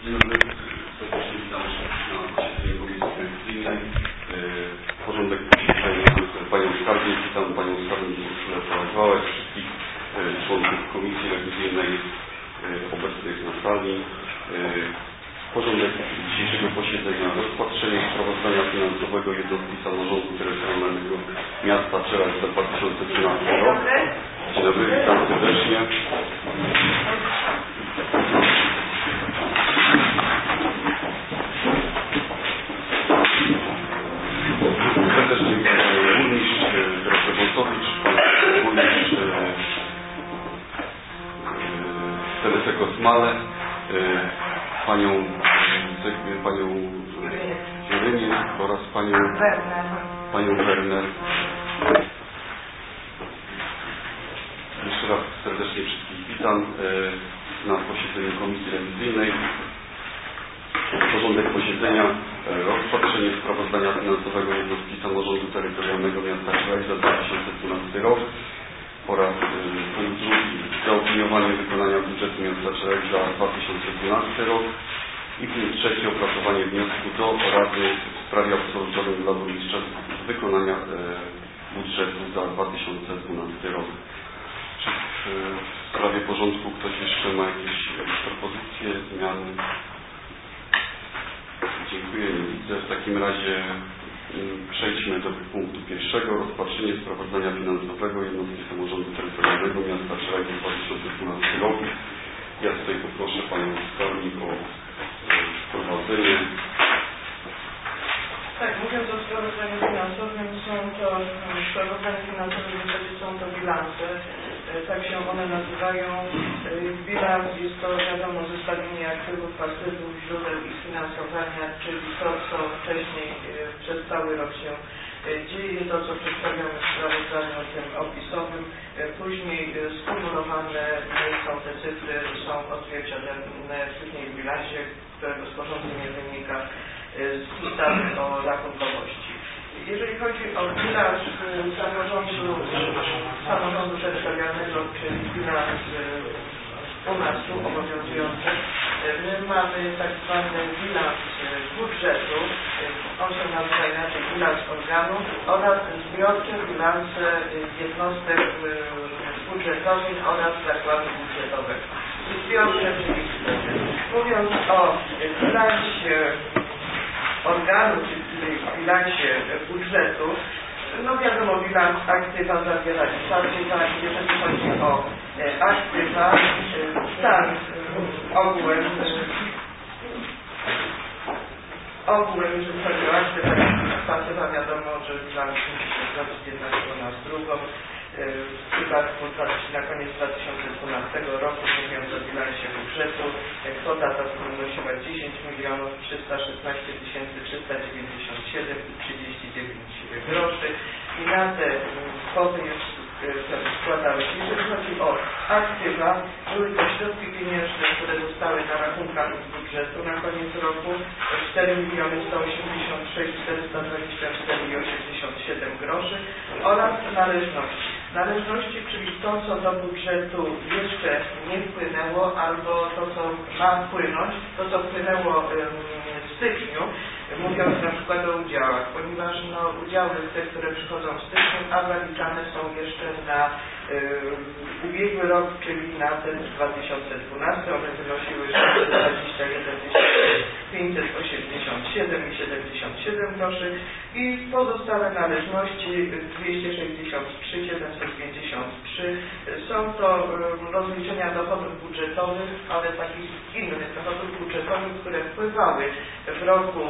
Dzień dobry. Serdecznie witam na posiedzeniu Komisji Rewizyjnej. Porządek posiedzenia Panią Skarbnik, witam Panią Skarbnik Urszulę Pałek-Wałek, wszystkich członków Komisji Rewizyjnej obecnych na sali. Porządek dzisiejszego posiedzenia: rozpatrzenie sprawozdania finansowego jednostki samorządu terytorialnego miasta Czerać za 2013 rok. Dzień dobry, witam serdecznie. Serdecznie witam burmistrz Piotr Wąsowicz, pan burmistrz Teresę Kosmale, panią Dzierynię oraz panią Werner. Jeszcze raz serdecznie wszystkich witam na posiedzeniu Komisji Rewizyjnej. Porządek posiedzenia: rozpatrzenie sprawozdania finansowego jednostki samorządu terytorialnego miasta Czerać za 2012 rok oraz punkt drugi: zaopiniowanie wykonania budżetu miasta Czerać za 2012 rok i punkt trzeci: opracowanie wniosku do Rady w sprawie absolutorium dla burmistrza z wykonania budżetu za 2012 rok. Czy w sprawie porządku ktoś jeszcze ma jakieś propozycje, zmiany? Dziękuję, nie widzę. W takim razie przejdźmy do punktu pierwszego: rozpatrzenie sprawozdania finansowego jednostki samorządu terytorialnego miasta Czerać za 2012 rok. Ja tutaj poproszę Panią Skarbnik o wprowadzenie. Tak, mówiąc o sprawozdaniu finansowym, są to sprawozdania finansowe, w zasadzie są to bilanse, tak się one nazywają. Bilans jest to, wiadomo, zestawienie aktywów, pasywów, źródeł i finansowania, czyli to, co wcześniej przez cały rok się dzieje, to, co przedstawiamy w sprawozdaniu tym opisowym. Później skumulowane są te cyfry, są odzwierciedlone później w bilansie, którego sporządzenie wynika z ustawy o rachunkowości. Jeżeli chodzi o bilans samorządu terytorialnego, czyli bilans u nas tu obowiązujący, my mamy tak zwany bilans budżetu, on się nazywa inaczej bilans organu, oraz zbiorcze bilanse jednostek budżetowych oraz zakładu budżetowego. Zbiorcze, czyli mówiąc o bilansie organu, czyli bilansie budżetu, no wiadomo, bilans aktywa zawiera i pasywa. Jeżeli chodzi o aktywa, stan ogółem, jeżeli chodzi o aktywa i pasywa, wiadomo, że bilans musi się zrobić jedną na drugą. W przypadku na koniec 2012 roku, mówiąc o bilansie budżetu, kwota ta wynosiła 10 316 397,39 groszy i na te kwoty już składały się. Jeżeli chodzi o aktywa, były to środki pieniężne, które zostały na rachunkach budżetu na koniec roku 4 186 424,87 groszy oraz należności, czyli to, co do budżetu jeszcze nie wpłynęło, albo to, co ma wpłynąć, to, co wpłynęło w styczniu, mówiąc na przykład o udziałach, ponieważ udziały te, które przychodzą w styczniu, a zaliczane są jeszcze na ubiegły rok, czyli na ten 2012, one wynosiły 621 587,77 groszy i pozostałe należności 263 753. Są to rozliczenia dochodów budżetowych, ale takich innych dochodów budżetowych, które wpływały w roku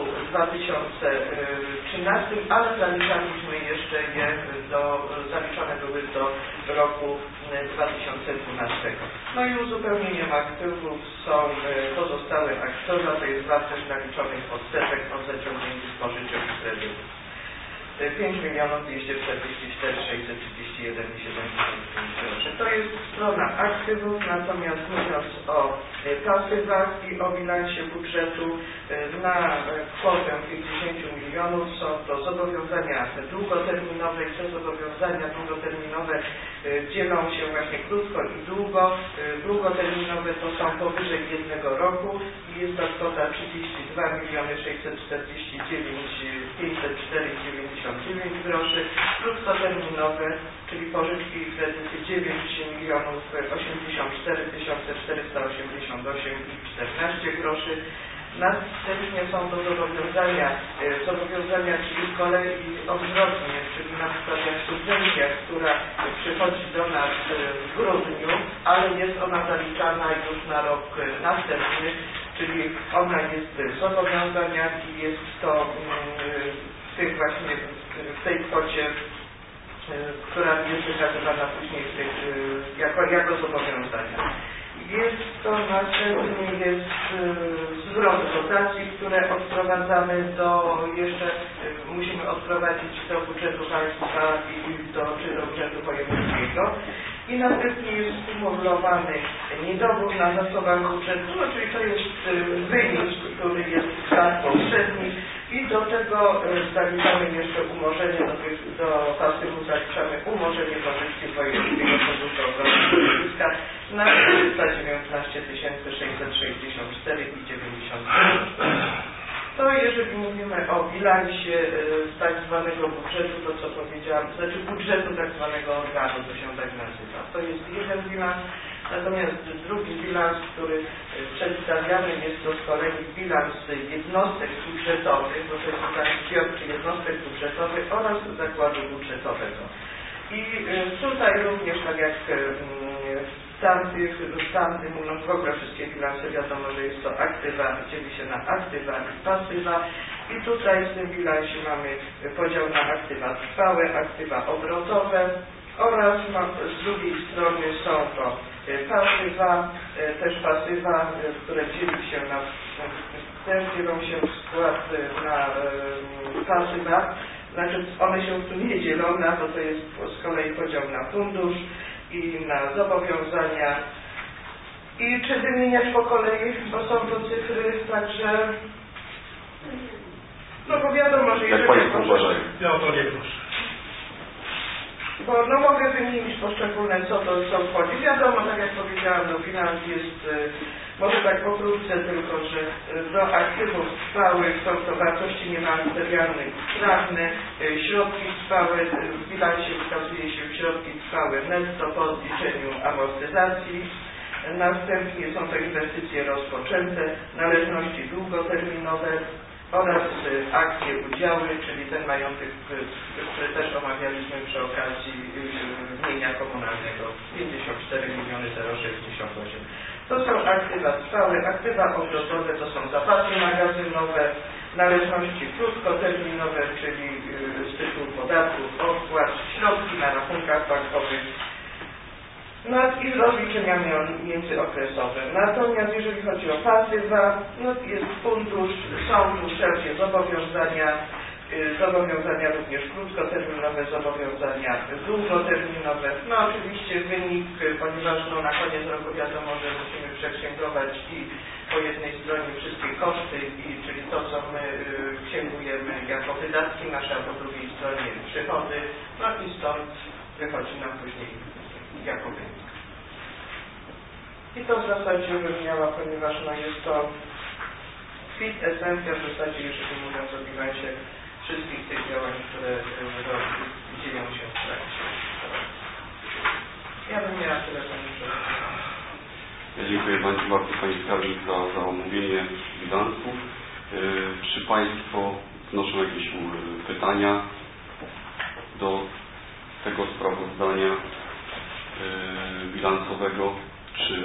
2013, ale zaliczaliśmy jeszcze je zaliczone były do roku 2012. No i uzupełnieniem aktywów są pozostałe aktywa, to jest wartość naliczonych odsetek od zaciągniętych pożyczek i kredytów. 5 244 631,75 groszy. To jest strona aktywów, natomiast mówiąc o pasywach i o bilansie budżetu na kwotę 50 milionów są to zobowiązania długoterminowe i te zobowiązania długoterminowe dzielą się właśnie krótko i długo. Długoterminowe to są powyżej 1 roku i jest to kwota 32 649 504,99 groszy. Krótkoterminowe, czyli pożyczki i kredyty 9 084 488,14 groszy. Następnie są to zobowiązania, czyli z kolei odwrotnie, czyli na przykład jak subwencja, która przychodzi do nas w grudniu, ale jest ona zaliczana już na rok następny, czyli ona jest w zobowiązaniach i jest to w tej kwocie, która jest wykazywana później jako zobowiązania. Jest to następnie zwrot dotacji, które odprowadzamy musimy odprowadzić do budżetu państwa czy do budżetu wojewódzkiego. I następnie jest skumulowany niedobór na zasobach budżetu, czyli to jest wynik, który jest tak poprzedni i do tego zaliczamy jeszcze umorzenie, do pasywu zaliczamy umorzenie pożyczki z Wojewódzkiego Funduszu Ochrony Środowiska na 319 664,90. To jeżeli mówimy o bilansie tak zwanego budżetu, to co powiedziałam, znaczy budżetu tak zwanego organu, to się tak nazywa. To jest jeden bilans, natomiast drugi bilans, który przedstawiamy, jest to z kolei bilans jednostek budżetowych, bo to jest bilans zbiorczy jednostek budżetowych oraz zakładu budżetowego. I tutaj również, tak jak w tamtym, w ogóle wszystkie bilanse wiadomo, że jest to aktywa, dzieli się na aktywa i pasywa. I tutaj w tym bilansie mamy podział na aktywa trwałe, aktywa obrotowe oraz z drugiej strony są to pasywa, też pasywa, które dzielą się w skład na pasywa. Znaczy one się tu nie dzielą, bo to jest z kolei podział na fundusz i na zobowiązania. I czy wymieniać po kolei, bo są to cyfry, także bo wiadomo, że jak Państwo uważają? Ja o to nie proszę. Bo mogę wymienić poszczególne, co wchodzi. Wiadomo, tak jak powiedziałam, bilans jest, może tak pokrótce tylko, że do aktywów trwałych są to wartości niematerialne i prawne, środki trwałe, w bilansie wskazuje się środki trwałe netto po odliczeniu amortyzacji. Następnie są to inwestycje rozpoczęte, należności długoterminowe oraz akcje, udziały, czyli ten majątek, który też omawialiśmy przy okazji mienia komunalnego, 54 068 000. To są aktywa trwałe, aktywa obrotowe to są zapasy magazynowe, należności krótkoterminowe, czyli z tytułu podatków, opłat, środki na rachunkach bankowych, i rozliczenia międzyokresowe. Natomiast jeżeli chodzi o pasywa, jest fundusz, są tu wszelkie zobowiązania również krótkoterminowe, zobowiązania długoterminowe. Oczywiście wynik, ponieważ na koniec roku wiadomo, że musimy przeksięgować i po jednej stronie wszystkie koszty, czyli to, co my księgujemy jako wydatki nasze, a po drugiej stronie przychody, i stąd wychodzi nam później jako wynik. I to w zasadzie bym miała, ponieważ jest to kwit esencja w zasadzie, jeżeli mówiąc o bilansie wszystkich tych działań, które dzieją się w trakcie. Ja bym miała tyle, Pani Przewodnicząca. Ja dziękuję bardzo Pani Skarbnik za omówienie bilansów. Czy Państwo wnoszą jakieś pytania do tego sprawozdania bilansowego, czy...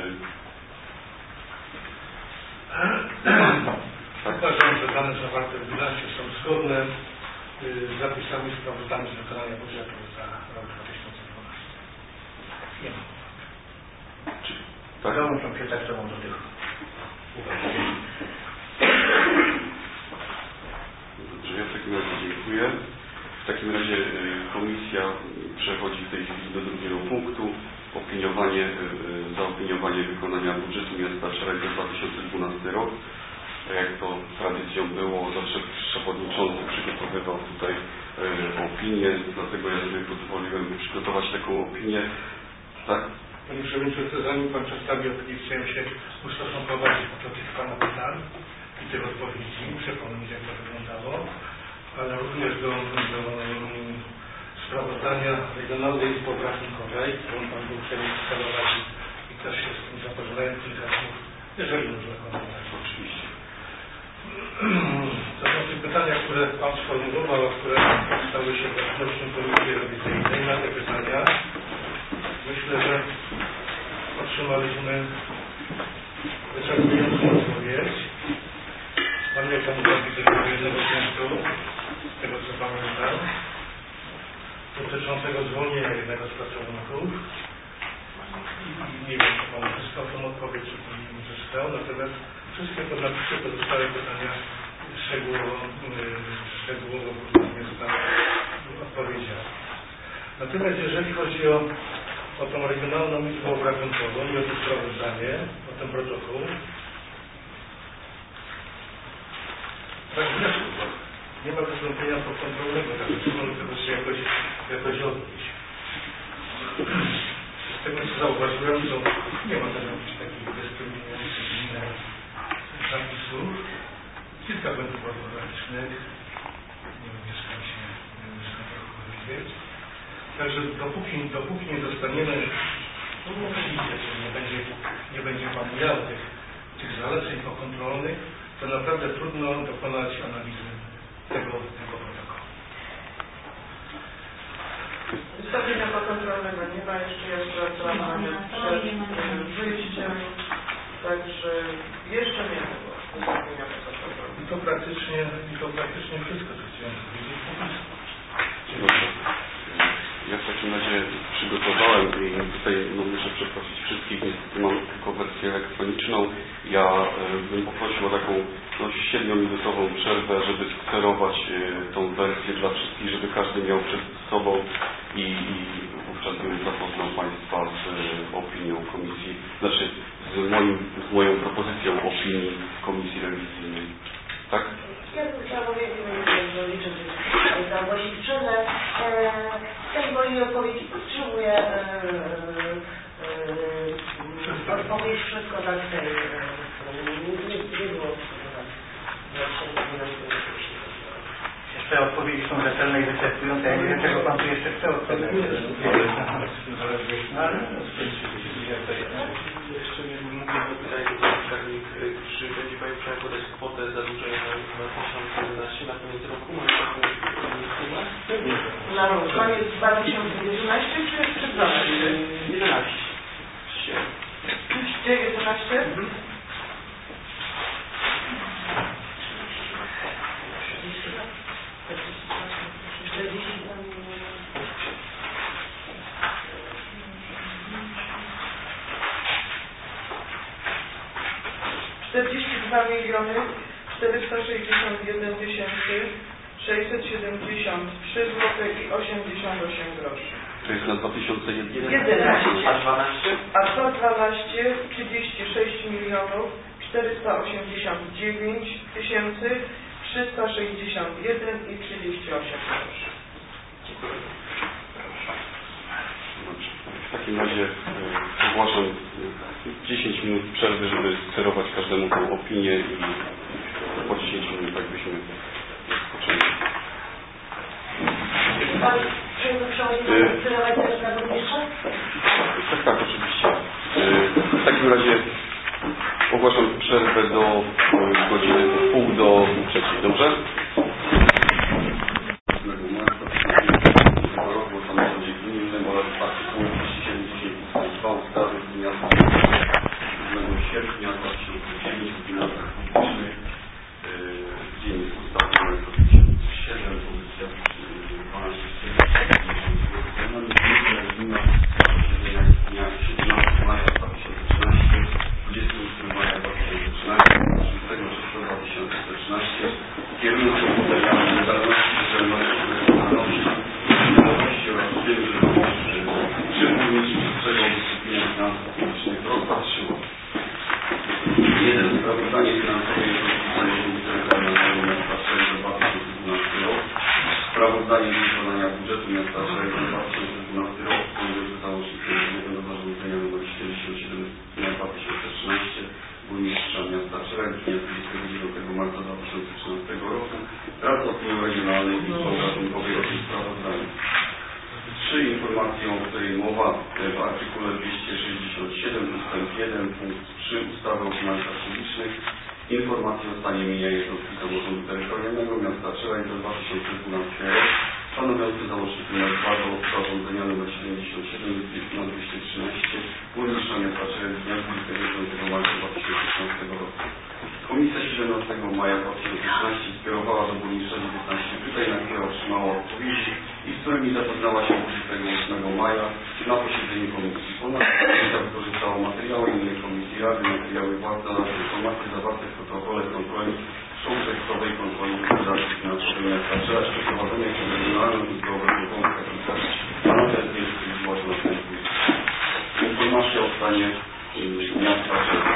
Uważam, że dane zawarte w bilansie są zgodne z zapisami sprawozdania z wykonania budżetu za rok 2012. Nie ma. Tak? Dołączam się tak samo do tych uwag. Dobrze, ja w takim razie dziękuję. takim razie komisja przechodzi w tej chwili do drugiego punktu. Zaopiniowanie wykonania budżetu miasta Szereg za 2012 rok. Jak to tradycją było, zawsze przewodniczący przygotowywał tutaj opinię, dlatego ja sobie pozwoliłem przygotować taką opinię. Tak? Panie Przewodniczący, zanim Pan przedstawi opinię, chciałem się ustosunkować do tych Pana pytań i tych odpowiedzi, przypomnieć jak to wyglądało, ale również do sprawozdania Regionalnej Izby Obrachunkowej, którą Pan był uprzejmy skalować i też się z tym zapoznałem kilka słów, jeżeli można komentować. Oczywiście. To są te pytania, które Pan sformułował, które stały się własnością Komisji Rewizyjnej. Na te pytania myślę, że otrzymaliśmy wyczerpującą odpowiedź. Pan miał Pan uwagi tylko do jednego punktu, z tego co pamiętam, dotyczącego zwolnienia jednego z pracowników. Nie wiem, czy Pan uzyskał tą odpowiedź, czy Pan nie uzyskał, natomiast wszystkie pozostałe pytania szczegółowo zostały odpowiedziane. Natomiast jeżeli chodzi o tą Regionalną Izbę Obrachunkową i o to sprawozdanie, o ten protokół, tak wniosku, nie ma wystąpienia pokontrolnego, tak może tego się jakoś odnieść. Z tego co zauważyłem, to nie ma tam jakichś takich dyskryminujących innych zapisów. Kilka błędów ortograficznych, nie umieszczam się trochę powiedzieć. Także dopóki nie dostaniemy przyjdzie, czyli nie będzie Pan miał tych zaleceń pokontrolnych, to naprawdę trudno dokonać analizy tego protokołu. Wystąpienia pokontrolnego nie ma, jeszcze jest pracowane przed wyjściem, także jeszcze nie było wystąpienia pokontrolnego. I to praktycznie wszystko, co chciałem powiedzieć. Ja w takim razie przygotowałem i tutaj muszę przeprosić wszystkich, niestety mam tylko wersję elektroniczną. Ja bym poprosił o taką 7-minutową przerwę, żeby skserować tą wersję dla wszystkich, żeby każdy miał przed sobą i wówczas bym zapoznał Państwa z opinią komisji, znaczy z moją propozycją opinii Komisji Rewizyjnej. Tak? Ja bym chciała powiedzieć, że liczę, że zagłosić przerwę. W tej mojej odpowiedzi potrzebuję odpowiedź wszystko tak tej nie było Jeszcze odpowiedzi są rzetelne i wyczerpujące. Ja nie wiem, czego Pan tu jeszcze chce odpowiedzieć. Jeszcze nie mówię do pytania, czy będzie Pani chciała podać kwotę zadłużenia na 2011 na koniec roku? Na koniec 2011 czy przed 12? 11. 11? Mhm. miliony 461 673 zł i 88 groszy. To jest na 2011. 11. A 12? A 112 36 milionów 489 361 i 38 groszy. Dobrze. W takim razie ogłaszam 10 minut przerwy, żeby skserować każdemu tą opinię i po 10 minut tak byśmy rozpoczęli. Tak, oczywiście. W takim razie ogłaszam przerwę do godziny 2:30, dobrze? Ustawy z dnia 7 sierpnia 2009 o finansach publicznych, dzień ustawy nr 1007, pozycja 12 dnia 17 maja 2013, 28 maja 2013, 6 czerwca 2013, kierując się materiałem legalności, rzetelności, Miasta Szereg 2012 rok, wspólny załącznik do zarządzenia nr 77 z dnia 2013 burmistrza Miasta Szereg z dnia 29 marca 2013 roku wraz z opinią regionalnej i izbą ratunkowej o tym sprawozdaniu. 3. Informacje, o której mowa w artykule 267 ust. 1 punkt 3 ustawy o finansach publicznych. Informacje o stanie mienia jednostki samorządu terytorialnego Miasta Szereg za 2012 rok, stanowiący załącznik nr 2 do zarządzenia nr 77 z dnia 213 burmistrza Miasta Szereg z dnia 29 marca 2013 roku. Komisja 17 maja 2013 skierowała do burmistrza 19 pytań, na które otrzymała odpowiedzi i z którymi zapoznała się 28 maja na posiedzeniu komisji. Ponadto komisja wykorzystała materiały innej komisji rady, materiały władza oraz informacje zawarte w protokole kontroli szóstej kontroli organizacji finansowej Miasta Szereg przeprowadzonej przez Regionalną Izbę Obrachunków Kapitacji. Panowie z niej stwierdziła się następnie. Informacja o stanie Miasta Szereg.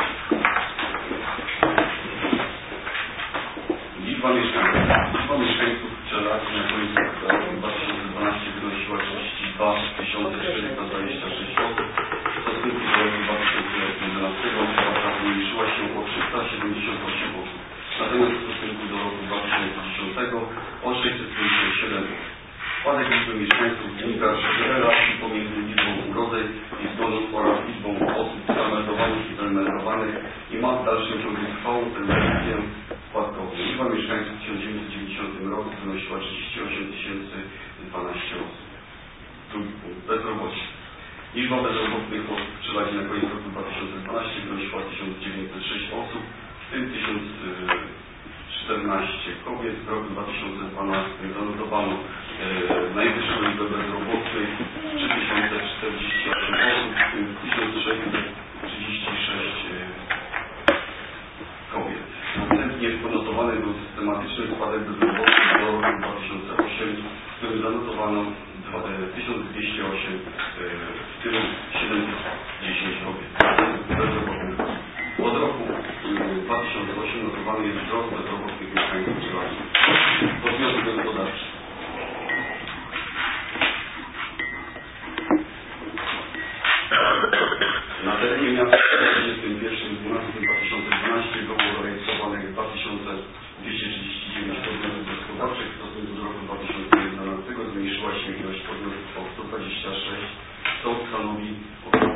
Liczba mieszkańców Czelacji na koniec roku 2012 wynosiła 32 426 osób. W stosunku do roku 2011 liczba zmniejszyła się o 378 osób. Natomiast w stosunku do roku 2010 o 657 osób. Spadek liczby mieszkańców wynika z relacji pomiędzy liczbą urodzeń i zgonów oraz liczbą osób zameldowanych i wymeldowanych i ma w dalszym ciągu trwałą tendencję spadkową. Liczba mieszkańców w 1990 roku wynosiła 38 012 osób. Drugi punkt. Bezrobocie. Liczba bezrobotnych osób w Czeladzie na koniec roku 2012 wynosiła 1906 osób, w tym 1014 kobiet. W roku 2012 zanotowano najwyższą liczbę bezrobotnych 3048 osób, w tym 1636 kobiet. Następnie ponotowany był systematyczny spadek bezrobotnych do roku 2008, w którym zanotowano 1208, w tym 710 kobiet bezrobotnych. Od roku 2008 notowany jest wzrost bezrobotnych mieszkańców Czelazi. Podmioty gospodarcze. Na terenie miasta 31.12.2012 było zarejestrowanych 2239 podmiotów gospodarczych. W stosunku do roku 2011 zmniejszyła się ilość podmiotów o 126, co stanowi około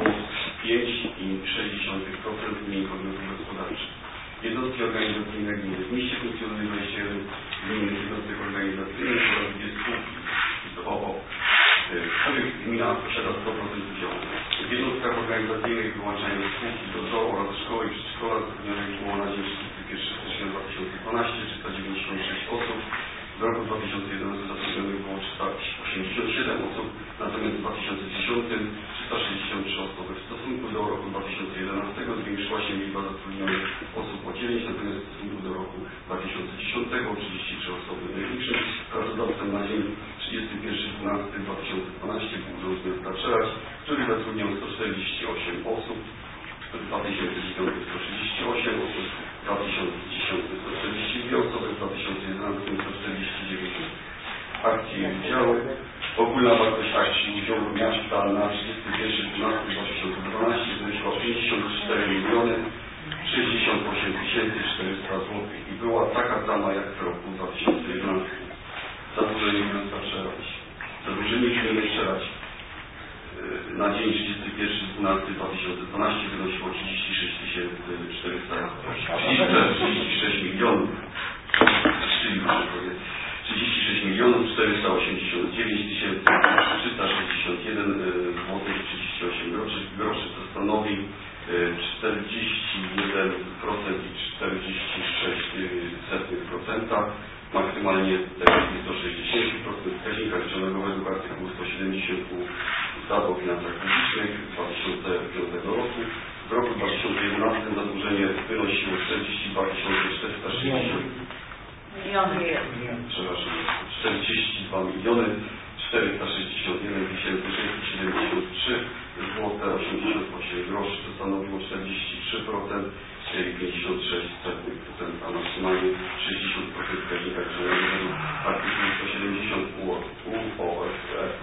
5,6% mniej podmiotów gospodarczych. Jednostki organizacyjne gminy. W mieście funkcjonuje 21 gminnych jednostek organizacyjnych oraz 2 spółki OO, w których gmina posiada 100% udziału. W jednostkach organizacyjnych wyłączają spółki do zoo oraz szkoły i przedszkola zatrudnionych było na dzień 31 stycznia 2012 396 osób. W roku 2011 zatrudnionych było 387 osób, natomiast w 2010 363 osoby. W stosunku do roku 2011 zwiększyła się liczba zatrudnionych osób o 9, natomiast w stosunku do roku 2010 o 33 osoby. Największym pracodawcą na dzień 31.12.2012 był Urząd Miasta Czelaś, który zatrudniał 148 osób, w 2009 138 osób, w 2010 142 osoby, w 2011 149 akcji i udziału. Ogólna wartość akcji i udziału miasta na 31.12.2012 wynosiła 54 miliony 68 400 zł i była taka sama jak w roku 2011. Zadłużenie miasta Czelaś. Zadłużenie gminy Czelaś na dzień 31.12.2012 wynosiło 36 milionów, czyli 36 milionów 489 361 zł 38 groszy, co stanowi 41% i 46%. Maksymalnie teraz jest do 60% wskaźnika liczonego według artykułu 170 ustawy o finansach publicznych 2005 roku. W roku 2011 zadłużenie wynosiło 42 460 42 miliony 461 673 zł 88 groszy, co stanowiło 43%, czyli 56%, a maksymalnie 60% wskaźnika liczonego według artykułu 170 UOSF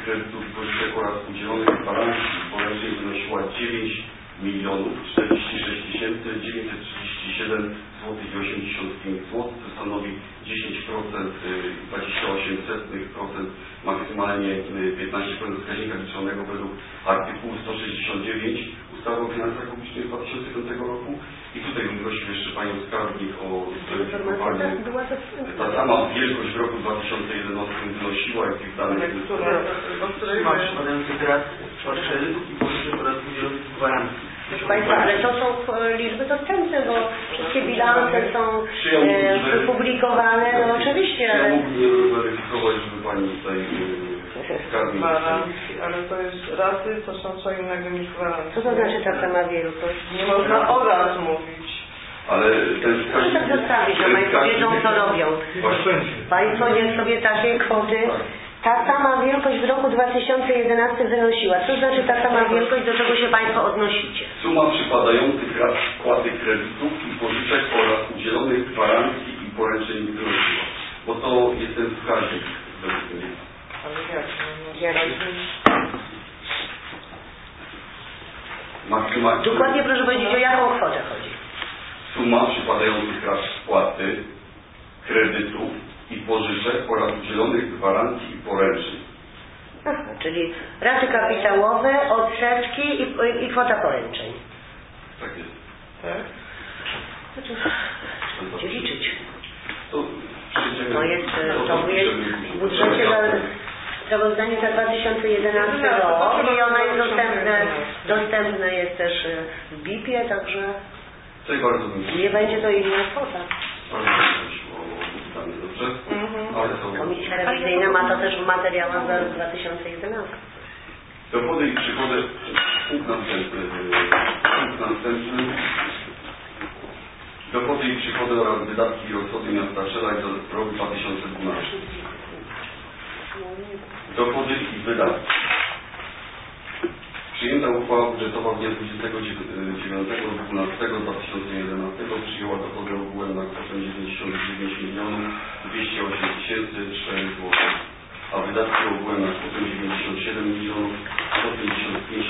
kredytów i pożyczek oraz udzielonych gwarancji poręcznej wynosiła 9 46 937 zł i 85 zł, to stanowi 10% 28% maksymalnie 15% wskaźnika liczonego według artykułu 169 ustawy o finansach publicznych z 2005 roku. I tutaj bym prosił jeszcze Panią Skarbnik o zweryfikowanie. Ta sama wielkość w roku 2011 wynosiła i tych danych... Podający teraz kredytów i pożyczek oraz udzielonych gwarancji. Proszę Państwa, ale to są liczby dostępne, bo wszystkie bilanse są wypublikowane, no oczywiście. Ja mógłbym weryfikować, żeby Pani tutaj Skarbnik... Ale to jest raty, to są co innego niż gwarancje. Co to znaczy ta sama wielkość? Nie można o raz mówić. Ale ten Proszę tak zostawić, że Państwo wiedzą, co robią. Państwo niech sobie takie kwoty... Ta sama wielkość w roku 2011 wynosiła. Co znaczy ta sama wielkość, do czego się Państwo odnosicie? Suma przypadających rat spłaty kredytów i pożyczek oraz udzielonych gwarancji i poręczeń wynosiła. Bo to jest ten wskaźnik według mnie. Maksymalnie. Dokładnie proszę powiedzieć, o jaką kwotę chodzi. Suma przypadających rat spłaty kredytów i pożyczek oraz udzielonych gwarancji i poręczeń. Aha, czyli raty kapitałowe, odsetki i kwota poręczeń. Tak jest. Tak? Gdzie liczyć? To jest w budżecie sprawozdanie za 2011 rok i ono jest dostępne jest też w BIP-ie, także nie będzie to inna kwota. Komisja rewizyjna ma to też w materiałach za rok 2011. Dochody i przychody, punkt następny. Dochody i przychody oraz wydatki i rozchody miasta Szelaj za rok 2012. Dochody i wydatki. Przyjęta uchwała budżetowa w dniu 29.12.2011 przyjęła dochody ogółem na kwotę 99 208 004 zł, a wydatki ogółem na kwotę 97 155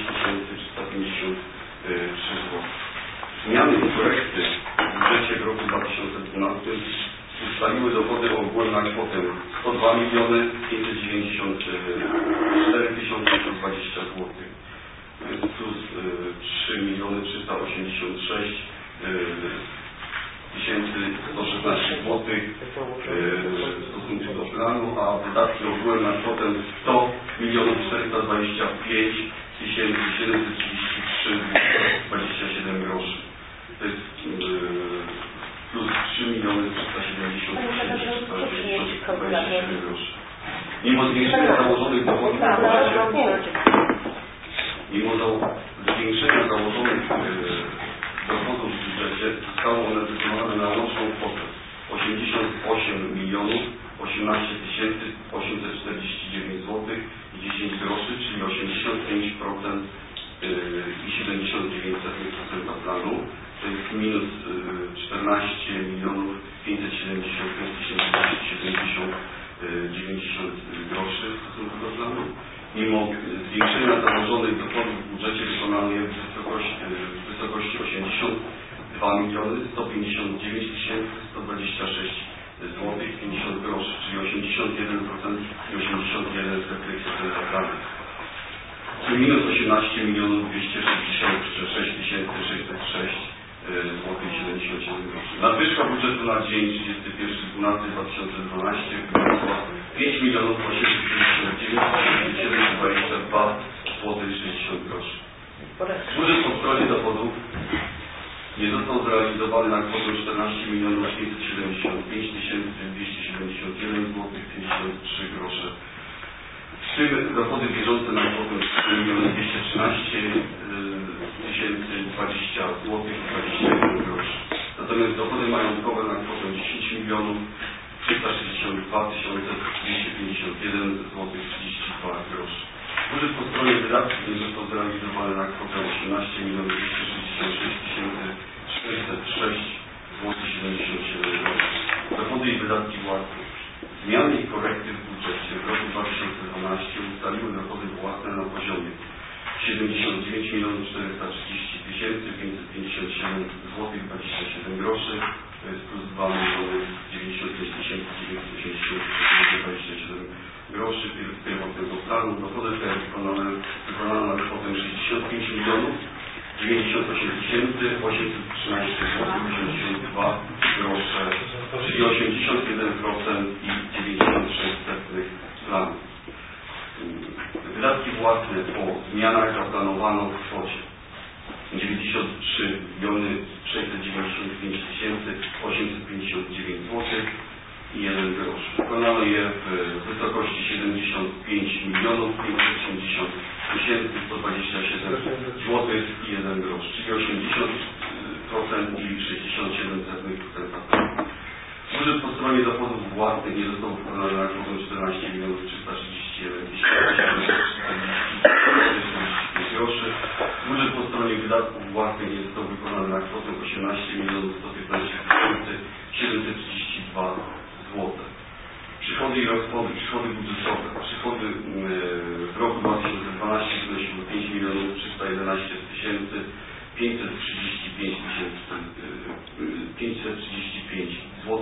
353 zł. Zmiany i korekty w budżecie w roku 2012 ustaliły dochody ogółem na kwotę 102 594 120 zł. Plus 3 386 116 zł w stosunku do planu, a wydatki ogółem na kwotę 100 425 733 27 groszy. To jest plus 3 370 27 groszy. Mimo zwiększenia założonych dochodów dochodów w budżecie zostały one wykonane na łączną kwotę 88 18 849 zł i 10 groszy, czyli 85% i 79% planu. To jest minus 14 575 270 groszy w stosunku do planu. Mimo zwiększenia założonych dochodów w budżecie wykonano je w wysokości 82 159 126 zł 50 groszy, czyli 81% i 81% planu. Minus 18 266 606 zł 77 groszy. Nadwyżka budżetu na dzień 31.12.2012 wyniosła 5 859 722 zł 60 groszy. Budżet po stronie dochodów nie został zrealizowany na kwotę 14 575 271 zł 53 grosze. W tym dochody bieżące na kwotę 3 213 020 zł 21 groszy. Natomiast dochody majątkowe na kwotę 10 362 251 zł 32 groszy. Budżet po stronie wydatków nie został zrealizowany na kwotę 18 266 406 zł 77 groszy. Dochody i wydatki własne. Zmiany i korekty w budżecie w roku 2012 ustaliły dochody 79 430 557 zł 27 groszy, to jest plus 2 95 987 groszy pierwotnego planu. Dochody te wykonano na kwotę 65 98 813 zł 82 grosze, czyli 81% i 96% planu. Wydatki własne po zmianach zaplanowano w kwocie 93 695 859 zł i 1 grosz. Wykonano je w wysokości 75 580 127 zł i 1 grosz, czyli 80% i 67%. Budżet po stronie dochodów własnych nie został wykonany na kwotę 14 331 345 groszy. Budżet po stronie wydatków własnych nie został wykonany na kwotę 18 115 732 zł. Przychody i rozchody, przychody budżetowe. Przychody w roku 2012 wynosiły 5 311 535 zł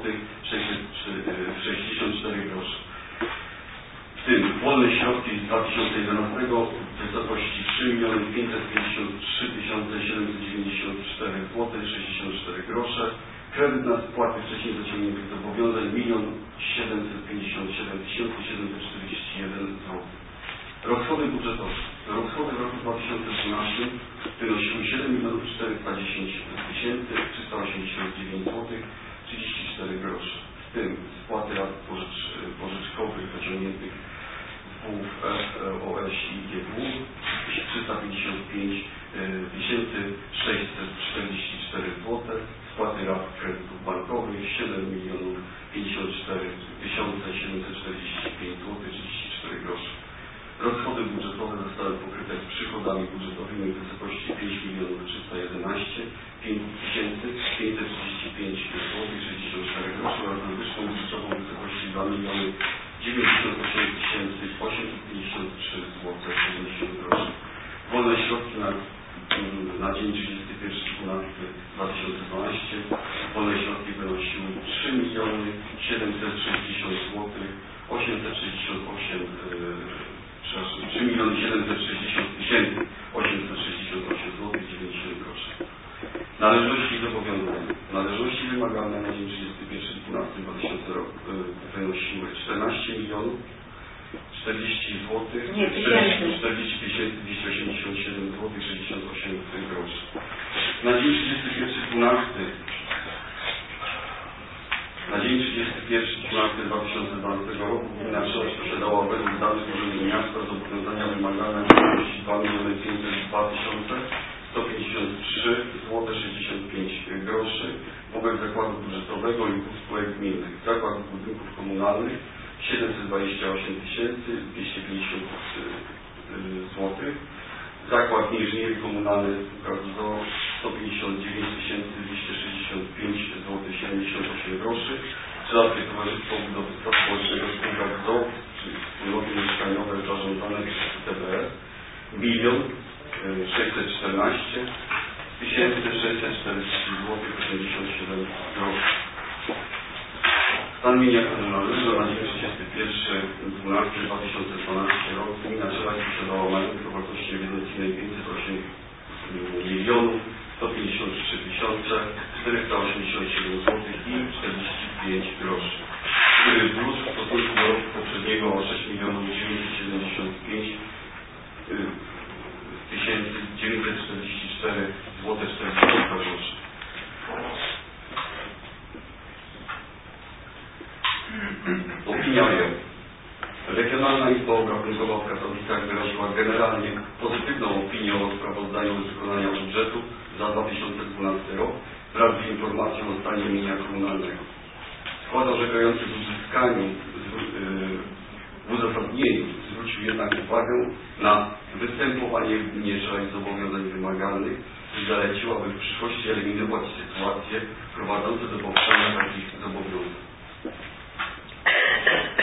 64 groszy. W tym wolne środki z 2011 w wysokości 3 553 794 zł 64 grosze. Kredyt na spłaty wcześniej zaciągniętych zobowiązań 1 757 741 zł. Rozchody budżetowe. Rozchody w roku 2012 wynosiły 7 410 389 zł 34 grosze. W tym spłaty rat pożyczkowych zaciągniętych z WF, OŚ i GW 355 644 zł. Spłaty rat kredytów bankowych 7 54 745 zł 34 grosze. Rozchody budżetowe zostały pokryte z przychodami budżetowymi w wysokości 5 311 535 zł 64 groszy oraz nadwyżką budżetową w wysokości 2 98 853 zł 70 groszy. Wolne środki na dzień 31.12.2012 wolne środki wynosiły 3 760 zł 868 3 760 868 zł 90 groszy. Należności i zobowiązania. Należności wymagalne na dzień 31.12.2000 roku wynosiły 14 40 zł 40 287 zł 68 groszy. Na dzień 31.12 na dzień 31.12.2012 roku gmina Przełęcz posiadała według danych Urzędu Miasta zobowiązania wymagalne w wysokości 2 502 153 zł 65 groszy wobec zakładu budżetowego i spółek gminnych. Zakład budynków komunalnych 728 250 zł. Zakład inżynierii komunalnej ZOO 159 265 zł 78 groszy. Żadne Towarzystwo Budownictwa Społecznego spółka ZOO, czyli wspólnoty mieszkaniowe zarządzane przez TBS 1 614 640 zł 87 groszy. Stan mienia komunalnego na dzień 31.12.2012 roku gmina Przełęcz posiadała majątek o wartości ewidencyjnej 508 153 487 zł i 45 groszy, który wzrósł w stosunku do roku poprzedniego o 6 975 944 zł 42 groszy. Opinia Regionalna Izba Obrachunkowa w Katowicach wyraziła generalnie pozytywną opinię o sprawozdaniu z wykonania budżetu za 2012 rok wraz z informacją o stanie mienia komunalnego. Skład orzekający w uzyskaniu w uzasadnieniu zwrócił jednak uwagę na występowanie w gminie szereg zobowiązań wymagalnych i zalecił, aby w przyszłości eliminować sytuacje prowadzące do powstania takich zobowiązań.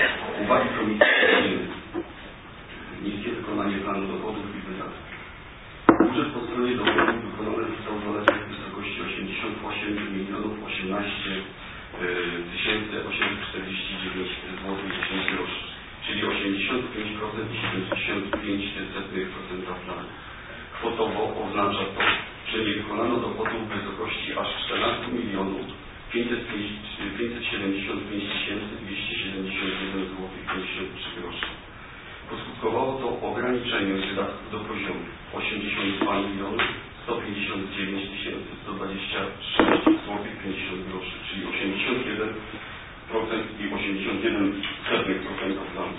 Uwagi Komisji Gminy. Niskie wykonanie planu dochodów i wydatków. Budżet po stronie dochodów wykonany został zaledwie w wysokości 88 018 849 zł 10 groszy, czyli 85% i 75% planu. Kwotowo oznacza to, że nie wykonano dochodów w wysokości aż 14 575 271 zł 53 groszy. Poskutkowało to ograniczeniem wydatków do poziomu 82 159 126 zł 50 groszy, czyli 81% i 81% planu.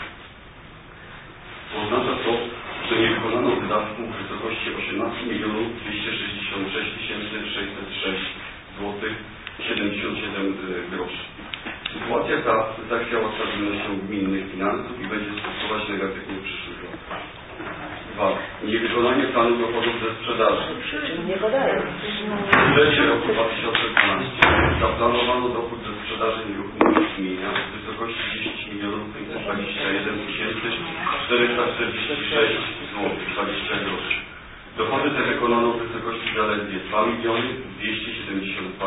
Oznacza to, że nie wykonano wydatków w wysokości 18 266 606 zł 77 groszy. Sytuacja ta zachwiała stabilnością gminnych finansów i będzie skutkować negatywnie w przyszłych latach. 2. Niewykonanie planu dochodów ze sprzedaży. Nie podają. W budżecie roku 2012 zaplanowano dochód ze sprzedaży nieruchomości mienia w wysokości 10 521 446 zł 20 groszy. Dochody te wykonano w wysokości zaledwie 2 272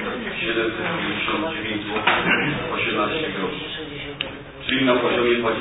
759 zł 18 groszy, czyli na poziomie 21,60%.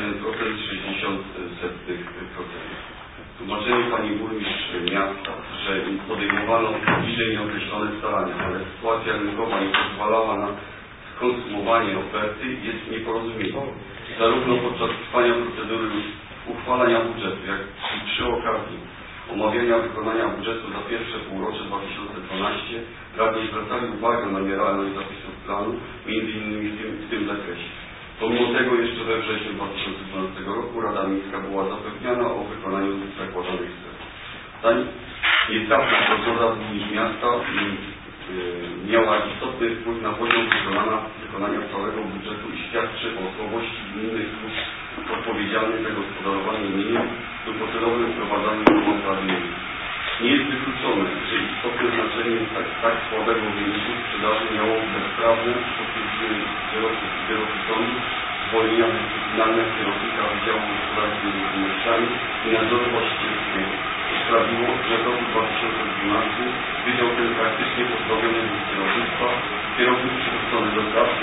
Tłumaczenie pani burmistrz miasta, że podejmowano bliżej nieokreślone starania, ale sytuacja rynkowa nie pozwalała na skonsumowanie oferty, jest nieporozumieniem. Zarówno podczas trwania procedury uchwalania budżetu, jak i przy okazji omawiania wykonania budżetu za pierwsze półrocze 2012 radni zwracali uwagę na mieralność zapisów planu, m.in. w tym zakresie. Pomimo tego jeszcze we wrześniu 2012 roku Rada Miejska była zapewniana o wykonaniu zakładanych celów. Ta niecałka prognoza burmistrz miasta miała istotny wpływ na poziom wykonania całego budżetu i świadczy o słabości gminnych służb odpowiedzialnych za gospodarowanie mieniem lub docelowym wprowadzaniu montaży. Nie jest wykluczone, że istotne znaczenie tak słabego wyniku sprzedaży miało bezprawne wyroki sądu, zwolnienia dyscyplinarne kierownika Wydziału Gospodarki Nieruchomościami i Nadzoru Właścicielskiego. Sprawiło, że w roku 2012 wydział ten praktycznie pozbawiony był kierownictwa, kierownik przywrócony do pracy,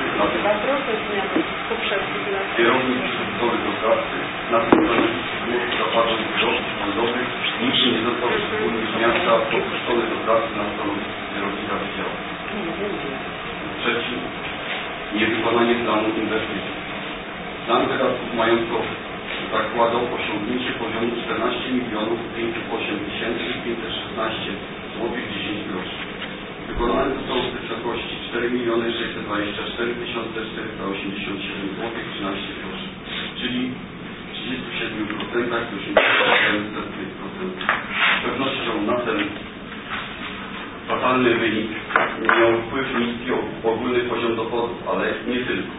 kierownik przywrócony do pracy, na podstawie zapadłych wyrobów sądowych, nikt nie został przez burmistrz miasta podpuszczony do pracy na stanowisku kierownika wydziału. Trzeci, niewykonanie planu inwestycji. Plan wydatków majątkowych zakładał osiągnięcie poziomu 14 508 516 zł 10 groszy. Wykonane zostało w wysokości 4 624 487 zł 13 groszy, czyli w 37% do 87%. Z pewnością na ten fatalny wynik miał wpływ niski ogólny poziom dochodów, ale nie tylko.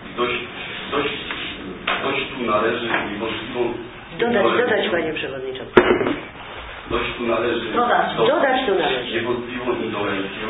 Dość tu należy niemożliwą... Dodać panie przewodniczący. Dość tu należy... Dodać tu należy. Niewątpliwą indolencją.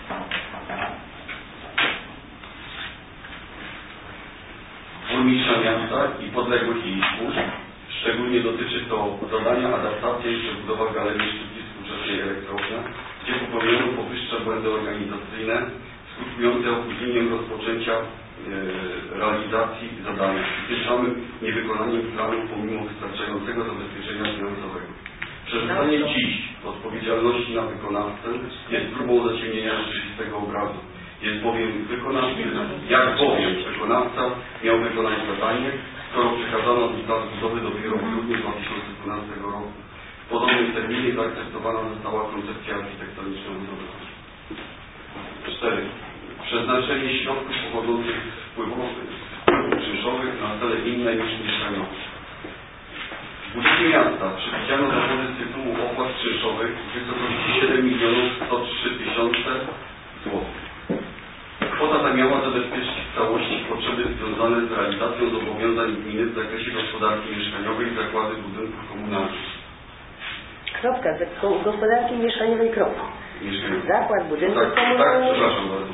Burmistrza miasta i podległych jej służb. Szczególnie dotyczy to zadania adaptacji i przebudowa Galerii Sztuki Współczesnej Elektrownia, gdzie popełniono powyższe błędy organizacyjne skutkujące opóźnieniem rozpoczęcia realizacji zadania i tym samym niewykonaniem planu pomimo wystarczającego zabezpieczenia finansowego. Przerzucanie dziś odpowiedzialności na wykonawcę jest próbą zaciemnienia rzeczywistego obrazu. Jest bowiem wykonawca miał wykonać zadanie, skoro przekazano mu plan budowy dopiero w grudniu 2012 roku. W podobnym terminie zaakceptowana została koncepcja architektoniczna budowy. 4. Przeznaczenie środków pochodzących z wpływów czynszowych na cele inne niż mieszkaniowe. W budżecie miasta przewidziano dochody z tytułu opłat czynszowych w wysokości 7 103 000 zł. Kwota ta miała zabezpieczyć w całości potrzeby związane z realizacją zobowiązań gminy w zakresie gospodarki mieszkaniowej i zakłady budynków komunalnych. Kropka, gospodarki mieszkaniowej kropka. Zakład budynków komunalnych. Tak, przepraszam bardzo.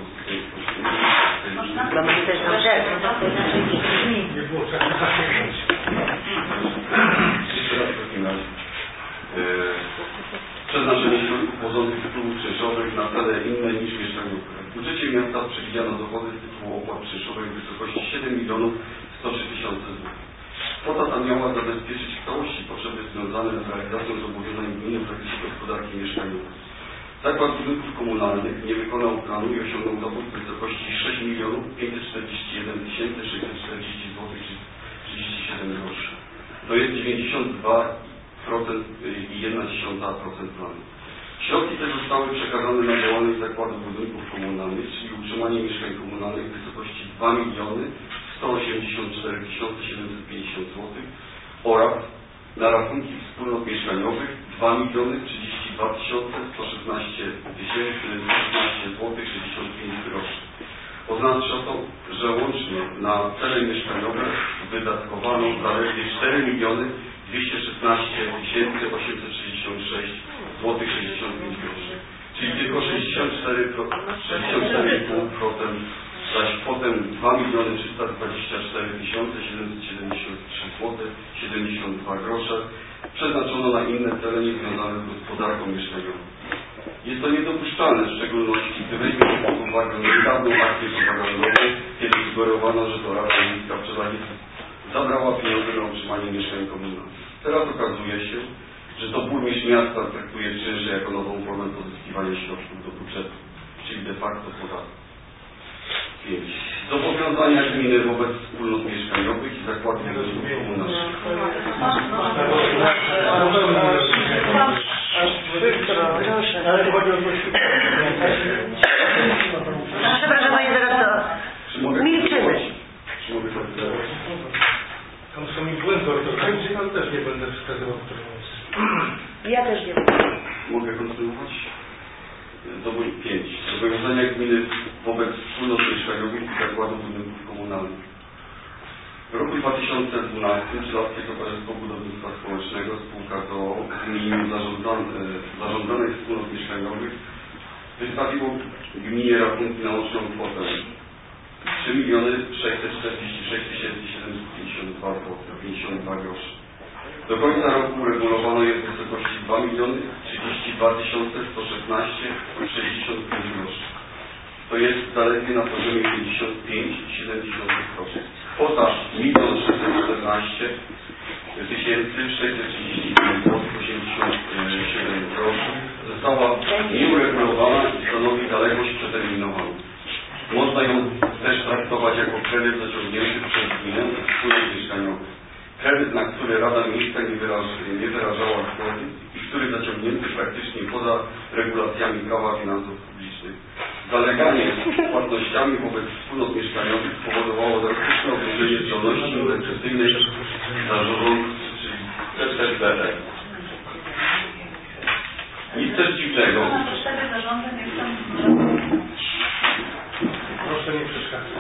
Bo my też tam Nie było trzeba zakończyć. Jeszcze raz w takim razie. przewidziano dochody z tytułu opłat czynszowych w wysokości 7 103 000 zł. Kwota ta miała zabezpieczyć w całości potrzeby związane z realizacją zobowiązań gminy w zakresie gospodarki mieszkaniowej. Zakład Budynków Komunalnych nie wykonał planu i osiągnął dochód w wysokości 6 541 640 zł 37 groszy. To jest 92,1% planu. Środki te zostały przekazane na działalność Zakładu Budynków Komunalnych, czyli utrzymanie mieszkań komunalnych w wysokości 2 184 750 zł oraz na rachunki wspólnot mieszkaniowych 2 032 116 zł 65 groszy. Oznacza to, że łącznie na cele mieszkaniowe wydatkowano zaledwie 4 216 866 zł 65 groszy, czyli tylko 64,5%, zaś kwotę 2 324 773 zł 72 grosze przeznaczono na inne cele niezwiązane z gospodarką mieszkaniową. Jest to niedopuszczalne, w szczególności gdy weźmie się pod uwagę niedawną akcję propagandową, kiedy sugerowano, że to Rada Miejska wczoraj zabrała pieniądze na utrzymanie mieszkań komunalnych. Teraz okazuje się, że to burmistrz miasta traktuje czynsze jako nową formę pozyskiwania środków do budżetu, czyli de facto podatku. 5. Zobowiązania gminy wobec wspólnot mieszkaniowych i zakładów komunalnych. Przepraszam, panie dyrektor. Milczymy. Tam są mi błędy ortograficzne, ale też nie będę wskazywał, które jest. Ja też nie wiem. Mogę kontynuować? 5. Zobowiązania gminy wobec wspólnot mieszkaniowych i zakładów budynków komunalnych. W roku 2012 Żelazkie Towarzystwo Budownictwa Społecznego spółka ZOO w imieniu zarządzanych wspólnot mieszkaniowych wystawiło gminie rachunki na łączną kwotę 3 646 752 groszy. Do końca roku uregulowano je w wysokości 2 32 116 65 groszy. To jest zaledwie na poziomie 55,7%. Kwota 1 614 637 groszy została nieuregulowana i stanowi zaległość przeterminowaną. Można ją też traktować jako kredyt zaciągnięty przez gminę wspólnot mieszkaniowych. Kredyt, na który Rada Miejska nie wyrażała zgody i który zaciągnięty praktycznie poza regulacjami prawa finansów publicznych. Zaleganie płatnościami wobec wspólnot mieszkaniowych spowodowało drastyczne obniżenie zdolności inwestycyjnej zarządu, czyli CCBR. Nic też dziwnego. Proszę nie przeszkadzać.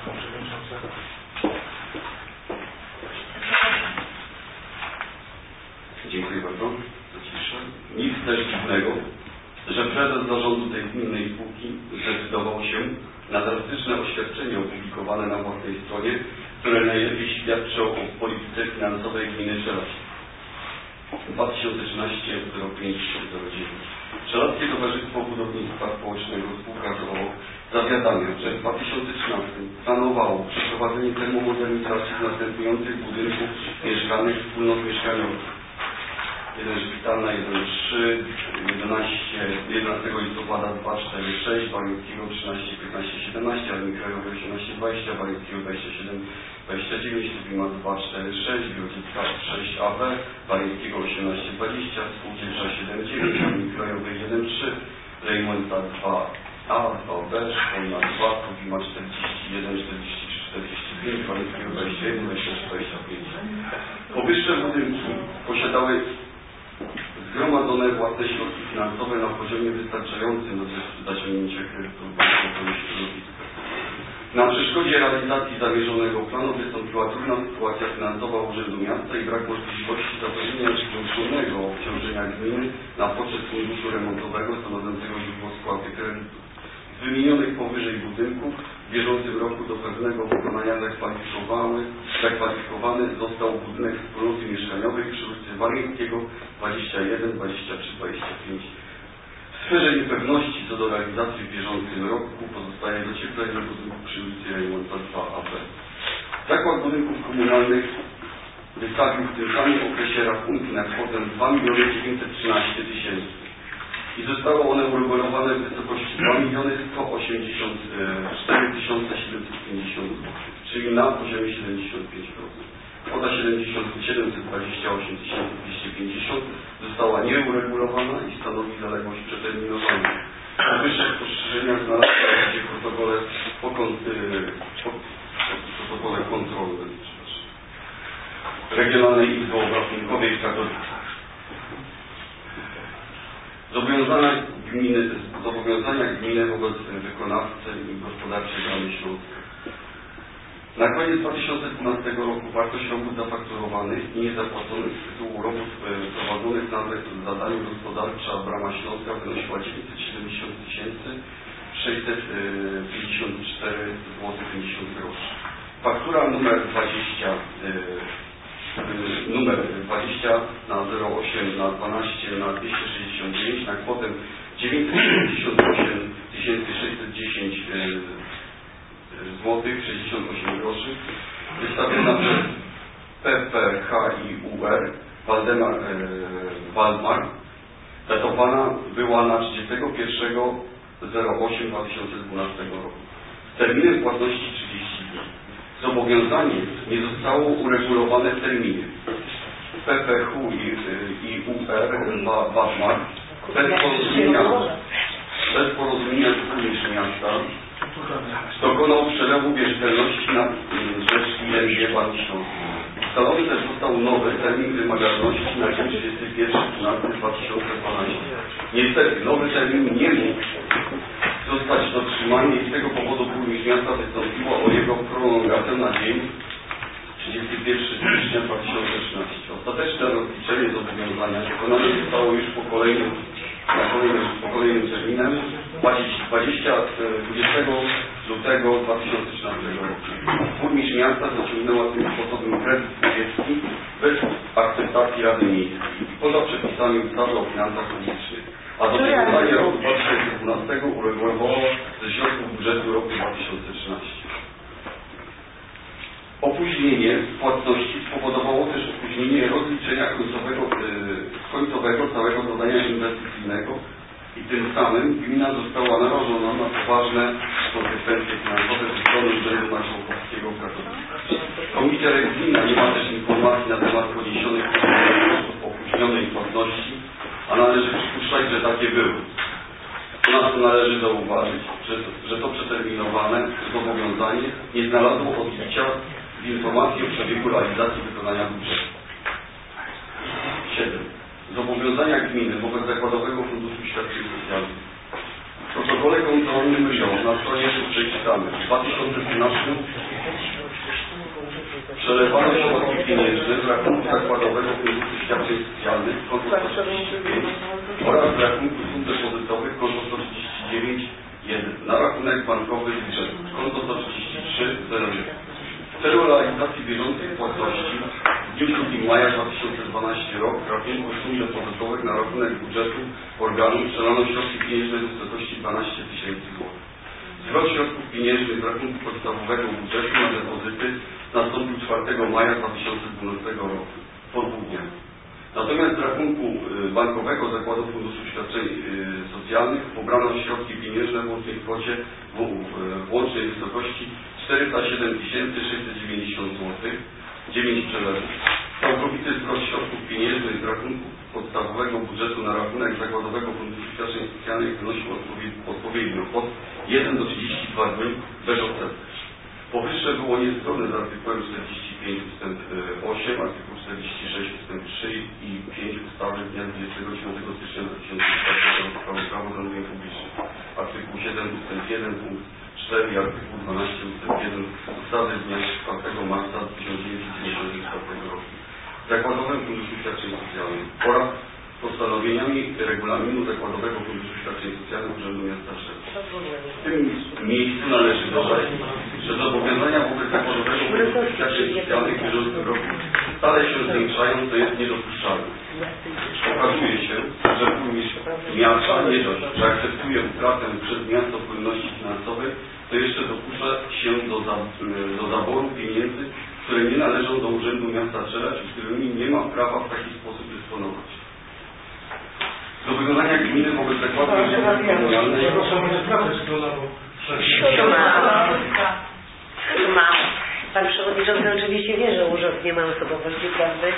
Dziękuję bardzo za ciszę. Nic też dziwnego, że prezes zarządu tej gminnej spółki zdecydował się na drastyczne oświadczenie opublikowane na własnej stronie, które najlepiej świadczy o polityce finansowej gminy Żelazkie. 2013-05-09. Żelazkie Towarzystwo Budownictwa Społecznego spółka ZOO zawiadamia, że w 2013 planowało przeprowadzenie termomodernizacji następujących budynków mieszkalnych wspólnot mieszkaniowych. 1 szpitalna, 1-3, 11 listopada 246, Baryńskiego 13, 15, 17, Armii Krajowej 18, 20, Baryńskiego 27, 29, Lubima 2, 4, 6, Grodziecka 6 AB, Baryńskiego 18, 20, Spółdzielcza 7, 9, Armii Krajowej 1, 3, Rejmonta 2 A, 2B, Szkolna 2, Lubima 41, 43, 45, Baryńskiego 21, 26, 25. Powyższe budynki posiadały zgromadzone własne środki finansowe na poziomie wystarczającym do zaciągnięcia kredytu środowiska. Na przeszkodzie realizacji zamierzonego planu wystąpiła trudna sytuacja finansowa Urzędu Miasta i brak możliwości zapewnienia szczególnego obciążenia gminy na poczet funduszu remontowego stanowiącego źródło spłaty kredytu. Z wymienionych powyżej budynków w bieżącym roku do pewnego wykonania zakwalifikowany został budynek wspólnoty mieszkaniowej przy ulicy Waryńskiego 21, 23, 25. W W sferze niepewności co do realizacji w bieżącym roku pozostaje docieplenie budynku przy ulicy Remontowa AB. Zakład Budynków Komunalnych wystawił w tym samym okresie rachunki na kwotę 2 913 000 i zostało one uregulowane w wysokości 2 184 750 zł, czyli na poziomie 75%. Kwota 728 250 została nieuregulowana i stanowi zaległość przeterminowaną. Powyższe postrzeżenia znalazły się w protokole kontrolnym Regionalnej Izby Obrachunkowej w Katowicach. Zobowiązania gminy wobec wykonawcy i gospodarczej ramy Śląska. Na koniec 2012 roku wartość robót zafakturowanych i niezapłaconych z tytułu robót prowadzonych na zadaniu gospodarcza Brama Śląska wynosiła 970 654 zł 50 groszy. Faktura numer 20 na 08 na 12 na 269 na kwotę 978 610 zł 68 groszy wystawiona przez PPHiUR Waldmar datowana była na 31.08.2012 roku. Z terminem płatności 30 dni. Zobowiązanie nie zostało uregulowane w terminie. PPHiUR Waldmar bez porozumienia z burmistrzem miasta dokonał przelewu wierzytelności na rzecz ING Bank Śląski. Ustalony też został nowy termin wymagalności na dzień 31.12.2012. Niestety nowy termin nie mógł zostać dotrzymany i z tego powodu burmistrz miasta wystąpiło o jego prolongatę na dzień 31 stycznia 2013. Ostateczne rozliczenie zobowiązania dokonane zostało już po kolejnym terminem 20 lutego 2013 roku. Burmistrz miasta zaciągnęła tym sposobem kredyt powiedzki bez akceptacji Rady Miejskiej poza przepisami ustawy o finansach publicznych, a zobowiązanie roku 2012 uregulowało ze środków budżetu roku 2013. Opóźnienie płatności spowodowało też opóźnienie rozliczenia końcowego całego zadania inwestycyjnego i tym samym gmina została narażona na poważne konsekwencje finansowe ze strony Urzędu Marszałkowskiego w Katowicach. Komisja Rewizyjna nie ma też informacji na temat poniesionych kosztów opóźnionej płatności, a należy przypuszczać, że takie były. Ponadto należy zauważyć, że to przeterminowane zobowiązanie nie znalazło odbicia w informacji o przebiegu realizacji wykonania budżetu. 7. Zobowiązania gminy wobec Zakładowego Funduszu Świadczeń Socjalnych. W protokole kontrolnym na stronie przeczytamy. W 2012 przelewano środki pieniężne z rachunku Zakładowego Funduszu Świadczeń Socjalnych konto 135 oraz z rachunku sum depozytowych konto 139.1 na rachunek bankowy budżetu konto 133.01. W celu realizacji bieżących płatności w dniu 2 maja 2012 rok w rachunku sum depozytowych na rachunek budżetu organu przelano środki pieniężne w wysokości 12 000 zł. Zwrot środków pieniężnych z rachunku podstawowego budżetu na depozyty nastąpił 4 maja 2012 roku, po 2 dniach. Natomiast z rachunku bankowego Zakładu Funduszu Świadczeń Socjalnych pobrano środki pieniężne w łącznej kwocie w łącznej wysokości 407 690 zł, 9 przelewów. Całkowity zwrot środków pieniężnych z rachunku podstawowego budżetu na rachunek Zakładowego Funduszu Świadczeń Socjalnych wynosił odpowiednio od 1 do 32 dni bez odsetek. Powyższe było niezgodne z artykułem 45 ust. 8, artykuł 46 ust. 3 i 5 ustawy z dnia 29 stycznia 2004 roku Prawo zamówień publicznych, artykuł 7 ust. 1 punkt 4 i artykuł 12 ust. 1 ustawy z dnia 4 marca 1994 roku Zakładowym Funduszu Świadczeń Socjalnych oraz postanowieniami regulaminu Zakładowego Funduszu Świadczeń Socjalnych Urzędu Miasta Szczecin. W tym miejscu należy dodać, że zobowiązania wobec Zakładowego Funduszu Świadczeń Socjalnych w bieżącym roku stale się zwiększają, co jest niedopuszczalne. Okazuje się, że burmistrz miasta nie dość, spowoduje utratę przez miasto płynności finansowej, to jeszcze dopuszcza się do zaboru pieniędzy, które nie należą do Urzędu Miasta Czelecz i którymi nie ma prawa w taki sposób dysponować. Zobowiązania gminy wobec zakładu komunalnej. Pan Przewodniczący oczywiście wie, że urząd nie ma osobowości prawnej.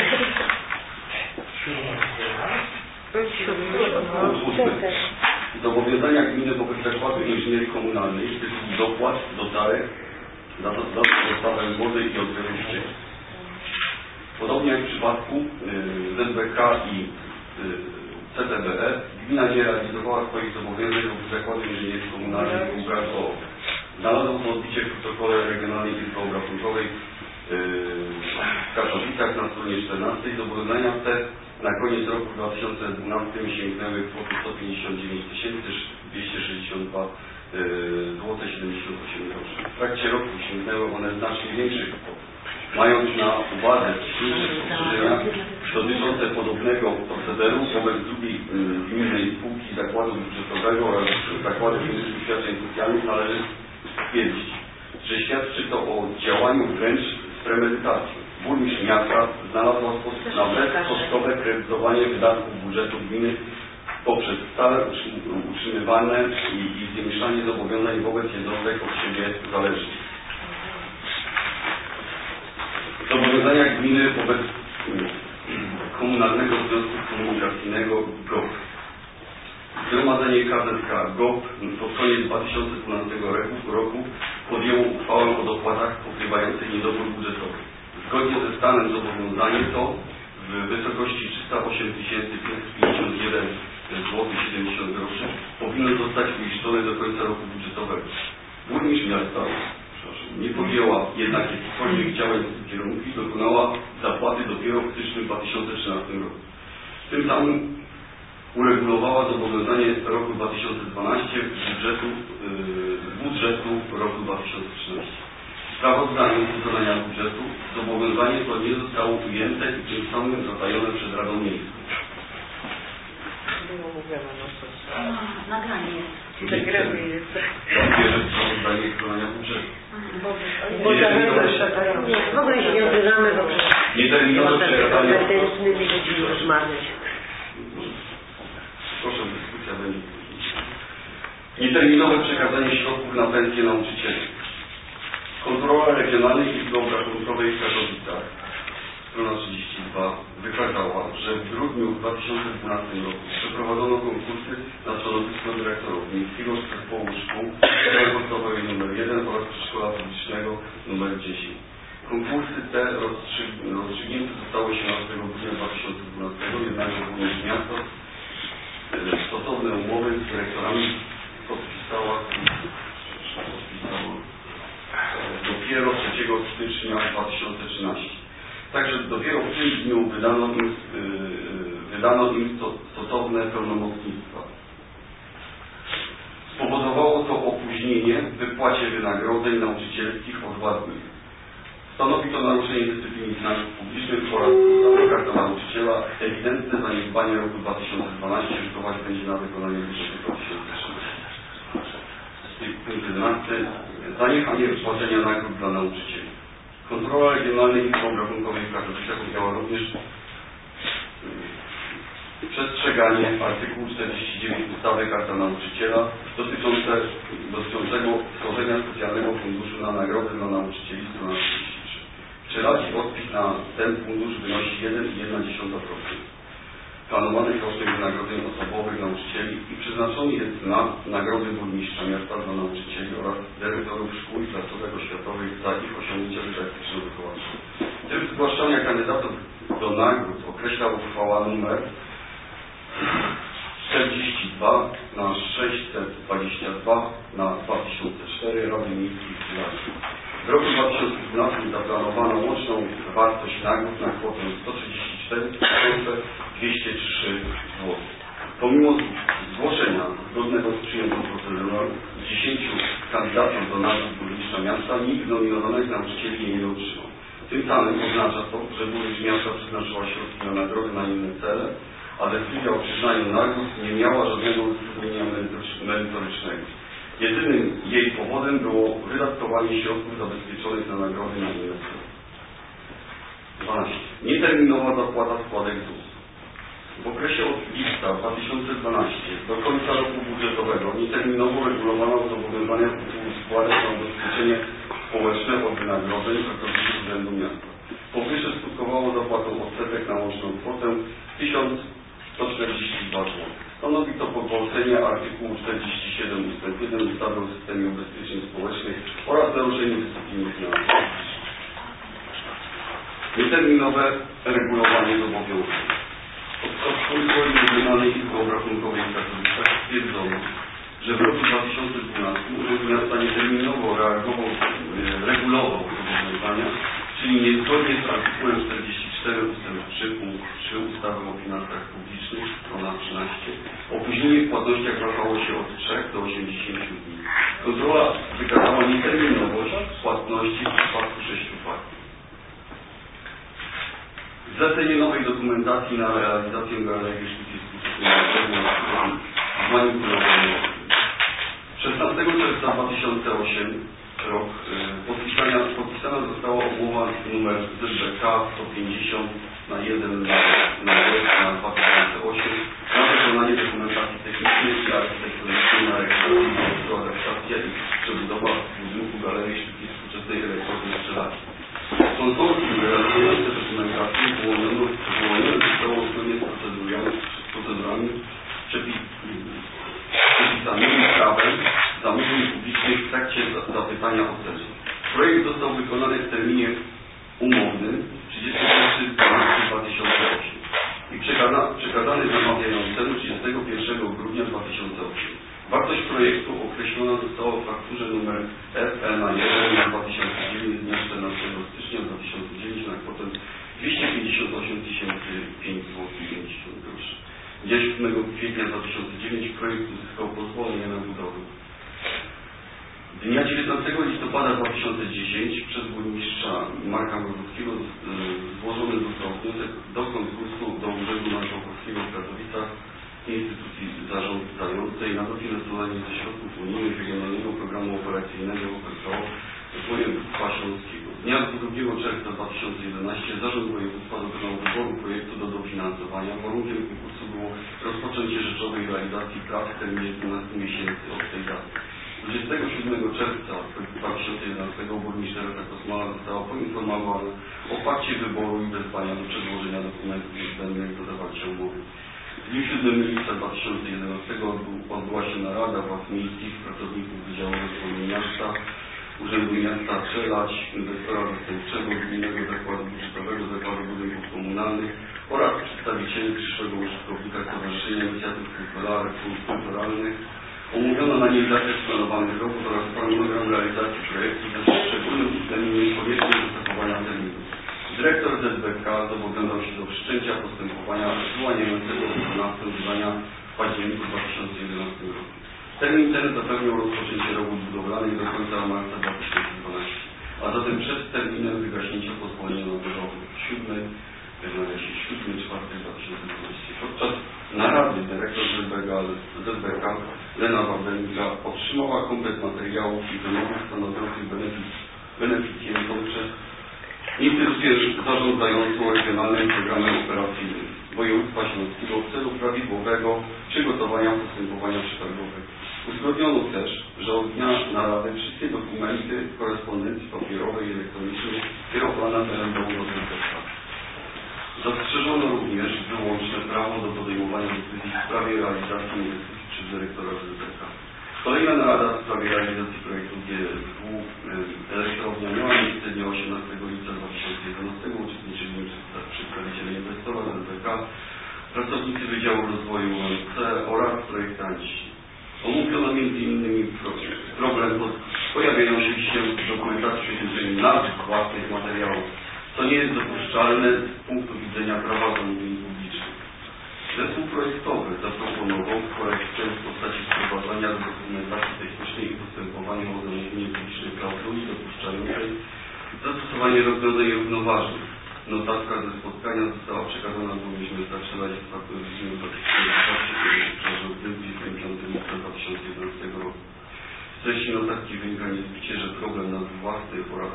Zobowiązania gminy wobec zakładu inżynierii komunalnej z tytułu dopłat, dotarek za dostawę wody i odbioru ścieków. Podobnie jak w przypadku ZBK i CTBE, gmina nie realizowała swoich zobowiązań wobec zakładu inżynierii komunalnej w spółkach o. Znalazło to odbicie w protokole Regionalnej Izby Obrachunkowej w Katowicach na stronie 14. Zobowiązania te na koniec roku 2012 sięgnęły kwoty 159 262 zł 78 groszy. W trakcie roku sięgnęły one znacznie większych kwot. Mając na uwadze wcześniejsze spostrzeżenia dotyczące podobnego procederu wobec drugiej gminnej spółki zakładu budżetowego oraz zakładu innych świadczeń socjalnych, należy stwierdzić, że świadczy to o działaniu wręcz z premedytacją. Burmistrz miasta znalazła sposób na bezkosztowe kredytowanie wydatków budżetu gminy poprzez stale utrzymywane i zwiększanie zobowiązań wobec jednostek od siebie zależnych. Zobowiązania gminy wobec Komunalnego Związku Komunikacyjnego GOP. Zgromadzenie KZK GOP pod koniec 2012 roku podjęło uchwałę o dopłatach pokrywających niedobór budżetowy. Zgodnie ze stanem zobowiązanie to w wysokości 308 551 zł 70 groszy powinno zostać uiszczone do końca roku budżetowego. Burmistrz miasta nie podjęła jednak jakichkolwiek działań w tym kierunku i dokonała zapłaty dopiero w styczniu 2013 roku. Tym samym uregulowała zobowiązanie roku 2012 z budżetu roku 2013. W sprawozdaniu z wykonania budżetu zobowiązanie to nie zostało ujęte i tym samym zatajone przez Radą Miejską. Nagranie jest. Nagranie jest. Bierze sprawozdanie wykonania budżetu. W ogóle się nie odbieramy, bo Nieterminowe przekazanie. kompetentnymi ludźmi rozmawiać. Proszę, dyskusja będzie. Nieterminowe przekazanie środków na pensje nauczycieli. Kontrola Regionalnej Izby Obrachunkowej w Katowicach, strona 32, wykazała, że w grudniu 2012 roku przeprowadzono konkursy na stanowisko dyrektorów Miejskiego Zespołu Szkół Szkoły Podstawowej nr 1 oraz Przedszkola Publicznego nr 10. Konkursy te rozstrzygnięte zostały 18 grudnia 2012, jednakże Burmistrz Miasta stosowne umowy z dyrektorami podpisała dopiero 3 stycznia 2013. Także dopiero w tym dniu wydano im stosowne pełnomocnictwa. Spowodowało to opóźnienie w wypłacie wynagrodzeń nauczycielskich o 2 dni. Stanowi to naruszenie dyscypliny finansów publicznych oraz ustawy Karta Nauczyciela. Ewidentne zaniedbanie roku 2012 rzutować będzie na wykonanie budżetu 2013. Punkt 11. Zaniechanie wypłacenia nagród dla nauczycieli. Kontrola Regionalnej Izby Obrachunkowej w Katowicach udziała również przestrzeganie artykułu 49 ustawy Karta Nauczyciela dotyczącego stworzenia specjalnego funduszu na nagrody dla nauczycieli, strona 33. Przyradzi odpis na ten fundusz wynosi 1,1%. Planowanych rocznych wynagrodzeń osobowych nauczycieli i przeznaczony jest na nagrody burmistrza miasta dla nauczycieli oraz dyrektorów szkół i placówek oświatowych za ich osiągnięcia dydaktyczno-wychowawcze. Tryb zgłaszania kandydatów do nagród określa uchwała nr 42 na 622 na 2004 Rady Miejskiej w Tylaszu. W roku 2012 zaplanowano łączną wartość nagród na kwotę 134 203 zł. Pomimo zgłoszenia zgodnego z przyjętą procedurą 10 kandydatów do nagród burmistrza miasta, nikt z nominowanych nauczycieli jej nie otrzymał. Tym samym oznacza to, że burmistrz miasta przeznaczyła środki na nagrody na inne cele, a decyzja o przyznaniu nagród nie miała żadnego uzasadnienia merytorycznego. Jedynym jej powodem było wydatkowanie środków zabezpieczonych na nagrody na inne cele. 12. Nieterminowa zapłata składek ZUS. W okresie od lipca 2012 do końca roku budżetowego nieterminowo regulowano zobowiązania tytułu składek na ubezpieczenie społeczne od wynagrodzeń pracowników Urzędu Miasta. Powyższe skutkowało zapłatą odsetek na łączną kwotę 1142 zł. Stanowi to pogwałcenie artykułu 47 ust. 1 ustawy o systemie ubezpieczeń społecznych oraz naruszenie dyscypliny finansowej. Nieterminowe regulowanie zobowiązań. Podczas kontroli Regionalnej Izby Obrachunkowej w Katowicach stwierdzono, że w roku 2012 Urząd Miasta nieterminowo regulował zobowiązania, czyli niezgodnie z artykułem 44 ust. 3 punkt 3 ustawy o finansach publicznych, strona 13, opóźnienie w płatnościach wahało się od 3 do 80 dni. Kontrola wykazała nieterminowość płatności w przypadku 6 faktów. Zlecenie nowej dokumentacji na realizację Galerii Sztuki Współczesnej zmanipulowanej. 16 czerwca 2008 rok podpisana została umowa numer ZBK 150 na 1 na 2008 na wykonanie dokumentacji technicznej i architektonicznej na reaktywacja i przebudowa budynku Galerii Sztuki Współczesnej Elektrowni Strzelarskiej. Konsorcjum realizujące dokumentację wyłonione zostało zgodnie z procedurami przepisanymi prawem zamówień publicznych w trakcie zapytania o ceny. Projekt został wykonany w terminie umownym 31.12.2008 i przekazany zamawiającemu 31 grudnia 2008. Wartość projektu określona została w fakturze numer FN1 na 2009 z dnia 14 stycznia 2009 na kwotę 258 500 zł 50 groszy. Dnia 7 kwietnia 2009 projekt uzyskał pozwolenie na budowę. Dnia 19 listopada 2010 przez burmistrza Marka Mrozowskiego złożony został wniosek do konkursu do Urzędu Marszałkowskiego w Katowicach instytucji zarządzającej na dofinansowanie ze środków unijnych Regionalnego Programu Operacyjnego PPO Województwa Śląskiego. Dnia 2 czerwca 2011 Zarząd Województwa dokonał wyboru projektu do dofinansowania. Warunkiem konkursu było rozpoczęcie rzeczowej realizacji prac w terminie 12 miesięcy od tej daty. 27 czerwca 2011 burmistrz Teresa Kosmala została poinformowana o fakcie wyboru i wezwania do przedłożenia dokumentów niezbędnych do zawarcia umowy. W dniu 7 lipca 2011 odbyła się narada władz miejskich, pracowników Wydziału Rozwoju Miasta, Urzędu Miasta Strzelać, inwestora zastępczego, Gminnego Zakładu Budżetowego, Zakładu Budynków Komunalnych oraz przedstawicieli przyszłego użytkownika Stowarzyszenia Inicjatyw Kulturalnych. Omówiono na niej zakres planowanych robót oraz harmonogram realizacji projektu ze szczególnym uwzględnieniem konieczności zachowania terminu. Dyrektor ZBK zobowiązał się do wszczęcia postępowania wyłaniającego wykonawcę zadania w październiku 2011 roku. Termin ten zapewniał rozpoczęcie robót budowlanych do końca marca 2012, a zatem przed terminem wygaśnięcia pozwolenia na budowę 7/4/2012. Podczas narady dyrektor ZBK Lena Wawrzyńska otrzymała komplet materiałów i wymogów stanowiących beneficjentom przez instytucję zarządzającą Regionalnym Programem Operacyjnym Województwa Śląskiego w celu prawidłowego przygotowania postępowania przetargowego. Uzgodniono też, że od dnia narady wszystkie dokumenty korespondencji papierowej i elektronicznej kierowane będą do ZBK. Zastrzeżono również wyłączne prawo do podejmowania decyzji w sprawie realizacji inwestycji przez dyrektora ZBK. Kolejna narada w sprawie realizacji projektu GSW Elektrownia miała miejsce dnia 18 lipca 2011. Uczestniczyli przedstawiciele inwestora ZBK, pracownicy Wydziału Rozwoju UMC oraz projektanci. Omówiono m.in. problem pojawiających się w dokumentacji przeznaczenia nazw własnych materiałów, co nie jest dopuszczalne z punktu widzenia prawa zamówień publicznych. Zespół projektowy zaproponował korektę w postaci wprowadzania do dokumentacji technicznej i postępowania o zamówienie publicznej klauzuli dopuszczającej zastosowanie rozwiązań równoważnych. Notatka ze spotkania została przekazana burmistrzowi Strzelać w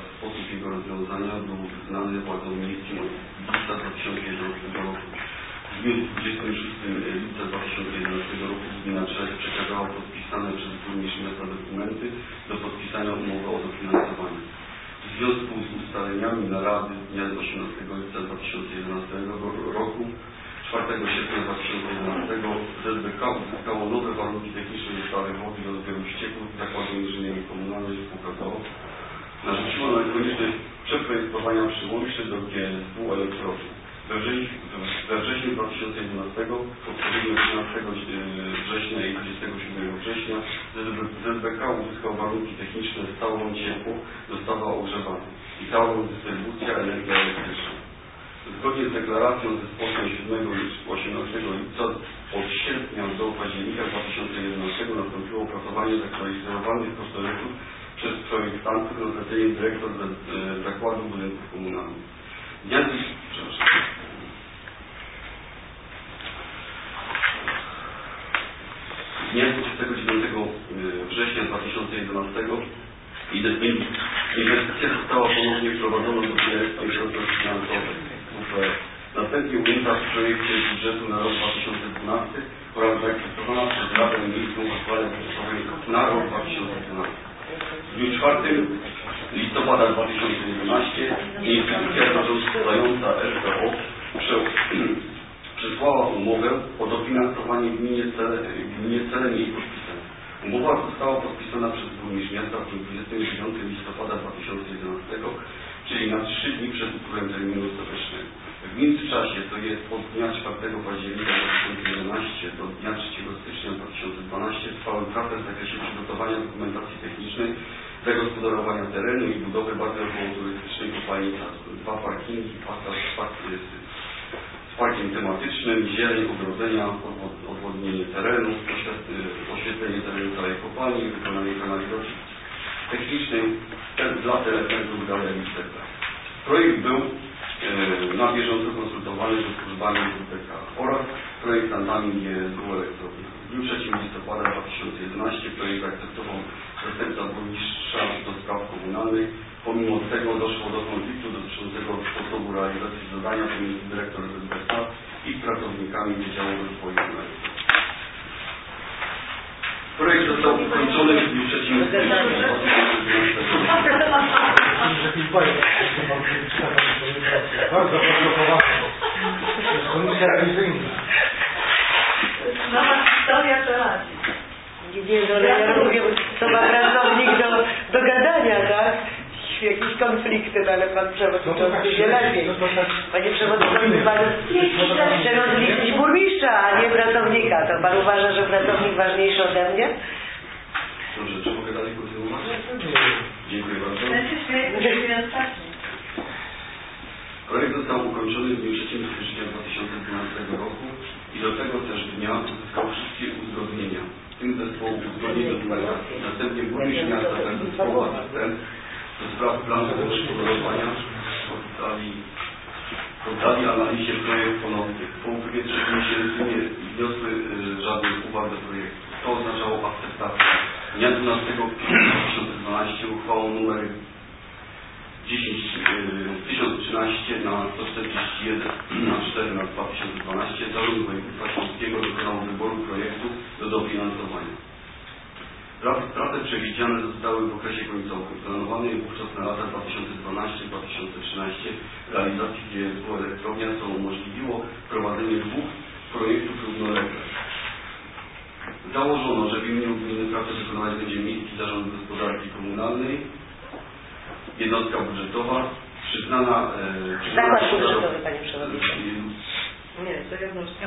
sposób jego rozwiązania był znany władzom miejskim od lipca 2011 roku. W dniu 26 lipca 2011 roku gmina Czech przekazała podpisane przez burmistrz miasta dokumenty do podpisania umowy o dofinansowanie. W związku z ustaleniami narady dnia 18 lipca 2011 roku 4 sierpnia 2011 ZBK uzyskało nowe warunki techniczne dostawy wody do odbioru ścieków z Zakładu Inżynierii Komunalnej spółka z.o.o. Narzuciło na konieczność przeprojektowania przyłączy do GSW elektrowni. We wrześniu 2011, odpowiednio 13 września i 27 września ZBK uzyskał warunki techniczne stałą ciepło, dostawa ogrzewania i stałą dystrybucja energii elektrycznej. Zgodnie z deklaracją ze spotkania 7 i 18 lipca od sierpnia do października 2011 nastąpiło opracowanie zaktualizowanych kosztorytów przez projektantów na zlecenie dyrektor Zakładu Budynków Komunalnych. Dnia 29 września 2011 inwestycja została ponownie wprowadzona do Ministerstwa Infrastruktury Finansowej. Następnie ujęta w projekcie budżetu na rok 2012 oraz zaakceptowana przez Radę Miejską Uchwałę Budżetową na rok 2012. W dniu 4 listopada 2011 instytucja zarządzająca RPO przesłała umowę o dofinansowanie gminie celem jej podpisania. Umowa została podpisana przez burmistrz miasta w dniu 29 listopada 2011, czyli na 3 dni przed upływem terminu ostatecznego. W międzyczasie, to jest od dnia 4 października 2011 do dnia 3 stycznia 2012 trwały prace w zakresie przygotowania dokumentacji technicznej, zagospodarowania terenu i budowy bazy okołoturystycznej kopalni czasu. 2 parkingi, z parkiem tematycznym, zieleń, ogrodzenia, odwodnienie terenu, oświetlenie terenu całej kopalni, wykonanie kanalizacji technicznej dla telecentrów, galerii, etc. Projekt był na bieżąco konsultowany ze służbami WTK oraz projektantami GSW Elektrowni. W dniu 3 listopada 2011 projekt akceptował zastępca burmistrza do spraw komunalnych. Pomimo tego doszło do konfliktu dotyczącego sposobu realizacji zadania pomiędzy dyrektorem ZBK i pracownikami Wydziału Rozwoju Gminy. Projekt został ukończony w dniu 3 stycznia 2012 Bardzo podziękowane. Komisja rewizyjna. Nowa historia to raz. Nie, ale ja rozumiem, to ma pracownik do gadania, tak? Jakieś konflikty, ale pan przewodniczący wie lepiej. Panie przewodniczący, pan trzeba zliczyć burmistrza, a nie pracownika. To pan uważa, że pracownik ważniejszy ode mnie? Dobrze, czy mogę dalej kontynuować? Dziękuję bardzo. Projekt został ukończony w dniu 3 stycznia 2012 roku i do tego też dnia uzyskał wszystkie uzgodnienia, w tym zespołu uzgodnień dokumentacji. Następnie burmistrz miasta bez zespołu asystent do spraw planu gospodarowania poddali analizie projekt ponownie. Po upływie 3 miesięcy nie wniosły żadnych uwag do projektu. To oznaczało akceptację. Dnia 12 kwietnia 2012 uchwałą numer 1013 na 141 na 4 na 2012 Zarząd Województwa Śląskiego dokonał wyboru projektu do dofinansowania. Prace przewidziane zostały w okresie końcowym, planowanej wówczas na lata 2012-2013 realizacji GSW Elektrownia, co umożliwiło prowadzenie 2 projektów równolegle. Założono, że w imieniu gminy pracę wykonać będzie Miejski Zarząd Gospodarki Komunalnej, jednostka budżetowa, przyznana Zakład budżetowy, panie przewodniczący. Nie, to jednostka.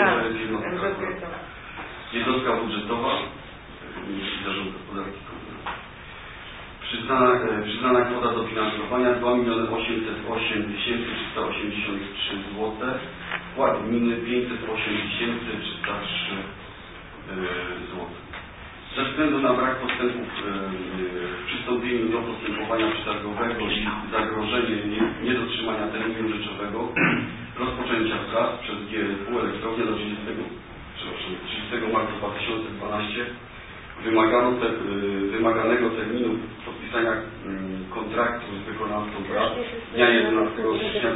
Jednostka budżetowa, Miejski Zarząd Gospodarki Komunalnej. Przyznana kwota dofinansowania 2 808 383 zł, wkład gminy 508 303 zł. Ze względu na brak postępów w przystąpieniu do postępowania przetargowego i zagrożenie niedotrzymania terminu rzeczowego rozpoczęcia prac przez GSW Elektrownia do 30 marca 2012 wymaganego terminu podpisania kontraktu z wykonawcą prac dnia 11 września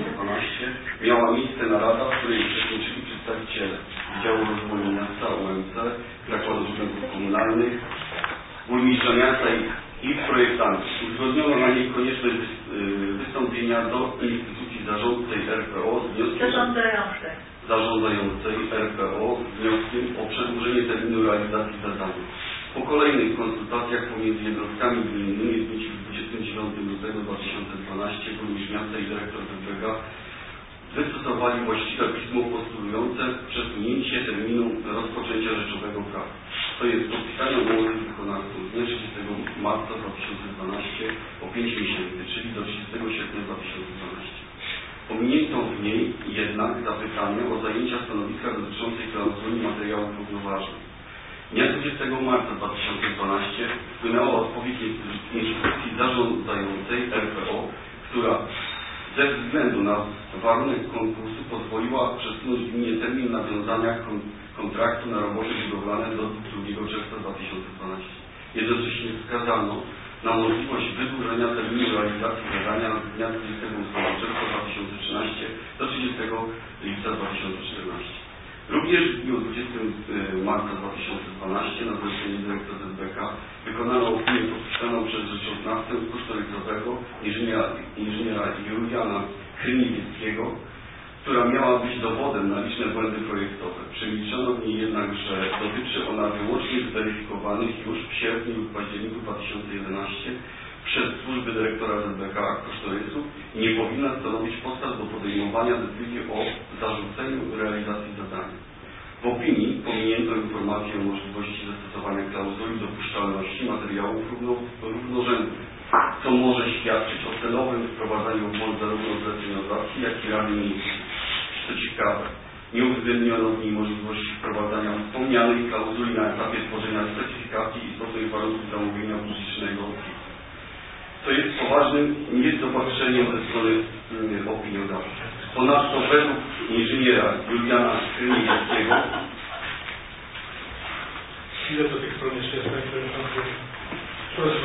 2012 miała miejsce narada, w której uczestniczyli przedstawiciele Wydziału Rozwoju Miasta, UMC, Zakładu Urzędów Komunalnych, burmistrza miasta i projektantów. Uzgodniono na niej konieczność wystąpienia do instytucji zarządczej RPO z wnioskiem zarządzającej RPO z wnioskiem o przedłużenie terminu realizacji zadania. Po kolejnych konsultacjach pomiędzy jednostkami gminnymi w dniu 29 lutego 2012 burmistrz miasta i dyrektor ZBG wystosowali właściwe pismo postulujące przesunięcie terminu rozpoczęcia rzeczowego prawa. To jest podpisanie umowy z wykonawcą z dnia 30 marca 2012 o 5 miesięcy, czyli do 30 sierpnia 2012. Pominięto w niej jednak zapytanie o zajęcia stanowiska dotyczącej klauzuli materiałów równoważnych. Dnia 20 marca 2012 wpłynęła odpowiedź instytucji zarządzającej RPO, która ze względu na warunek konkursu pozwoliła przesunąć gminie termin nawiązania kontraktu na roboty budowlane do 2 czerwca 2012. Jednocześnie wskazano na możliwość wydłużenia terminu realizacji zadania z dnia 28 czerwca 2013 do 30 lipca 2014. Również w dniu 20 marca 2012 na zlecenie dyrektora ZBK wykonano opinię podpisaną przez rzeczoznawcę kosztorysowego inżyniera Juliana Kryniewickiego, która miała być dowodem na liczne błędy projektowe. Przemilczono w niej jednak, że dotyczy ona wyłącznie zweryfikowanych już w sierpniu lub październiku 2011 przez służby dyrektora ZBK kosztorysów i nie powinna stanowić podstaw do podejmowania decyzji o zarzuceniu realizacji zadania. W opinii pominięto informację o możliwości zastosowania klauzuli dopuszczalności materiałów równorzędnych, co może świadczyć o celowym wprowadzaniu w błąd zarówno zleceniodawcy, jak i Rady Miejskiej. Co ciekawe, nie uwzględniono w niej możliwości wprowadzania wspomnianej klauzuli na etapie tworzenia specyfikacji istotnych warunków zamówienia publicznego, co jest poważnym niedopatrzeniem ze strony opiniodawcy. Ponadto według inżyniera Juliana Kryniewickiego ile do tych stron jeszcze jest, panie przewodniczący? Proszę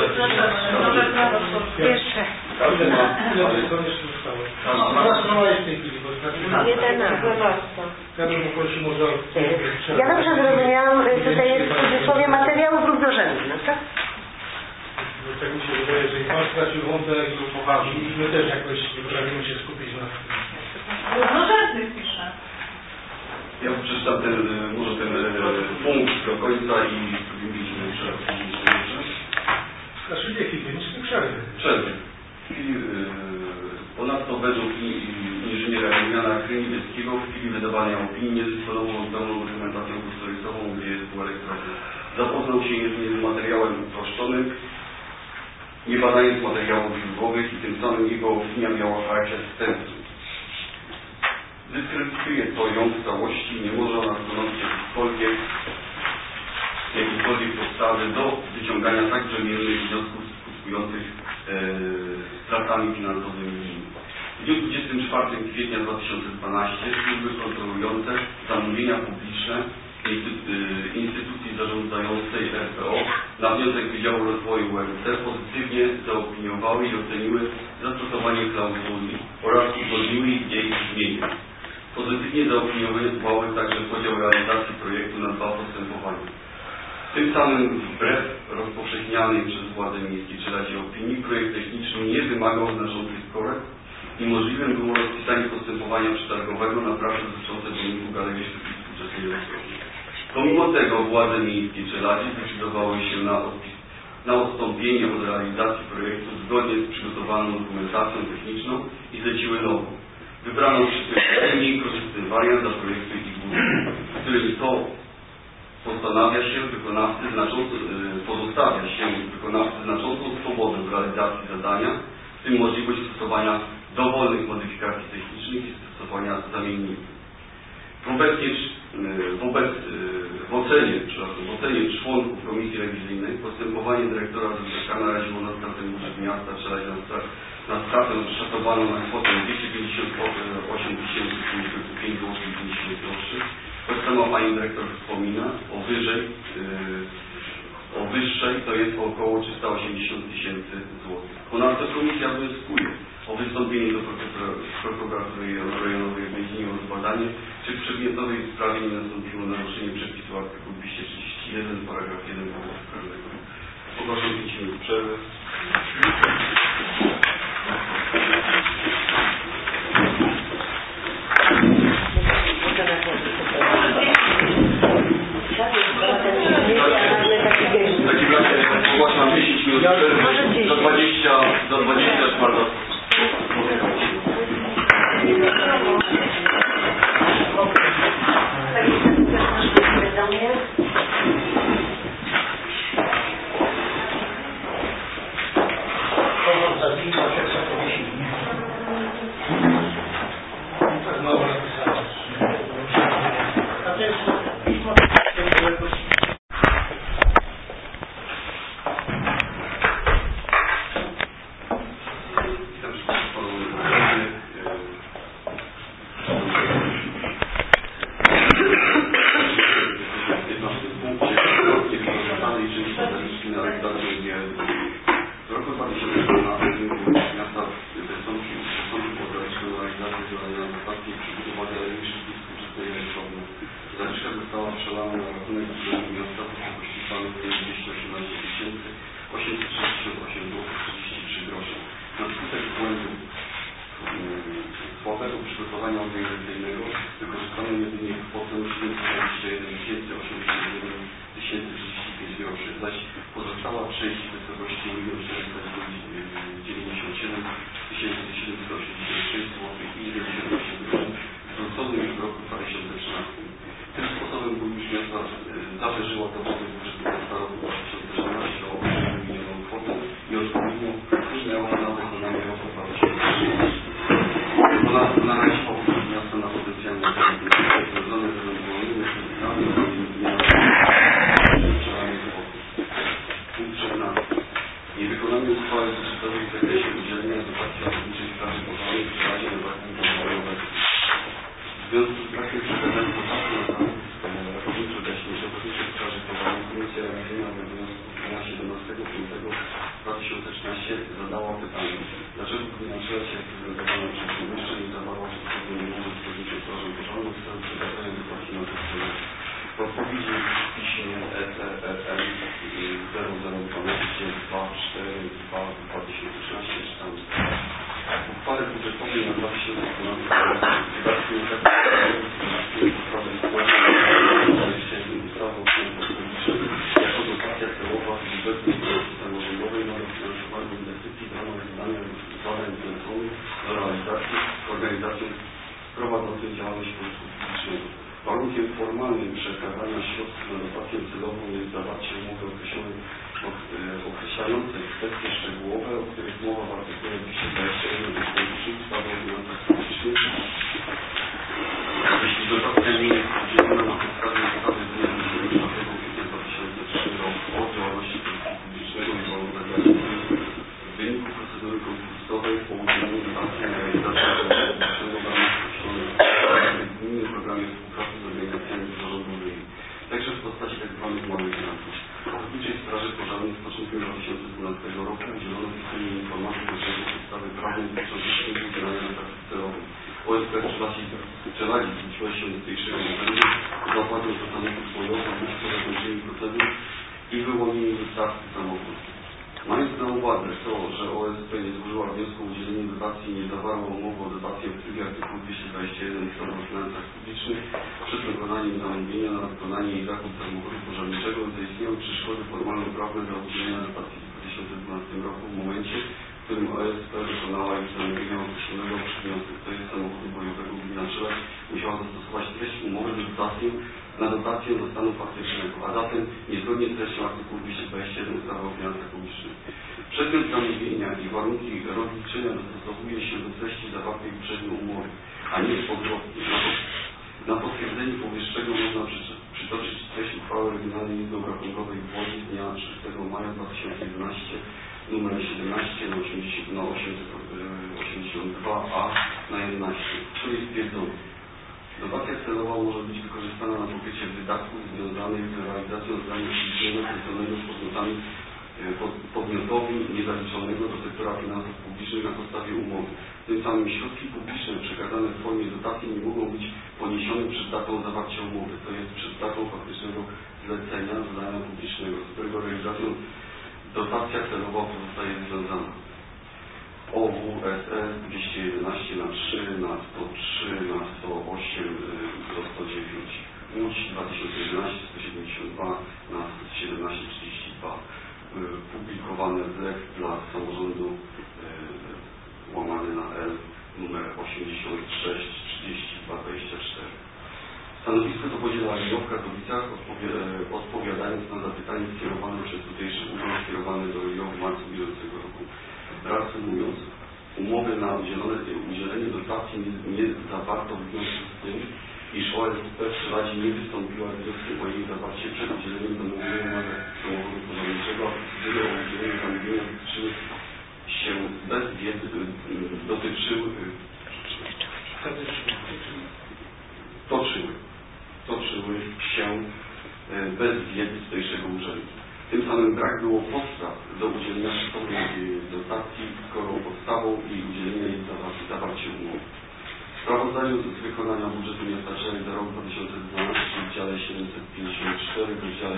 Jeszcze. ile tych stron jeszcze zostało? Która strona jest w tej chwili? 11. Ja bym poprosił może o... Ja dobrze zrozumiałam, tutaj jest w cudzysłowie materiałów równorzędnych, tak? Tak mi się wydaje, że i pan stracił wątek i my też jakoś nie potrafimy się skupić na tym. Równorzędnych pisze. ja przeczytam może ten punkt do końca i mieliśmy przerwę. Znaczy nie chwilę, nic nie przerwy. Przerwy. Ponadto według inżyniera Juliana Kryniewickiego w chwili wydawania opinii nie dysponował pełną dokumentacją kosztorysową, gdzie jest była rejestracja. Zapoznał się jedynie z materiałem uproszczonym, nie badając materiałów źródłowych i tym samym jego opinia miała charakter wstępny. Dyskredytuje to ją w całości, nie może ona stanowić jakiejkolwiek podstawy do wyciągania tak brzemiennych wniosków skutkujących stratami finansowymi. W dniu 24 kwietnia 2012 służby kontrolujące zamówienia publiczne instytucji zarządzającej RPO na wniosek Wydziału Rozwoju UMC pozytywnie zaopiniowały i oceniły zastosowanie klauzuli oraz uzgodniły jej brzmienie. Pozytywnie zaopiniowały także podział realizacji projektu na 2 postępowania. Tym samym wbrew rozpowszechnianej przez władze miejskie czy Radzie opinii projekt techniczny nie wymagał znaczących korekt i możliwym było rozpisanie postępowania przetargowego na prace dotyczące budynku Galerii Sztuki Współczesnej Rosji. Pomimo tego władze miejskie czy Radzie zdecydowały się na odstąpienie od realizacji projektu zgodnie z przygotowaną dokumentacją techniczną i zleciły logo. Wybrano przy tym najmniej korzystny wariant dla projektu i budynku, w którym to pozostawia się wykonawcy znaczącą swobodę w realizacji zadania, w tym możliwość stosowania dowolnych modyfikacji technicznych i stosowania zamienników. W ocenie członków Komisji Rewizyjnej postępowanie dyrektora ZBK naraziło na stratę budżet miasta, trzeba na stratę szacowaną na kwotę 258 555 zł 50 groszy. Choć sama pani dyrektor wspomina o wyżej o wyższej, to jest około 380 tysięcy złotych. Ponadto komisja wnioskuje o wystąpienie do prokuratury rejonowej w Miedzinie o zbadanie, czy w przedmiotowej sprawie nie nastąpiło naruszenie przepisu artykułu 231 paragraf 1 kodeksu karnego. Ogłaszam 5 minut przerwy. W takim razie ogłaszam 10 minut przerwy do 24. Przygotowania organizacyjnego wykorzystano jedynie kwotę 721 035 groszy, zaś pozostała część w wysokości 1 497 786 zł i 98 groszy zwrócony już w roku 2013. Tym sposobem burmistrz miasta zawyżyła dochody budżetu miasta roku 2013 o 8 milionów kwotę i odpowiednio wpłynęła na wykonanie roku 2013. Ponadto na razie powód miasta na potencjalne związane z ewentualnymi efektami Punkt 14. Niewykonanie uchwały budżetowej w zakresie udzielenia dotacji ochotniczej straży pożarnej w razie wypadku drogowego. W związku z brakiem przekazania dotacji na ratowniczą gaśnicę ochotniczej straży pożarnej Komisja Rewizyjna we wniosku z dnia 17.05.2013 zadała pytanie, dlaczego gmina Żelec reprezentowana przez burmistrza nie zawarła stosownej umowy z ochotniczą strażą pożarną w celu przekazania dotacji na te cele. W odpowiedzi w piśmie ECRL 0012-242-2013 czytamy: w uchwale budżetowej na 2012 wydatki ustawy jako dotacja celowa z budżetu samorządowej na dofinansowanie inwestycji w ramach zadania zadań zleconych do realizacji organizacją prowadzących działalność publicznego. Warunkiem formalnym przekazania środków na dotację celową jest zawarcie umowy określającej kwestie szczegółowe, o których mowa w artykule 221 ust. 3 ustawy o finansach publicznych. Jeśli dotacja nie jest udzielona na podstawie ustawy z dnia 24 kwietnia 2003 roku o działalności publicznego i wolontaryzmu w wyniku procedury konkursowej po udzieleniu dotacji na realizację publicznego w ramach określonych w gminnym programie współpracy z organizacjami pozarządowymi, także w postaci tzw. małych grantów. Ochotniczej Straży Pożarnej z początku 2012 roku udzielono systemie informacji dotyczących podstawy prawnej dotyczącej udzielania dotacji celowej. OSP Strzeladzi zwróciła się do dzisiejszego urzędu z opłatą za samochód bojowy po zakończeniu procedur i wyłonieniu wystarczy samochód. Mając na uwadze to, że OSP nie złożyła wniosku o udzielenie dotacji i nie zawarła umowy o dotację w trybie artykułu 221 ustawy o finansach publicznych, przed wykonaniem zamówienia na wykonanie i zakup samochodu pożarniczego zaistniały przeszkody formalno-prawne dla udzielenia dotacji w 2012 roku w momencie, w którym OSP wykonała już zamówienia określonego przedmiotu, to jest samochodu bojowego gmina Żelec, musiała zastosować treść umowy na dotację do stanu faktycznego, a zatem niezgodnie z treścią artykułu 221 ustawy o finansach publicznych. Przedmiot zamówienia i warunki rozliczenia dostosowuje się do treści zawartej uprzednio umowy, a nie odwrotnie. Na potwierdzenie powyższego można przytoczyć treść uchwały Regionalnej Izby Obrachunkowej w Łodzi z dnia 6 maja 2011 numer 17 na 882 a na 11, w której stwierdzono: dotacja celowa może być wykorzystana na pokrycie wydatków związanych z realizacją zadania publicznego zleconego z podmiotowi niezaliczonego do sektora finansów publicznych na podstawie umowy. Tym samym środki publiczne przekazane w formie dotacji nie mogą być poniesione przed datą zawarcia umowy, to jest przed datą faktycznego zlecenia zadania publicznego, z którego realizacją dotacja celowa pozostaje związana. OWSS 211 na 3, na 103, na 108, do 109. Łódź 2011 172 na 1732. Publikowane ZLEK dla samorządu łamany na L numer 86 32 24. Stanowisko to podzielali w Katowicach, odpowiadając na zapytanie skierowane przez tutejszy urząd skierowane do RIO w marcu bieżącego roku. Reasumując, umowy na udzielenie dotacji nie zawarto w związku z tym, iż OSP w Żeladzie nie wystąpiła z wnioskiem o jej zawarcie przed udzieleniem zamówienia samochodu porządczego, a procedury o udzielenie zamówienia toczyły się bez wiedzy tutejszego urzędu. Tym samym brak było podstaw do udzielenia stosownej dotacji, skoro podstawą jej udzielenia jest zawarcie umowy. W sprawozdaniu z wykonania budżetu miasta Żeleń za rok 2012 w dziale 754 w rozdziale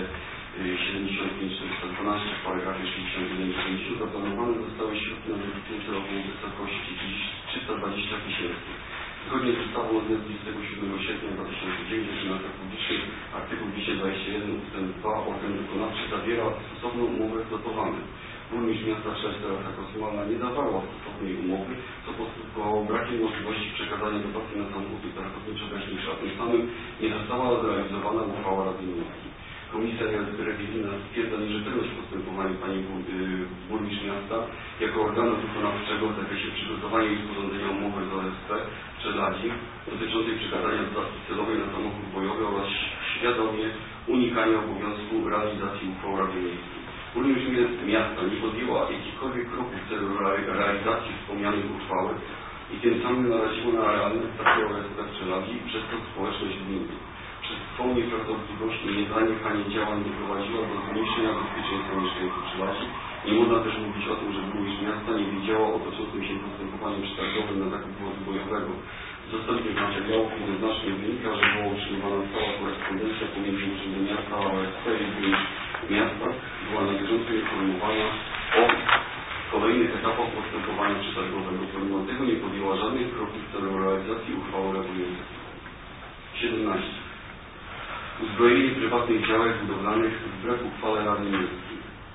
75412 w paragrafie 61-90 zaplanowane zostały środki na inwestycje celowe w wysokości 320 000. Zgodnie z ustawą z dnia 27 sierpnia 2009 o finansach publicznych artykuł 221 ust. 2 organ wykonawczy zawiera stosowną umowę z dotowanym. Burmistrz miasta Teresa Kosmala nie zawarła stosownej umowy, co poskutkowało brakiem możliwości przekazania dotacji na samochód ratowniczo-gaśnicza. Tym samym nie została zrealizowana uchwała Rady Miejskiej. Komisja rewizyjna stwierdza nierzetelność postępowania pani burmistrz miasta jako organu wykonawczego w zakresie przygotowania i sporządzenia umowy z OSP w Żeladzie dotyczącej przekazania dotacji celowej na samochód bojowy oraz świadomie unikania obowiązku realizacji uchwał Rady Miejskiej. Burmistrz miasta nie podjęła jakichkolwiek kroków w celu realizacji wspomnianej uchwały i tym samym naraziło na realne straty OSP w Żeladzie i przez to społeczność gminy. Przez swą nieprawdopodobność i niezaniechanie działań doprowadziła do zmniejszenia bezpieczeństwa mieszkańców Żelazi. Nie można też mówić o tym, że burmistrz miasta nie wiedziała o toczącym się postępowaniu przetargowym na zakup wozu bojowego. Z dostępnych materiałów jednoznacznie wynika, że była utrzymywana stała korespondencja pomiędzy Urzędem Miasta a OSP i burmistrz miasta. Była na bieżąco informowana o kolejnych etapach postępowania przetargowego. Pomimo tego nie podjęła żadnych kroków w celu realizacji uchwały Rady Miejskiej. 17. Uzbrojenie prywatnych działek budowlanych wbrew uchwale Rady Miejskiej.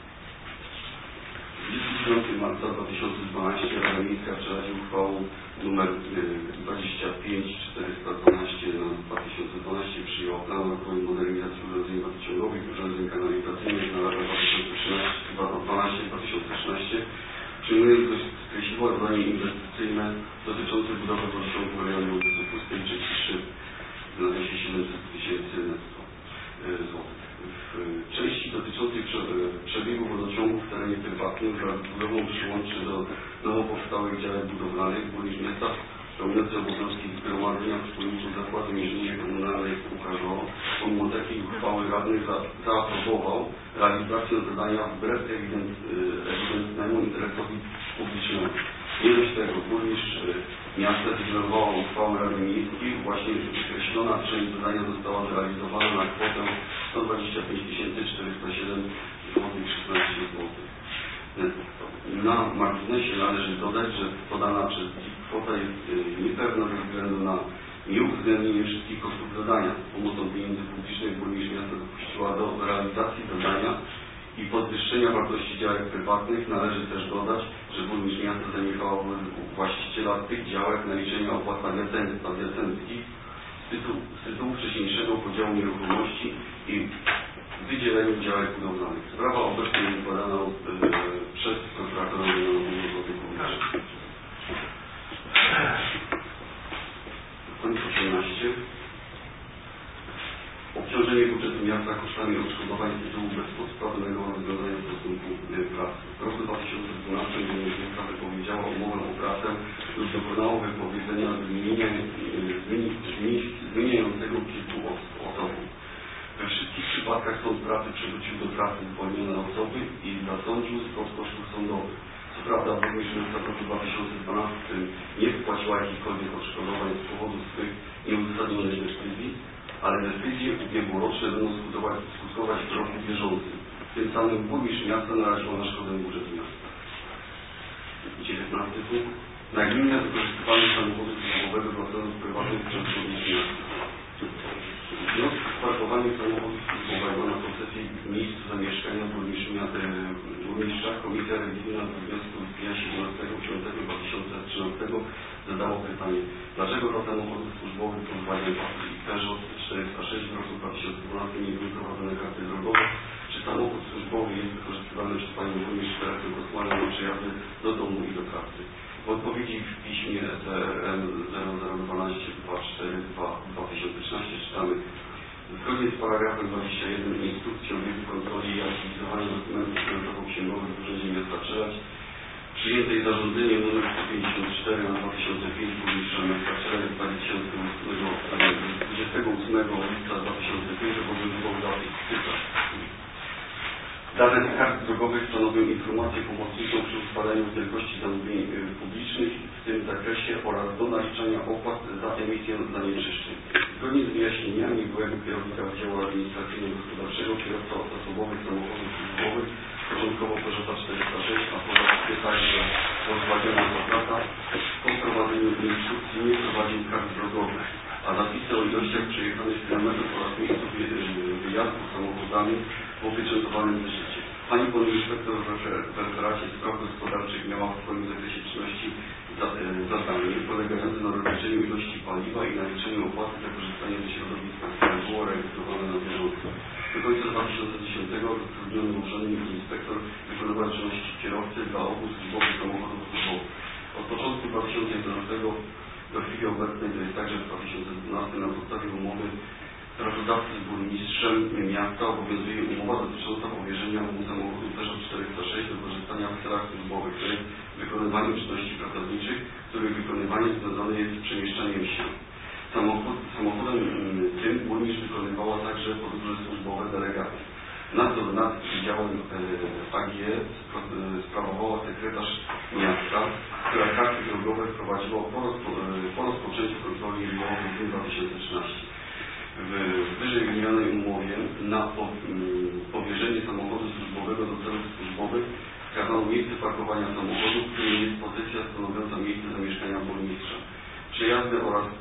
29 marca 2012 Rada Miejska w Żeladzie uchwałą nr 25412 na 2012 przyjęła plan rozwoju modernizacji urządzeń wodociągowych, urządzeń kanalizacyjnych na lata 2012-2013, przyjmując skreśliło zadanie inwestycyjne dotyczące budowy wodociągu w rejonie ulicy Pustej i Czekiszy w nawiasie 700 000 złotych. W części dotyczącej przebiegu wodociągu w terenie prywatnym wraz z budową przyłączy do nowo powstałych działek budowlanych burmistrz miasta pełniący obowiązki zgromadzenia wspólników zakładu inżynierii komunalnej UKŻO pomimo takiej uchwały radnych zaaprobował realizację zadania wbrew ewidentnemu interesowi publicznemu. Nie dość tego, burmistrz miasta zignorowała uchwałę Rady Miejskiej, właśnie określona część zadania została zrealizowana na kwotę 125 407 16 zł. Na marginesie należy dodać, że podana przez ZIK kwota jest niepewna ze względu na nieuwzględnienie wszystkich kosztów zadania. Pomocą pieniędzy publicznych burmistrz miasta dopuściła do realizacji zadania i podwyższenia wartości działek prywatnych. Należy też dodać, że burmistrz miasta zaniechała właściciela tych działek naliczenia opłat adiacenckich z tytułu wcześniejszego podziału nieruchomości i wydzieleniu działek budowlanych. Sprawa obecnie jest badana przez prokuratora Generalnego Złotych Publicznych. Punkt 18. Obciążenie budżetu miasta kosztami odszkodowań z tytułu bezpodstawnego rozwiązania stosunku pracy. W roku 2012 burmistrz miasta wypowiedziała umowę o pracę lub dokonało wypowiedzenia zmieniającego kilku osobom. przywrócił do pracy zwolnione osoby i zasądził zwrot kosztów sądowych. Co prawda burmistrz miasta w roku 2012 nie wypłaciła jakichkolwiek odszkodowań z powodu swych nieuzasadnionych decyzji, ale decyzje ubiegłoroczne będą skutkować w roku bieżącym. Tym samym burmistrz miasta naraził na szkodę budżetu miasta. 19 punkt. Nagminne wykorzystywanie samochodu służbowego dla celów prywatnych przez burmistrz miasta. Wniosek o parkowanie samochodu służbowego na koncesji miejsc zamieszkania burmistrza Komisja Rewizyjna w wniosku z dnia 17.10.2013 zadała pytanie, dlaczego dla samochodów służbowych pozwolenia pasy i Peugeot 406 w roku 2012 nie były prowadzone karty drogowe? Czy samochód służbowy jest wykorzystywany przez Panią Burmistrz Teresę Kosmalę na przejazdy do domu i do pracy? W odpowiedzi w piśmie CRM 00124242-2013 czytamy: zgodnie z paragrafem 21 instrukcji o biegu kontroli i aktywizowania dokumentów finansowo-księgowych w Urzędzie Miasta Czeladź przyjętej zarządzeniem nr 154 na 2005 burmistrza miasta Czeladź z 28 lipca 2005 obowiązywał zapis cytat. Dane z kart drogowych stanowią informację pomocniczą przy ustalaniu wielkości zamówień publicznych w tym zakresie oraz do naliczania opłat za emisję zanieczyszczeń. Zgodnie z wyjaśnieniami byłego kierownika Wydziału Administracyjno-Gospodarczego kierowca osobowych samochodów służbowych, początkowo Peugeota 406, a poza także Volkswagena Passata, po wprowadzeniu instrukcji nie prowadził kart drogowych, a zapisy o ilościach przejechanych kilometrów oraz miejscu wyjazdu samochodami w opieczętowanym zeszycie. Pani podinspektor w referacie spraw gospodarczych miała w swoim zakresie czynności zadanie polegające na rozliczeniu ilości paliwa i naliczeniu opłaty za korzystanie ze środowiska, które było rejestrowane na bieżąco. Do końca 2010 zatrudniony urzędnik inspektor wykonywał czynności kierowcy dla obu służbowych samochodów służbowych. Od początku 2011 do chwili obecnej, to jest także w 2012, na podstawie umowy pracodawcy z burmistrzem miasta obowiązuje umowa dotycząca powierzenia mu samochodu Peugeot 406 do korzystania w celach służbowych, to jest wykonywanie czynności pracowniczych, których wykonywanie związane jest z przemieszczaniem się. Samochodem tym burmistrz wykonywała także podróże służbowe delegacji. Nadzór nad Wydziałem AGE sprawowała sekretarz miasta, która karty drogowe wprowadziła po rozpoczęciu kontroli rejonowej w 2013. W wyżej wymienionej umowie na powierzenie samochodu służbowego do celów służbowych wskazano miejsce parkowania samochodu, którym jest posesja stanowiąca miejsce zamieszkania burmistrza. Przejazdy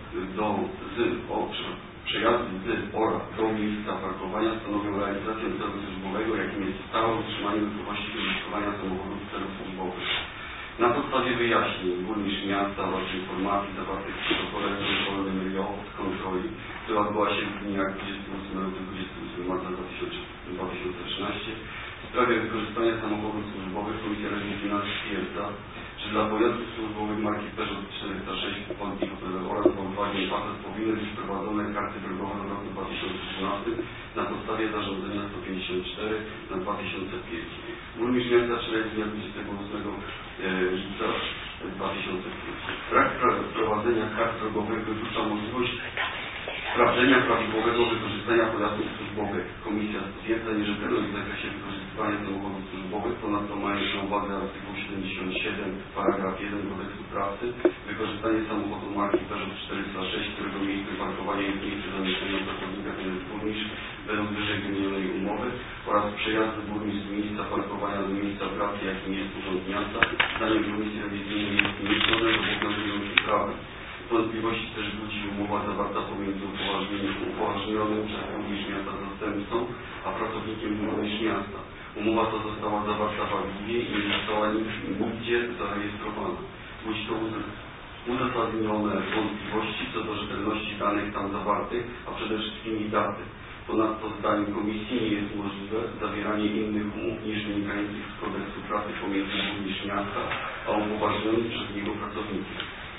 do miejsca parkowania stanowią realizację celu służbowego, jakim jest stałe utrzymanie gotowości użytkowania samochodów w celów służbowych. Na podstawie wyjaśnień burmistrz miasta oraz informacji zawartych w protokole kontrolnym z kontroli, która odbyła się w dniach 28-28 marca 2013 w sprawie wykorzystania samochodów służbowych, Komisja Rewizyjna stwierdza, że dla pojazdów służbowych marki Peugeot 406 oraz Volkswagen Passat powinny być wprowadzone karty drogowe w roku 2012 na podstawie zarządzenia 154 na 2005. Burmistrz miasta Czeladź z dnia 28 lipca 2005. Brak wprowadzenia kart drogowych wyklucza możliwość sprawdzenia prawidłowego wykorzystania pojazdów służbowych. Komisja stwierdza nierzetelność w zakresie wykorzystywania samochodów służbowych, ponadto mając na uwadze artykuł 77 paragraf 1 Kodeksu pracy, wykorzystanie samochodu marki Peugeot 406, którego miejsce parkowania jest miejsce zamieszkania pracownika, to jest burmistrz według wyżej wymienionej umowy, oraz przejazdy burmistrz z miejsca parkowania do miejsca pracy, jakim jest urząd miasta, zdaniem Komisji Rewizyjnej jest niezgodne z obowiązującym prawem. Wątpliwości też budzi umowa zawarta pomiędzy upoważnionym przez burmistrz miasta zastępcą, a pracownikiem burmistrz miasta. Umowa ta została zawarta wadliwie i nie została nigdzie zarejestrowana. Budzi to uzasadnione wątpliwości co do rzetelności danych tam zawartych, a przede wszystkim i daty. Ponadto zdaniem Komisji nie jest możliwe zawieranie innych umów niż wynikających z Kodeksu pracy pomiędzy burmistrz miasta, a upoważnionym przez niego pracownikiem.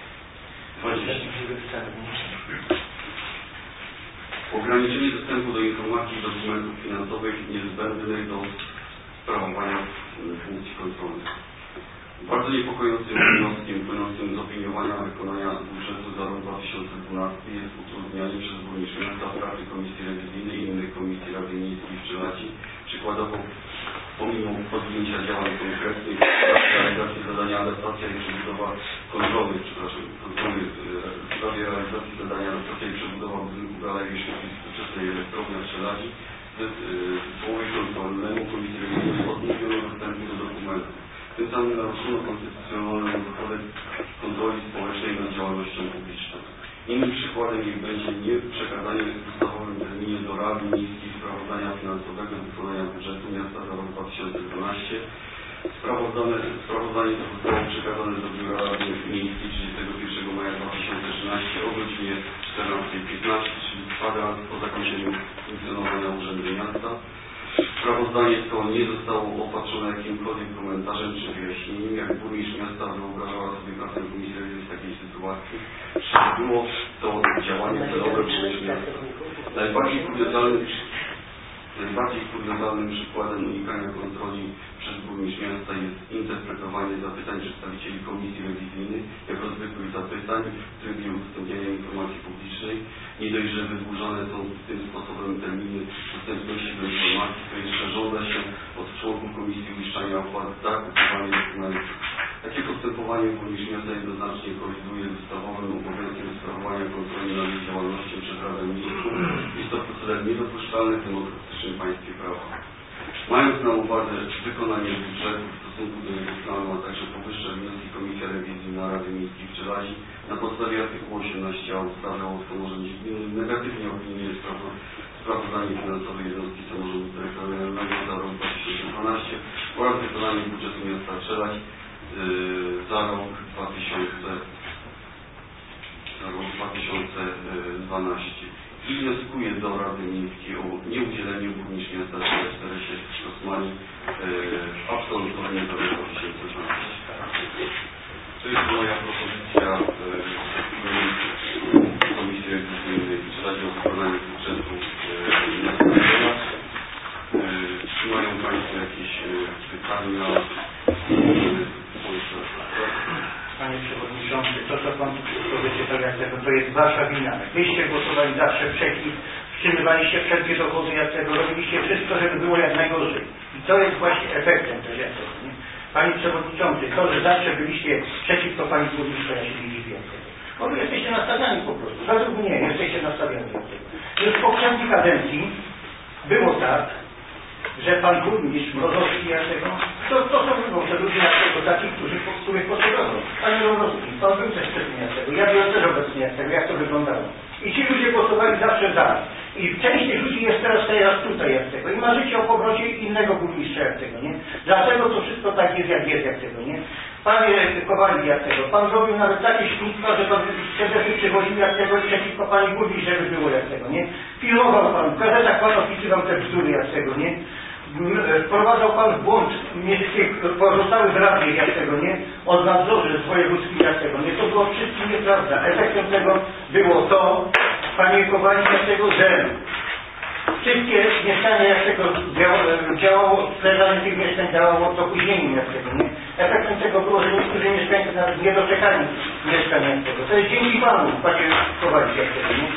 Ograniczenie dostępu do informacji i dokumentów finansowych niezbędnych do sprawowania funkcji kontrolnych. Bardzo niepokojącym wnioskiem płynącym z opiniowania wykonania budżetu za rok 2012 jest utrudnianie przez burmistrza miasta pracy Komisji Rewizyjnej i innych komisji Rady Miejskiej w Czeladzi Przykładowo, pomimo podjęcia działań konkretnych, realizacji zadania adaptacja i przebudowa kontroli w sprawie realizacji zadania adaptacja i przebudowa budynku Galerii Sztuki Współczesnej Elektrowni w Strzelazi, zespołowi kontrolnemu Komisji Rewizji odmówiono dostępu do dokumentów. Tym samym naruszono konstytucjonalny kodeks kontroli społecznej nad działalnością publiczną. Innym przykładem niech będzie nieprzekazanie w ustawowym terminie do Rady Miejskiej sprawozdania finansowego z wykonania budżetu miasta za rok 2012. Sprawozdanie to zostało przekazane do Biura Rady Miejskiej 31 maja 2013 o godzinie 14:15, czyli kwadrans po zakończeniu funkcjonowania Urzędu Miasta. Sprawozdanie to nie zostało opatrzone jakimkolwiek komentarzem czy wyjaśnieniem, jak burmistrz miasta wyobrażała sobie pracę Komisji Rewizji w takiej sytuacji. Było to działanie celowe burmistrz miasta. Najbardziej kuriozalnym przykładem unikania kontroli przez burmistrz miasta jest interpretowanie zapytań przedstawicieli Komisji Rewizyjnej jako zwykłych zapytań w trybie udostępniania informacji publicznej. Nie dość, że wydłużane są tym sposobem terminy dostępności do informacji, to jeszcze żąda się od członków Komisji uiszczania opłat za kupowanie dokumentów. Takie postępowanie burmistrz miasta jednoznacznie koliduje z ustawowym obowiązkiem sprawowania kontroli nad działalnością przez Radę Miejską. Jest to proceder niedopuszczalny w demokratycznym państwie prawa. Mając na uwadze wykonanie budżetu w stosunku do jego planu, a także powyższe wnioski Komisja Rewizyjna Rady Miejskiej w Strzelazi na podstawie artykułu 18a ustawy o samorządzie gminnym negatywnie opiniuje sprawozdanie finansowe jednostki samorządu terytorialnego za rok 2012 oraz wykonanie budżetu miasta Strzelać za rok 2012 i wnioskuje do Rady Miejskiej o nieudzielenie burmistrz miasta Teresie Rosmani absolutorium za rok 2012. To jest moja propozycja Komisji Rewizyjnej w sprawie o wykonaniu budżetu miasta Strzelać. Czy mają Państwo jakieś pytania? Panie Przewodniczący, to co Pan powiedział, jak tego, to jest Wasza wina. Wyście głosowali zawsze przeciw, wstrzymywaliście wszelkie dochody, jak tego, robiliście wszystko, żeby było jak najgorzej. I to jest właśnie efektem też jak tego, nie? Panie Przewodniczący, to, że zawsze byliście przeciwko Pani Burmistrza, ja się nie dziwię. Bo Wy jesteście nastawiani po prostu. Według mnie jesteście nastawiani do tego. Już w poprzedniej kadencji było tak, że Pan Burmistrz Mrozowski, jak tego, to są te ludzie jak tego, takich, których potrzebował. Panie Mrozowski, Pan był też wcześniej jak tego, ja byłem też obecnie jak tego, jak to wyglądało. I ci ludzie głosowali zawsze za. I część tych ludzi jest teraz tutaj jak tego. I marzycie o powrocie innego burmistrza jak tego, nie? Dlatego to wszystko tak jest jak tego, nie? Panie Kowalik jak tego, Pan zrobił nawet takie świństwa, że Pan wtedy przywoził jak tego przeciwko Pani Burmistrz, żeby było jak tego, nie? Filmował Pan, w gazetach Pan opisywał te bzdury jak tego, nie? Wprowadzał Pan w błąd tych pozostałych radnych jak tego, nie? Od nadzorzy wojewódzkich jak tego, nie? To było wszystko nieprawda. Efektem tego było to, Panie Kowalik jak tego, że wszystkie mieszkania jak tego działało, sprzedawanie tych mieszkań działało to później jak tego, nie? Efektem tego było, że niektórzy mieszkańcy nawet nie doczekali mieszkania jak tego. To jest dzięki Panu, Panie Kowalik jak tego, nie?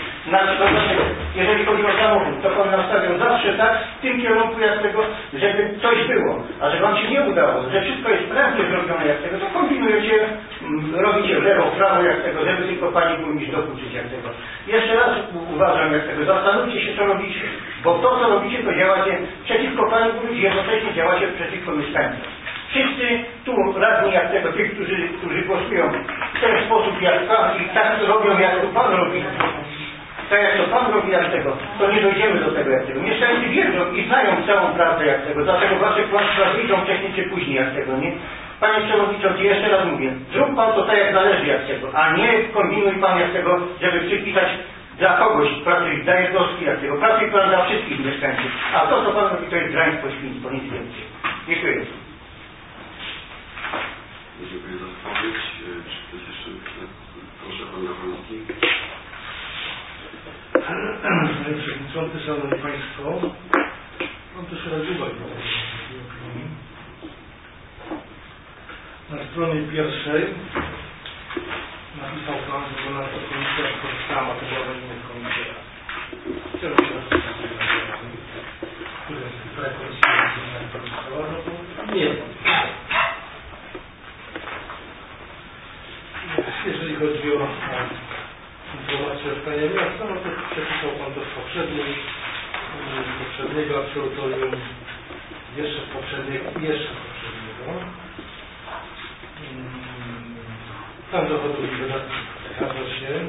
Jeżeli chodzi o samochód, to Pan nastawiał zawsze tak w tym kierunku jak tego, żeby coś było. A że Wam się nie udało, że wszystko jest prawnie zrobione jak tego, to kombinujecie, robicie w lewo, w prawo jak tego, żeby tylko Pani Burmistrz dokuczyć jak tego. Jeszcze raz uważam jak tego, zastanówcie się co robicie, bo to co robicie to działacie przeciwko Pani Burmistrz, jednocześnie działacie przeciwko mieszkańcom. Wszyscy tu radni jak tego, tych, którzy głosują w ten sposób jak Pan i tak robią jak to Pan robi, tak jak to Pan robi jak tego, to nie dojdziemy do tego jak tego. Mieszkańcy wiedzą i znają całą prawdę jak tego, dlatego Wasze kłamstwa wyjdą wcześniej czy później jak tego, nie? Panie Przewodniczący, jeszcze raz mówię, zrób Pan to tak jak należy jak tego, a nie kombinuj Pan jak tego, żeby przypisać dla kogoś pracy, dla jednostki jak tego, pracy Pan dla wszystkich mieszkańców, a to co Pan robi to jest draństwo, świństwo, nic więcej. Dziękuję. Dziękuję za odpowiedź. Czy ktoś jeszcze? Proszę Pan Gawroński. Panie Przewodniczący, Szanowni Państwo, mam też szereg uwag do tej opinii. Na stronie pierwszej napisał Pan, że ponadto komisja skorzystała materiału innych komisji. Chciałbym się rozpocząć, który jest projekt komisji Nie. Jeżeli chodzi o informację o stanie miasta, no to przepisał Pan do poprzedniego absolutorium, jeszcze poprzedniego. Plan dochodów i wydatków zgadza się.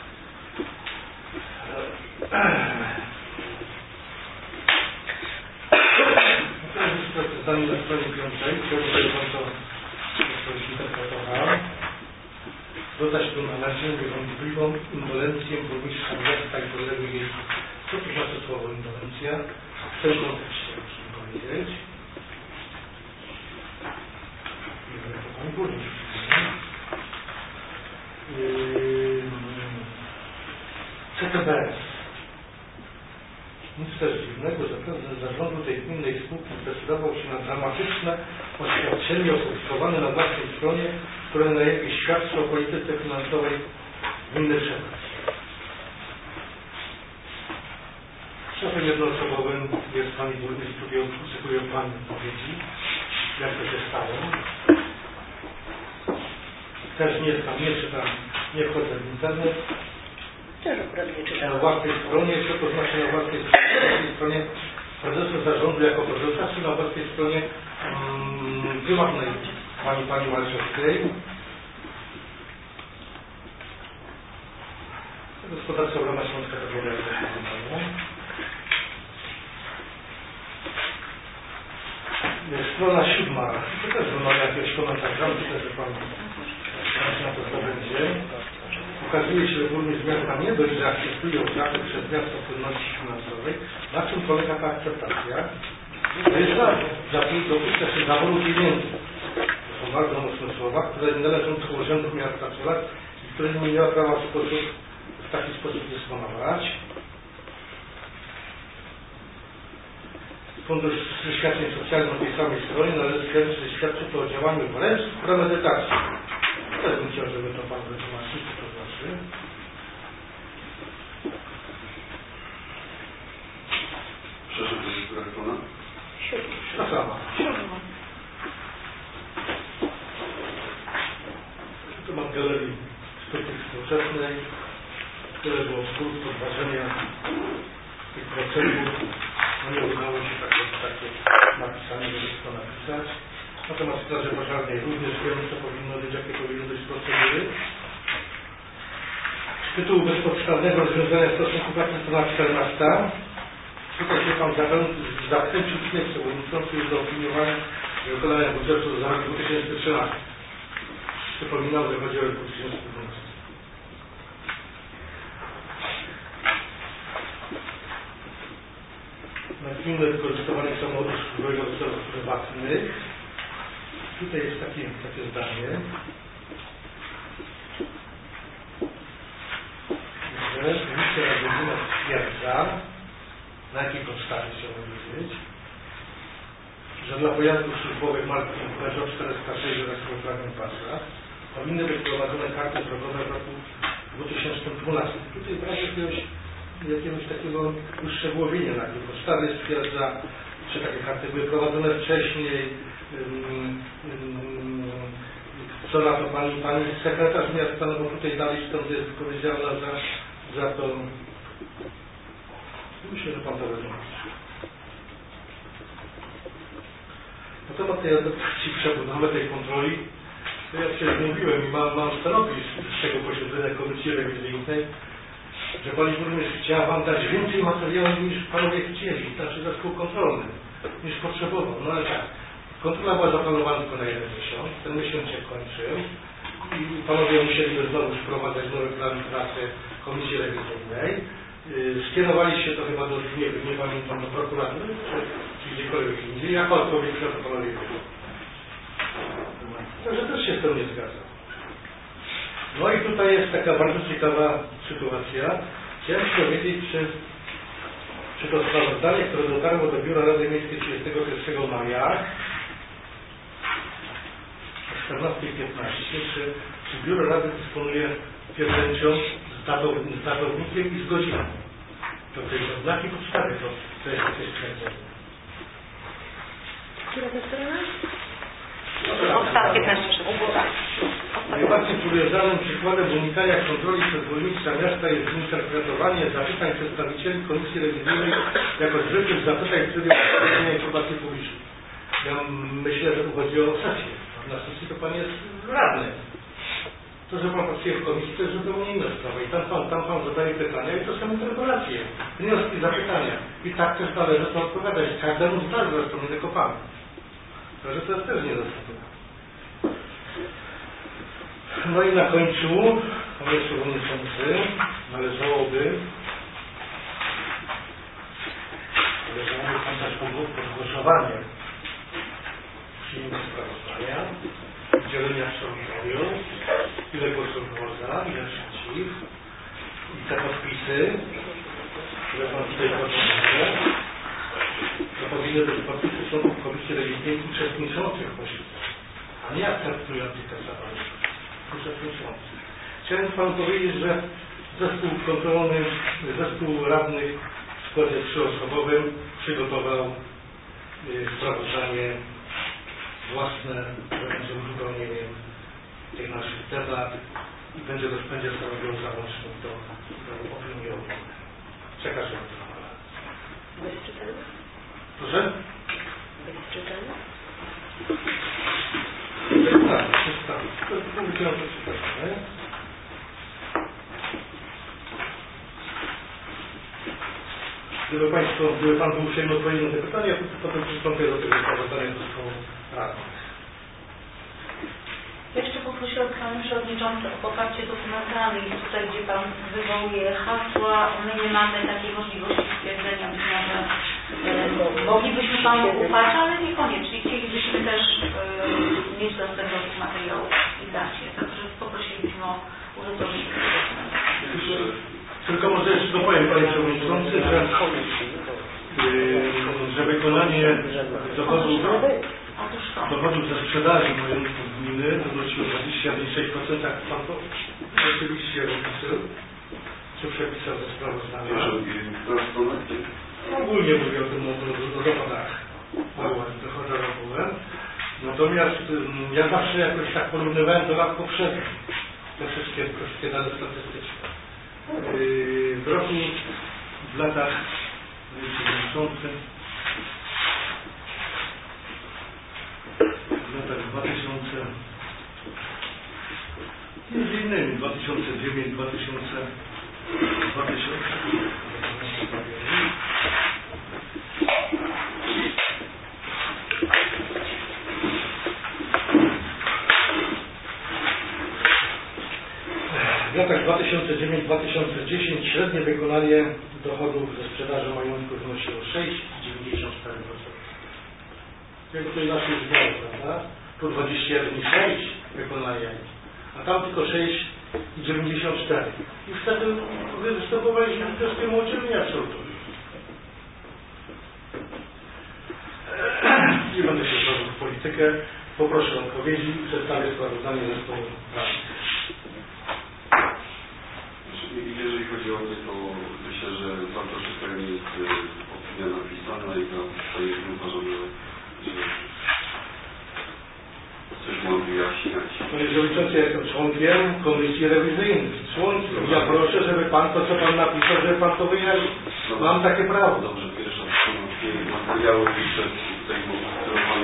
Teraz jest precyzowany na stronie 5, chciałbym Pan to interpretował. Dodać tu należy niewątpliwą indolencję burmistrza miasta i podległych jej. Co to znaczy słowo indolencja? W tym kontekście musimy powiedzieć. Nie wiem, to Pan burmistrz. CTBS. Nic też dziwnego, że prezes zarządu tej gminnej spółki zdecydował się na dramatyczne oświadczenie opublikowane na własnej stronie, które najlepiej świadczy o polityce finansowej gminy Trzebnik. Szefem jednoosobowym jest Pani burmistrz, oczekuję Pani odpowiedzi, jak to się stało. Też nie czytam, nie wchodzę w internet. Też akurat nie czytałem. Na własnej stronie, co to znaczy na własnej stronie prezesa zarządu jako prezesa, czy na własnej stronie prywatnej Pani Marszałkowskiej. Gospodarstwa Obrona Śląska Kategoria. Strona 7. To też wymaga jakiegoś komentarza, myślę, że Pan na to będzie. Okazuje się, że burmistrz miasta nie dość, że akceptuje utraty przez miasto płynności finansowej. Na czym polega ta akceptacja? To jest dopuszcza się zaworu pieniędzy. To są bardzo mocne słowa, które nie należą do urzędów miasta Czelat i które nie miała prawa w taki sposób dysponować. Fundusz Świadczeń Socjalnych na tej samej stronie należy stwierdzić, że świadczy to o działaniu wręcz w premedytacji. Też bym chciał, żeby to Pan wytłumaczył, co to znaczy. Proszę, to jest która strona? 7. Ta sama. 7. Temat galerii sztuki współczesnej, które było skrót podważenia tych procedur. No nie udało się takie napisanie, żeby to napisać. Natomiast w straży pożarnej również wiemy, co powinno być, jakie powinny być procedury. Z tytułu bezpodstawnego rozwiązania stosunku pracy strona 14. Tutaj się Pan zachęcił tutaj przewodniczący do opiniowania wykonania budżetu za rok 2013. Przypominam, że chodzi o rok 2012. Na gminne wykorzystywanie samochodów służbowego do celów prywatnych. Tutaj jest takie zdanie, że Komisja Rewizyjna stwierdza, na jakiej podstawie chciałbym wiedzieć, że dla pojazdów służbowych marki Peugeot 406 oraz programem pasa powinny być prowadzone karty drogowe w roku 2012. Tutaj brak jakiegoś takiego uszczegółowienia na tej podstawie stwierdza, że takie karty były prowadzone wcześniej. Co na to pani sekretarz miasta, no bo tutaj dalej stąd jest odpowiedzialna za to. Myślę, że Pan to wytłumaczy. Na temat tej adaptacji przebudowy tej kontroli, to ja wcześniej mówiłem i mam stanowisk z tego posiedzenia Komisji Rewizyjnej, że Pani Burmistrz chciała Wam dać więcej materiału niż Panowie chcieli, znaczy zespół kontrolny, niż potrzebował. No ale tak, kontrola była zaplanowana tylko na 1 miesiąc, ten miesiąc się kończył i Panowie musieliby znowu wprowadzać nowy plan pracy Komisji Rewizyjnej. Skierowaliście to chyba do, nie pamiętam, do prokuratury, czy gdziekolwiek indziej, jaka odpowiedź na to Panowie byli. Także też się z tym nie zgadzam. No i tutaj jest taka bardzo ciekawa sytuacja. Chciałem się dowiedzieć, czy to sprawozdanie, które dotarło do Biura Rady Miejskiej 31 maja o 14:15, czy Biuro Rady dysponuje pieczęcią z datownikiem i z godziną. To jest na jakiej podstawie to jest jakieś stwierdzenie. Która to strona? Odstaw 15-16. Najbardziej kuriozalnym przykładem unikania kontroli przez burmistrza miasta jest interpretowanie zapytań przedstawicieli Komisji Rewizyjnej jako zwykłych zapytań w trybie prowadzenia informacji publicznej. Ja myślę, że tu chodzi o sesję. Na sesji to pan jest radny. To, że pan pracuje w komisji, to jest zupełnie inna sprawa. I tam pan zadaje pytania i to są interpelacje, wnioski, zapytania. I tak też należy to odpowiadać. Każdemu z nas zresztą, nie tylko panu. Także to jest też niezasadne. No i na końcu, panie przewodniczący, należałoby kończyć pod głosowanie przyjęcia sprawozdania, dzielenia przełożonego, ile głosów za, ile przeciw i te podpisy, które pan tutaj proponuje, to powinny być podpisy członków Komisji Rewizyjnej uczestniczących w posiedzeniu, a nie akceptujących te sprawy. Chciałem panu powiedzieć, że zespół kontrolny, zespół radnych w składzie 3-osobowym przygotował sprawozdanie własne, które będzie uzupełnieniem tych naszych debat i będzie stanowiło załącznik do opinii ogólnej. Przekażę to. Bez czytania? Proszę? Bez czytania? Tak, przeczytamy. To mówiłem, że przeczytamy. Gdyby pan był uprzejmy odpowiedzieć na te pytania, potem przystąpię do tego sprawozdania zespołu radnych. Jeszcze poprosiłam Panią Przewodniczącą o poparcie dokumentami. Tutaj, gdzie Pan wywołuje hasła, my nie mamy takiej możliwości stwierdzenia. Być może moglibyśmy Panu ufać, ale niekoniecznie. Chcielibyśmy też mieć dostęp do tych materiałów i dać je. Także poprosilibyśmy o uzupełnienie tych dokumentów. Tylko może jeszcze dopowiem, Panie Przewodniczący, że wykonanie dochodów ze sprzedaży majątków gminy wynosiło 26%, tak Pan to rzeczywiście rozliczył, czy przepisał ze sprawozdania. Ogólnie mówię o tym o dochodach ogółem. Natomiast ja zawsze jakoś tak porównywałem do lat poprzednich te wszystkie dane statystyczne. W roku, w latach 2000, między innymi 2009, 2000 W latach 2009-2010 średnie wykonanie dochodów ze sprzedaży majątku wynosiło 6,94%. Jak tutaj nasze zmiany, prawda? Tu 21,6 wykonanie, a tam tylko 6,94. I wtedy występowaliśmy z wnioskiem o udzielenie absolutu. Nie będę się wchodził w politykę. Poproszę o odpowiedzi i przedstawię sprawozdanie zespołu radnych. Jeżeli chodzi o to, to myślę, że bardzo szybko jest opinia napisana i to jest uważam, że coś mogę wyjaśniać. Panie Przewodniczący, ja jestem członkiem Komisji Rewizyjnej. Członkiem. Ja proszę, żeby Pan to, co Pan napisał, żeby Pan to wyjaśnił. Mam takie prawo. Dobrze, pierwsza strona materiały jeszcze tutaj Pan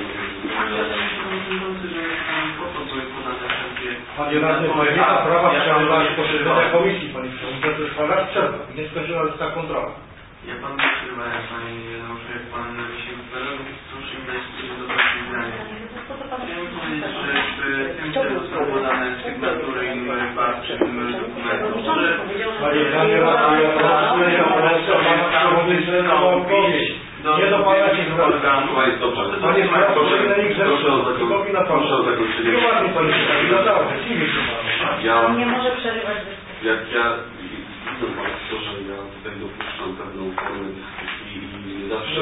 Panie radny, nie ma prawa przerywać posiedzenia komisji, Panie Przewodniczący, to już Pan raz przerwa. Nie skończyła już ta kontrola. Ja Panu nie przerwałem, Panie Januszu, jak Pan się wypowiadał, cóż im dać do wybrania. Chciałem powiedzieć, że tym, że zostały podane sygnatury i numery partii, numery dokumentów. Panie radny, ja proszę, nie do Pana się zwracam. Panie proszę o zakończenie. Nie ładnie Panie się naprawdę, dziwię się Panu. Nie może przerywać dyskusji. Jak ja widzę Państwo, że ja tutaj dopuszczam pewną formę dyskusji i nie zawsze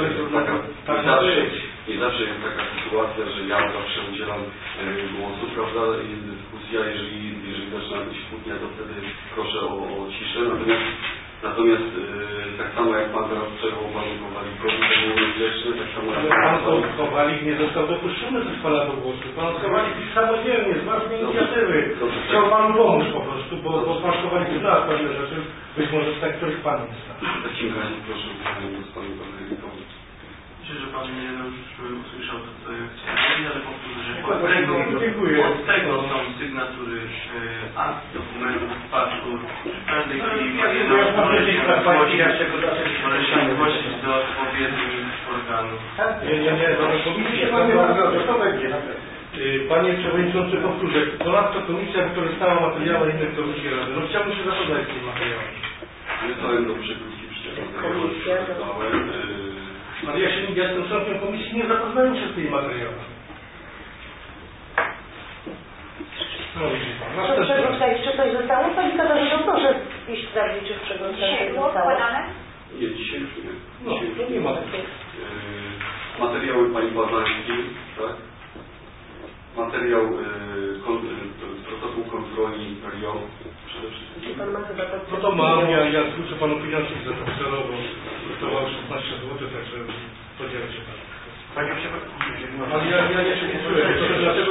jest taka sytuacja, że ja zawsze udzielam głosu, prawda, jest dyskusja, jeżeli zaczyna być kłótnia, to wtedy proszę o ciszę, natomiast tak samo jak Pan teraz przerwał Panu Kowalikowi, to było Leczny, tak samo... Ale pan Kowalik nie został dopuszczony ze pana do głosu. Pan Kowalik samodzielnie, z własnej inicjatywy. Chciał panu pomóc po prostu, bo pan Kowalik zna pewne rzeczy, być może z tak, których pan nie zna. W takim razie proszę z panu Kowalikowi. Myślę, że pan już usłyszał to, co ja chciałem, ale powtórzę, że od tego są sygnatury akt, dokumentów, faktur. W każdej chwili może się zgłosić do odpowiednich organów. Nie, komisja to będzie. Panie Przewodniczący, powtórzę. Ponadto komisja wykorzystała materiały innych komisji Rady. No chciałbym się zapoznać z tym materiałem. Wysłałem do przekrótki przyczepy. Ale ja jestem członkiem komisji, nie zapoznałem się z tymi materiałami. No widzi pan. Przegródka jeszcze coś zostało? Pani Katarzyna, proszę iść sprawdzić, czy w przegródce zostało. Nie, dzisiaj już nie. No, to nie ma. Materiały pani Bazańskiej, tak? Materiał protokół kontroli RIO przede wszystkim. No to mam, ja zwrócę panu pieniądze za profesora, bo kosztowało 16 zł, także podzielę się pan. Panie Przewodniczący, ale ja się nie czuję, dlaczego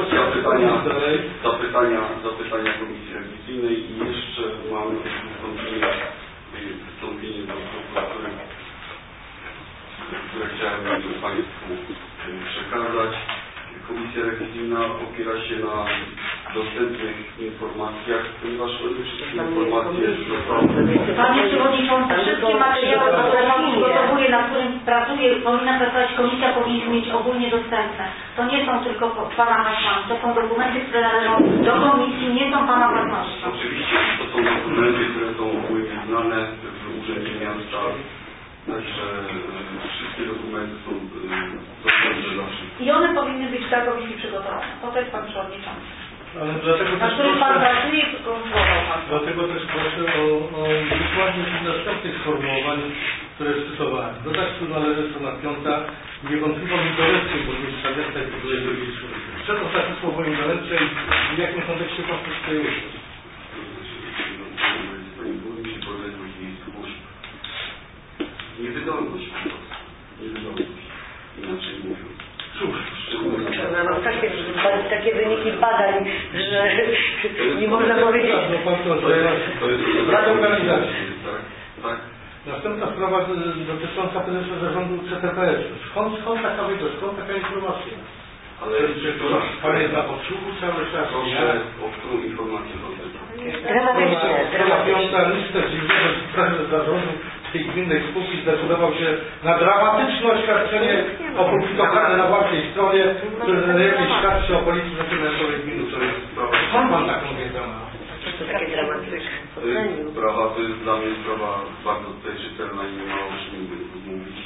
zapytania Komisji Rewizyjnej i jeszcze mam wystąpienie do prokuratury, które chciałem Państwu przekazać. Komisja rewizyjna opiera się na dostępnych informacjach, ponieważ wszystkie informacje zostały... Panie Przewodniczący, wszystkie materiały, które Pan przygotowuje, na którym pracuje, powinna pracować komisja, powinny mieć ogólnie dostępne. To nie są tylko Pana własności, to są dokumenty, które należą do komisji, nie są Pana własnością. Oczywiście to są dokumenty, które są ogólnie znane w Urzędzie Miasta. Także wszystkie dokumenty są dostępne dla wszystkich. I one powinny być dla komisji przygotowane. To jest Pan Przewodniczący. Ale dlatego Na którym Pan pracuje i kontrolował Pan. Dlatego też proszę o wykładnie następnych sformułowań, które cytowałem. Dodać tu należy strona 5 niewątpliwą indolencję, bo nie stawiam tak w ogóle drugiej słowy. Przedostatnie słowo indolencję i w jakim kontekście Pan to przyjmuje? Niewydolność po prostu. Niewydolność. Inaczej mówiąc. Cóż, Mam takie wyniki badań, że nie można powiedzieć... To jest organizacja. Tak. Następna sprawa dotycząca prezesa zarządu CTPS. Skąd taka wiedza, skąd taka informacja? Ale Pan jest na odsłuchu cały czas. Proszę o którą informację chodzi? Dramatycznie. Listę dziwnego prezes zarządu tej gminnej spółki zdecydował się na dramatyczne oświadczenie opublikowane na własnej stronie, które jakieś świadczy o policji finansowej gminy, co jest sprawa. Skąd pan taką wiedzę ma? To takie dramatyczne. Sprawa to jest dla mnie sprawa bardzo tutaj czytelna i nie ma o czym mówić.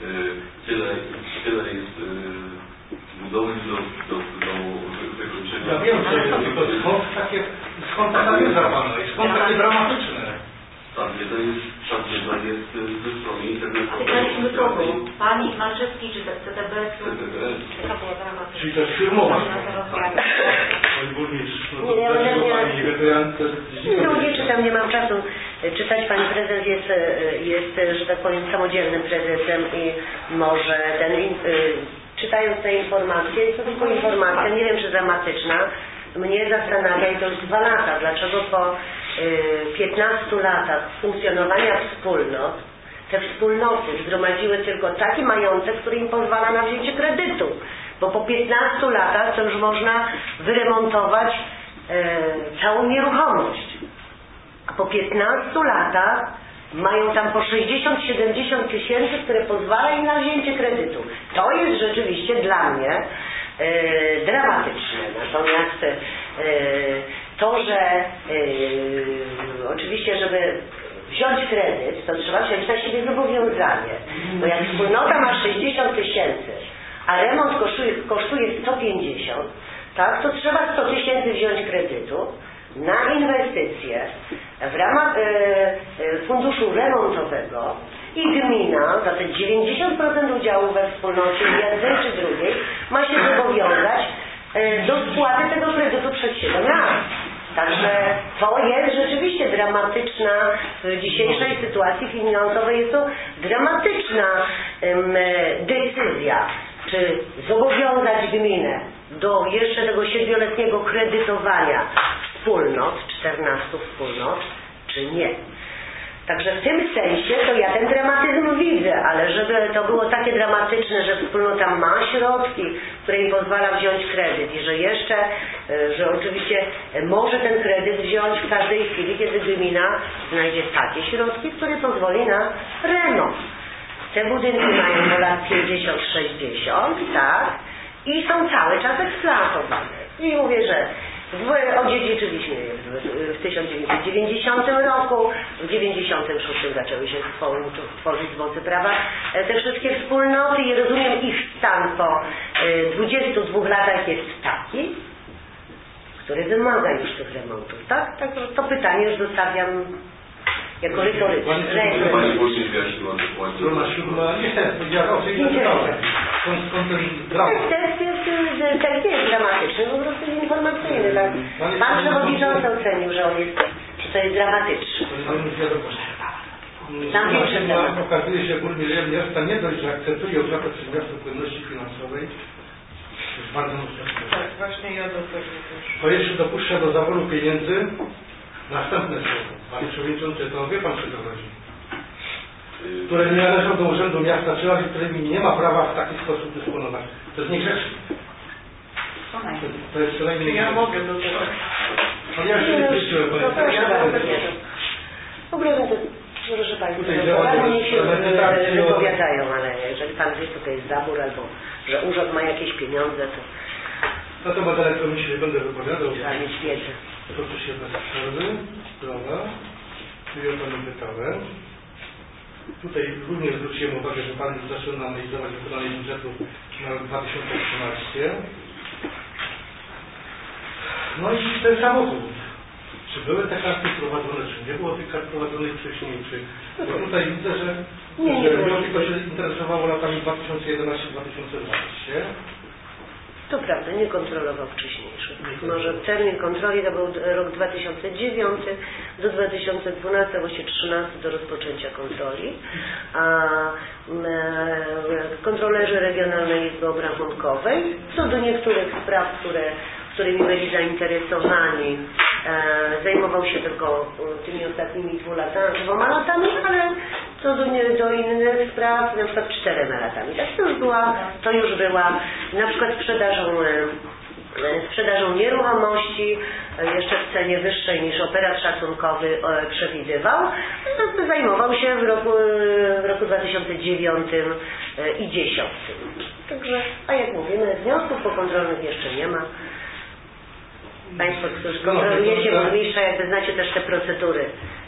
Tyle jest budowli do wykończenia. Ja wiem, że jest, tylko skąd taka wiedza pana i skąd takie dramatyczne? Ta wiedza jest ze strony internetowej. Pytaliśmy kogo? Pani Malczewski czy CTBS? Taka była dramatyczna. Czyli to jest firmowa sprawa. Pani burmistrz, no to dlaczego pani wie, to ja... No nie czytam, nie mam czasu czytać. Pani prezes jest, że tak powiem, samodzielnym prezesem i może czytając te informacje, jest to tylko informacja, nie wiem czy dramatyczna, mnie zastanawia i to już 2 lata, dlaczego po 15 latach funkcjonowania wspólnot, te wspólnoty zgromadziły tylko taki majątek, który im pozwala na wzięcie kredytu, bo po 15 latach to już można wyremontować całą nieruchomość, a po 15 latach mają tam po 60-70 tysięcy, które pozwala im na wzięcie kredytu. To jest rzeczywiście dla mnie dramatyczne. Natomiast to, że oczywiście, żeby wziąć kredyt, to trzeba wziąć na siebie zobowiązanie. Bo jak wspólnota ma 60 tysięcy, a remont kosztuje 150, tak, to trzeba 100 tysięcy wziąć kredytu na inwestycje w ramach funduszu remontowego i gmina za te 90% udziału we wspólnocie jednej czy drugiej ma się zobowiązać do spłaty tego kredytu przez 7 lat. Także to jest rzeczywiście dramatyczna, w dzisiejszej sytuacji finansowej jest to dramatyczna decyzja. czy zobowiązać gminę do jeszcze tego 7-letniego kredytowania wspólnot, 14 wspólnot, czy nie. Także w tym sensie to ja ten dramatyzm widzę, ale żeby to było takie dramatyczne, że wspólnota ma środki, które im pozwala wziąć kredyt i że jeszcze, że oczywiście może ten kredyt wziąć w każdej chwili, kiedy gmina znajdzie takie środki, które pozwoli na remont. Te budynki mają do lat 50-60, tak? I są cały czas eksploatowane. I mówię, że odziedziczyliśmy je w 1990 roku, w 1996 zaczęły się tworzyć z mocy prawa te wszystkie wspólnoty i rozumiem, ich stan po 22 latach jest taki, który wymaga już tych remontów, tak? Tak, to pytanie już zostawiam jako retoryczne. Pani później wyjaśniła sytuację. Strona 7, nie, ja oczywiście skąd ten dramat? Tekst jest dramatyczny, po prostu jest informacyjny. Tak? Pan przewodniczący ocenił, że on jest, że to jest dramatyczny. Tam większy dramat. Okazuje się, że burmistrz miasta nie dość, że akceptuje utratę przez miasto płynności finansowej, to jest bardzo mocno. Tak, właśnie ja do tego też. To jeszcze dopuszcza do zaworu pieniędzy następne słowo. Panie Przewodniczący, to wie Pan, co to chodzi? Które nie należą do Urzędu Miasta, czy którymi nie ma prawa w taki sposób dysponować. To jest niegrzeczne. To jest co najmniej Ja mogę do tego. No ja się nie zbliżyłem, Panie Przewodniczący. Proszę Państwa, Tutaj niech się wypowiadają, ale jeżeli Pan wie, co to jest zabór, albo że urząd ma jakieś pieniądze, to... Na temat elektroniczny nie będę wypowiadał. Trzeba mieć wiedzę. Proszę się bez przerwy. Dobra. Tu ja Panu pytałem. Tutaj również zwróciłem uwagę, że Pan już zaczął analizować wykonanie budżetu na rok 2013. No i ten samochód. Czy były te karty prowadzone, czy nie było tych kart prowadzonych wcześniej, czy... Bo tutaj widzę, że było tylko się interesowało latami 2011-2012. To prawda, nie kontrolował wcześniejszych. Może termin kontroli to był rok 2009 do 2012, właśnie 2013 do rozpoczęcia kontroli. A kontrolerzy Regionalnej Izby Obrachunkowej co do niektórych spraw, którymi byli zainteresowani, zajmował się tylko tymi ostatnimi 2 latami, ale co do innych spraw, na przykład 4 latami. Tak to już była na przykład sprzedażą nieruchomości jeszcze w cenie wyższej niż operat szacunkowy przewidywał. Zajmował się w roku 2009 i 2010. Także, a jak mówimy, wniosków pokontrolnych jeszcze nie ma. Państwo, którzy kontrolujecie burmistrza, jakby znacie też te procedury.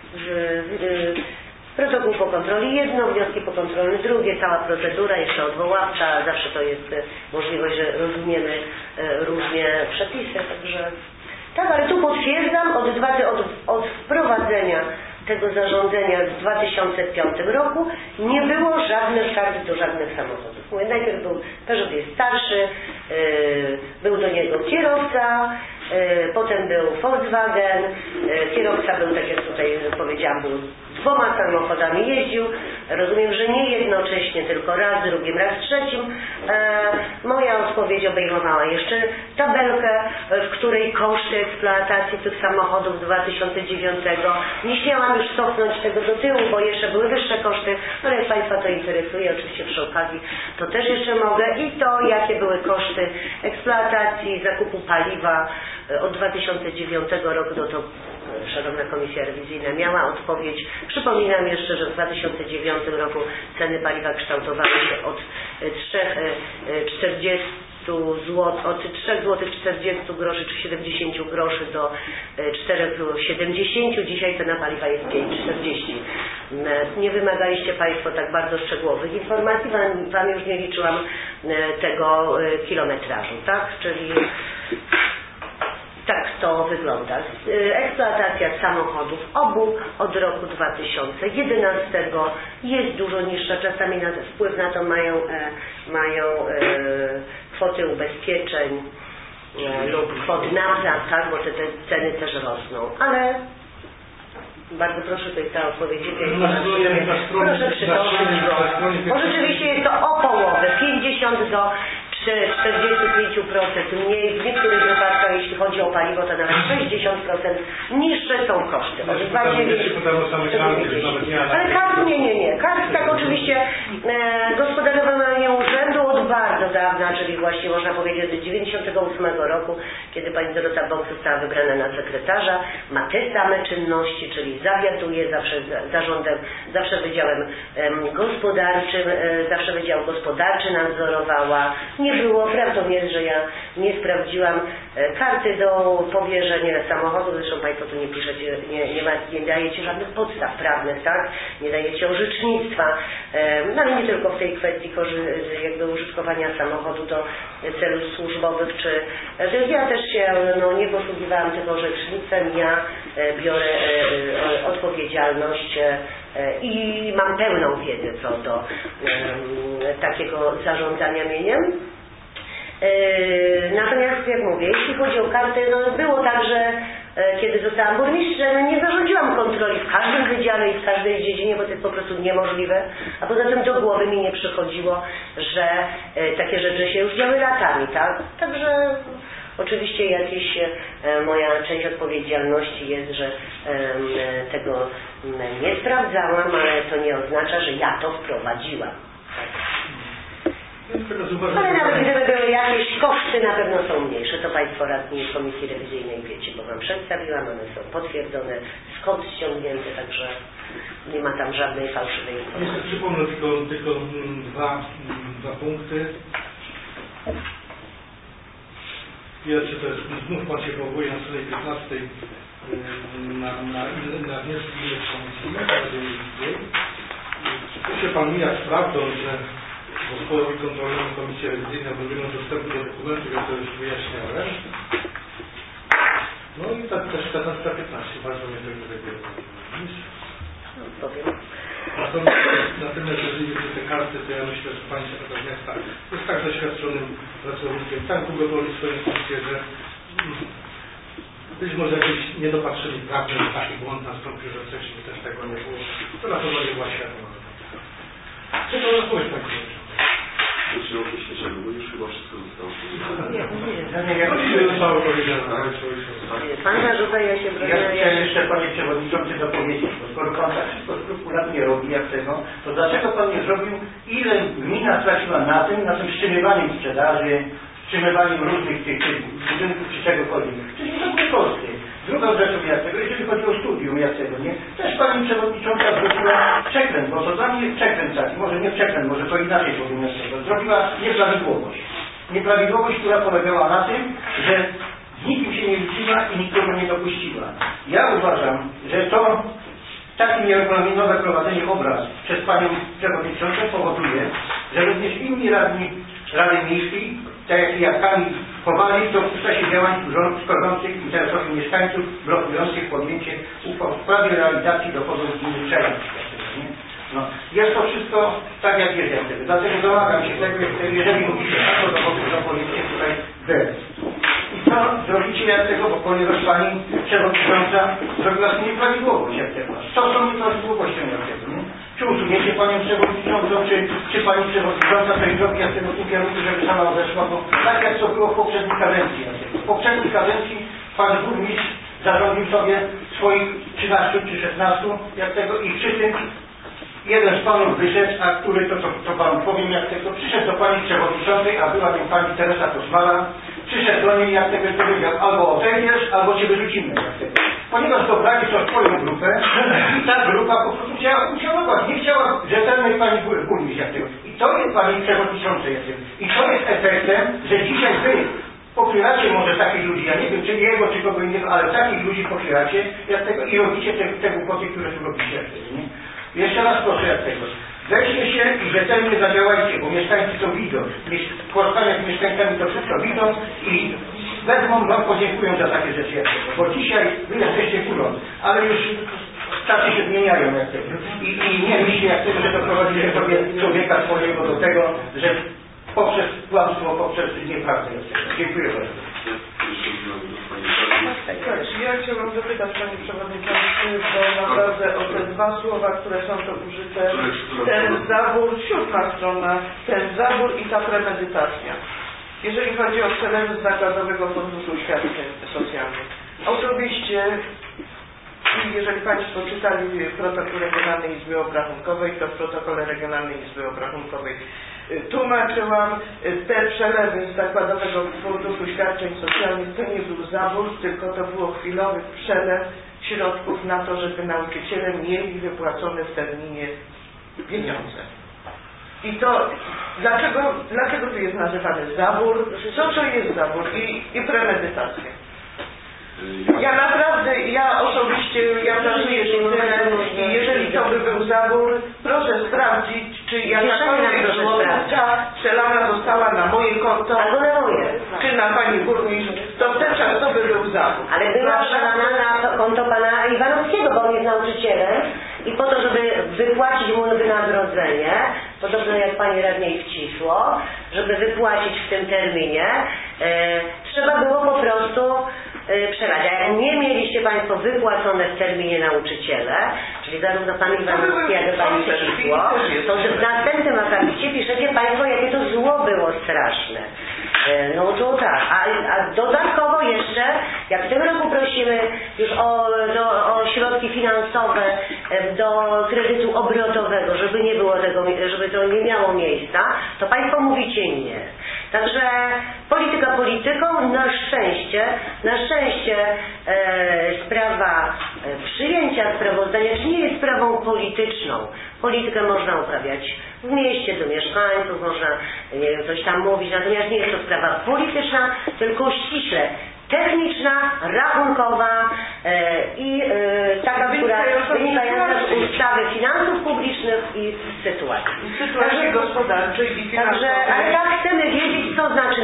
Protokół po kontroli jedno, wnioski pokontrolne drugie, cała procedura, jeszcze odwoławcza, zawsze to jest możliwość, że rozumiemy różnie przepisy, także tak, ale tu potwierdzam, od wprowadzenia tego zarządzenia w 2005 roku nie było żadnych kart do żadnych samochodów. Najpierw był Peugeot jest starszy, był do niego kierowca, potem był Volkswagen, kierowca był, tak jak tutaj powiedziałam, był 2 samochodami jeździł. Rozumiem, że nie jednocześnie, tylko raz, drugim, raz trzecim. Moja odpowiedź obejmowała jeszcze tabelkę, w której koszty eksploatacji tych samochodów z 2009. Nie chciałam już cofnąć tego do tyłu, bo jeszcze były wyższe koszty, ale jak Państwa to interesuje, oczywiście przy okazji, to też jeszcze mogę. I to, jakie były koszty eksploatacji, zakupu paliwa od 2009 roku, no to Szanowna Komisja Rewizyjna miała odpowiedź. Przypominam jeszcze, że w 2009 roku ceny paliwa kształtowały się od 3,40 zł, czy 70 groszy do 4,70. Dzisiaj cena paliwa jest 5,40. Nie wymagaliście Państwo tak bardzo szczegółowych informacji, Wam już nie liczyłam tego kilometrażu, tak? Czyli tak to wygląda. Eksploatacja samochodów obu od roku 2011 jest dużo niższa. Czasami wpływ na to mają kwoty ubezpieczeń lub kwot napraw, tak, bo te ceny też rosną. Ale bardzo proszę, to jest ta odpowiedź. Proszę przypomnieć, bo rzeczywiście jest to o połowę, 50% 50 do 45% mniej, w niektórych wypadkach, jeśli chodzi o paliwo, to nawet 60% niższe są koszty. Ale kart nie. Kart tak oczywiście gospodarowanie urzędu od bardzo dawna, czyli właśnie można powiedzieć od 98 roku, kiedy pani Dorota Bąk została wybrana na sekretarza, ma te same czynności, czyli zawiaduje zawsze zarządem, zawsze wydziałem gospodarczym, zawsze wydział gospodarczy nadzorowała. Nie było, prawdą jest, że ja nie sprawdziłam karty do powierzenia samochodu, zresztą państwo tu nie piszecie, nie dajecie żadnych podstaw prawnych, tak? Nie dajecie orzecznictwa, no ale nie tylko w tej kwestii jakby użytkowania samochodu do celów służbowych, czy ja też się nie posługiwałam tym orzecznictwem, ja biorę odpowiedzialność i mam pełną wiedzę co do takiego zarządzania mieniem. Natomiast jak mówię, jeśli chodzi o karty, było tak, że kiedy zostałam burmistrzem, nie zarządziłam kontroli w każdym wydziale i w każdej dziedzinie, bo to jest po prostu niemożliwe, a poza tym do głowy mi nie przychodziło, że takie rzeczy się już działy latami, tak? Także oczywiście jakieś moja część odpowiedzialności jest, że tego nie sprawdzałam, ale to nie oznacza, że ja to wprowadziłam. Ale nawet gdyby były jakieś koszty, na pewno są mniejsze. To państwo radni Komisji Rewizyjnej wiecie, bo wam przedstawiłam, one są potwierdzone, skąd ściągnięte, także nie ma tam żadnej fałszywej informacji. Jeszcze przypomnę tylko dwa punkty. Pierwszy to jest, znów pan się powołuje na stronie 15 na wnioski innych komisji. Tu się pan mija z prawdą, że zespołowi kontrolnemu Komisji Rewizyjnej odmówiono dostępu do dokumentów, jak to już wyjaśniałem. No i tak też 15, bardzo mnie to interesuje. Natomiast jeżeli chodzi o te karty, to ja myślę, że pani sekretarz miasta jest tak doświadczonym pracownikiem, tak długo pełni swoją funkcję, że być może jakieś niedopatrzenie prawne, taki błąd nastąpił, że wcześniej też tego nie było. To na pewno nie była świadoma. Co to odpowiedź pani sekretarz? Bo już chyba wszystko zostało. Pan zarzuca, ja się bronię. Ja chciałem jeszcze panie przewodniczący dopowiedzieć, bo skoro pan tak wszystko skrupulatnie robi jak tego, to dlaczego pan nie zrobił, ile gmina straciła na tym wstrzymywaniem sprzedaży, wstrzymywaniem różnych tych budynków czy czegokolwiek. Przecież to były koszty. Drugą rzeczą jak tego, jeżeli chodzi o studium jak tego, nie? Też pani przewodnicząca zrobiła przekręt, bo to dla mnie jest przekręt taki, może nie przekręt, może to inaczej powiem jak tego. Zrobiła nieprawidłowość. Nieprawidłowość, która polegała na tym, że z nikim się nie liczyła i nikogo nie dopuściła. Ja uważam, że to takie nieregulaminowe prowadzenie obrad przez panią przewodniczącą powoduje, że również inni radni Rady Miejskiej, tak jak pani Kowalik, dopuszcza się działań szkodzących interesowi mieszkańców, blokujących podjęcie uchwał w sprawie realizacji dochodów gminy Przełęcz. No, jest to wszystko tak jak jest. Dlatego domagam się tego, jeżeli mówicie tak, to dopowiedzcie tutaj B. I co zrobicie jak tego, bo ponieważ pani przewodnicząca zrobiła sobie nieprawidłowość jak tego. Co są nieprawidłowością jak tego, nie? Czy usuniecie panią przewodniczącą, czy pani przewodnicząca coś zrobi jak tego w tym kierunku, żeby sama odeszła, bo tak jak to było w poprzedniej kadencji. W poprzedniej kadencji pan burmistrz zarządził sobie swoich 13 czy 16 jak tego i przy tym jeden z panów wyszedł, a który to panu powiem jak tego, przyszedł do pani przewodniczącej, a była tam pani Teresa Kosmala, przyszedł do niej jak tego powiedział, albo odejdziesz, albo cię wyrzucimy jak tego. Ponieważ dobrali to swoją grupę i ta grupa po prostu chciała usiłować, nie chciała rzetelnej pani burmistrz jak tego. I to jest pani przewodniczącej jak tego. I to jest efektem, że dzisiaj wy popieracie może takich ludzi, ja nie wiem czy jego, czy kogo innego, ale takich ludzi popieracie jak tego i robicie te głupoty, które tu robicie jak tego, nie? Jeszcze raz proszę jak tego. Weźcie się i rzetelnie zadziałajcie, bo mieszkańcy to widzą. W spotkaniach z mieszkańcami to wszystko widzą i wezmą wam, podziękują za takie rzeczy jak tego. Bo dzisiaj wy jesteście górą, ale już czasy się zmieniają jak tego. I nie myślcie jak tego, że doprowadzicie sobie człowieka swojego do tego, że poprzez kłamstwo, poprzez nieprawdę jak tego. Dziękuję bardzo. udzielamy do Pani Radnej. Tak, ja chciałam zapytać Panie Przewodniczący, bo naprawdę o te dwa słowa, które są tu użyte, ten zabór, 7. strona, ten zabór i ta premedytacja. Jeżeli chodzi o przelewy z Zakładowego Funduszu Świadczeń Socjalnych. Osobiście, jeżeli Państwo czytali protokół Regionalnej Izby Obrachunkowej, to w protokole Regionalnej Izby Obrachunkowej tłumaczyłam, te przelewy z Zakładowego Funduszu Świadczeń Socjalnych to nie był zabór, tylko to było chwilowy przelew środków na to, żeby nauczyciele mieli wypłacone w terminie pieniądze. I to, dlaczego to jest nazywany zabór? Co to jest zabór i premedytacja? Ja osobiście, pracuję z tym i jeżeli to by był zabór, proszę sprawdzić, czy jakakolwiek złotówka przelana została na moje konto, albo na moje, czy na Pani Burmistrz, to w ten czas to by był zabór. Ale była przelana na konto Pana Iwanowskiego, bo on jest nauczycielem i po to, żeby wypłacić mu wynagrodzenie, podobno jak Pani Radnej wcisło, żeby wypłacić w tym terminie, trzeba było po prostu przelać. A jak nie mieliście Państwo wypłacone w terminie nauczyciele, czyli zarówno Pan Iwanowski, jak i Pani wcisło, to w następnym akapicie piszecie Państwo, jakie to zło było straszne. No to tak, a dodatkowo jeszcze, jak w tym roku prosimy już o środki finansowe do kredytu obrotowego, żeby nie było tego, żeby to nie miało miejsca, to Państwo mówicie nie. Także polityka polityką, na szczęście sprawa przyjęcia sprawozdania nie jest sprawą polityczną. Politykę można uprawiać w mieście, do mieszkańców, można coś tam mówić, natomiast nie jest to sprawa polityczna, tylko ściśle techniczna, rachunkowa i taka, która wynikająca z ustawy finansów publicznych i z sytuacji. Sytuacji gospodarczej i finansowej. Ale tak chcemy wiedzieć, co znaczy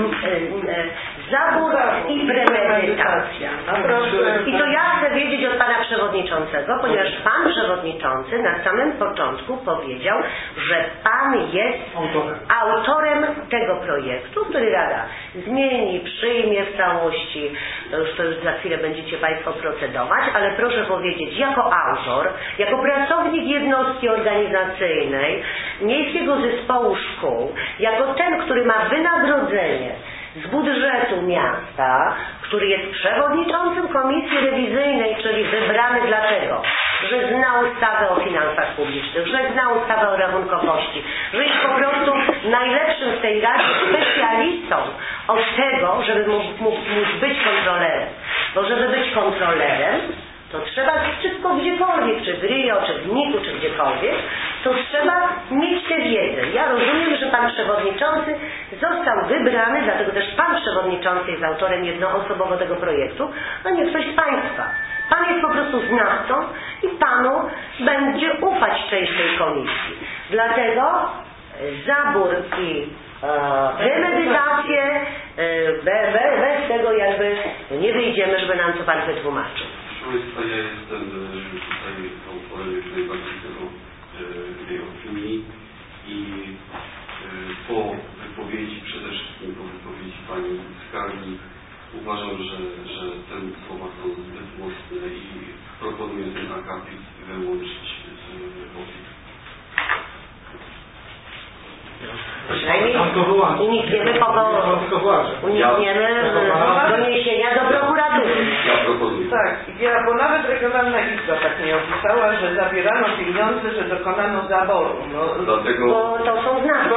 zabór i premedytacja. I to ja chcę wiedzieć od Pana Przewodniczącego, ponieważ Pan Przewodniczący na samym początku powiedział, że Pan jest autorem tego projektu, który Rada zmieni, przyjmie w całości. To już za chwilę będziecie Państwo procedować, ale proszę powiedzieć, jako autor, jako pracownik jednostki organizacyjnej Miejskiego Zespołu Szkół, jako ten, który ma wynagrodzenie z budżetu miasta, który jest przewodniczącym komisji rewizyjnej, czyli wybrany dlatego, że zna ustawę o finansach publicznych, że zna ustawę o rachunkowości, że jest po prostu najlepszym w tej radzie specjalistą od tego, żeby mógł być kontrolerem. Bo żeby być kontrolerem, to trzeba wszystko gdziekolwiek, czy w RIO, czy w NIK-u, czy gdziekolwiek, to trzeba mieć tę wiedzę. Ja rozumiem, że Pan Przewodniczący został wybrany, dlatego też Pan Przewodniczący jest autorem jednoosobowo tego projektu, a nie ktoś z Państwa. Pan jest po prostu znawcą i Panu będzie ufać część tej komisji. Dlatego zabór i premedytację bez tego jakby nie wyjdziemy, żeby nam to Pan wytłumaczył. Proszę Państwa, ja jestem tutaj autorem jak najbardziej tej opinii i po wypowiedzi, przede wszystkim po wypowiedzi Pani Skarbnik, uważam, że te słowa są zbyt mocne i proponuję ten akapit wyłączyć z opinii. Unikniemy doniesienia do prokuratury. Ja proponuję. Tak, bo nawet Regionalna Izba tak nie opisała, że zabierano pieniądze, że dokonano zaboru. Dlatego, bo to są znaki.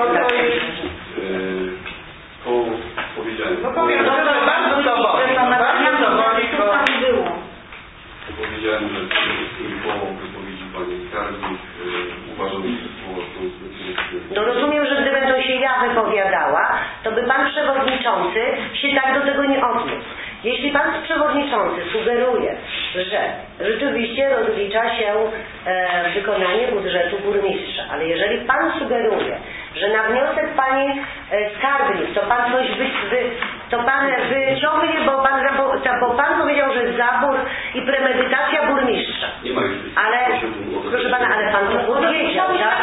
powiedziałem. Powiem, że bardzo to boli, Powiedziałem, że przede wszystkim po wypowiedzi Pani Skarbnik uważam, że słowa są zbyt mocne. No rozumiem, że gdybym to się ja wypowiadała, to by Pan Przewodniczący się tak do tego nie odniósł. Jeśli Pan Przewodniczący sugeruje, że rzeczywiście rozlicza się wykonanie budżetu burmistrza, ale jeżeli Pan sugeruje, że na wniosek Pani Skarbnik to Pan coś to Pan wyciągnie, bo Pan powiedział, że zabór i premedytacja burmistrza. Nie ma już. Ale, proszę Pana, ale Pan to powiedział, tak?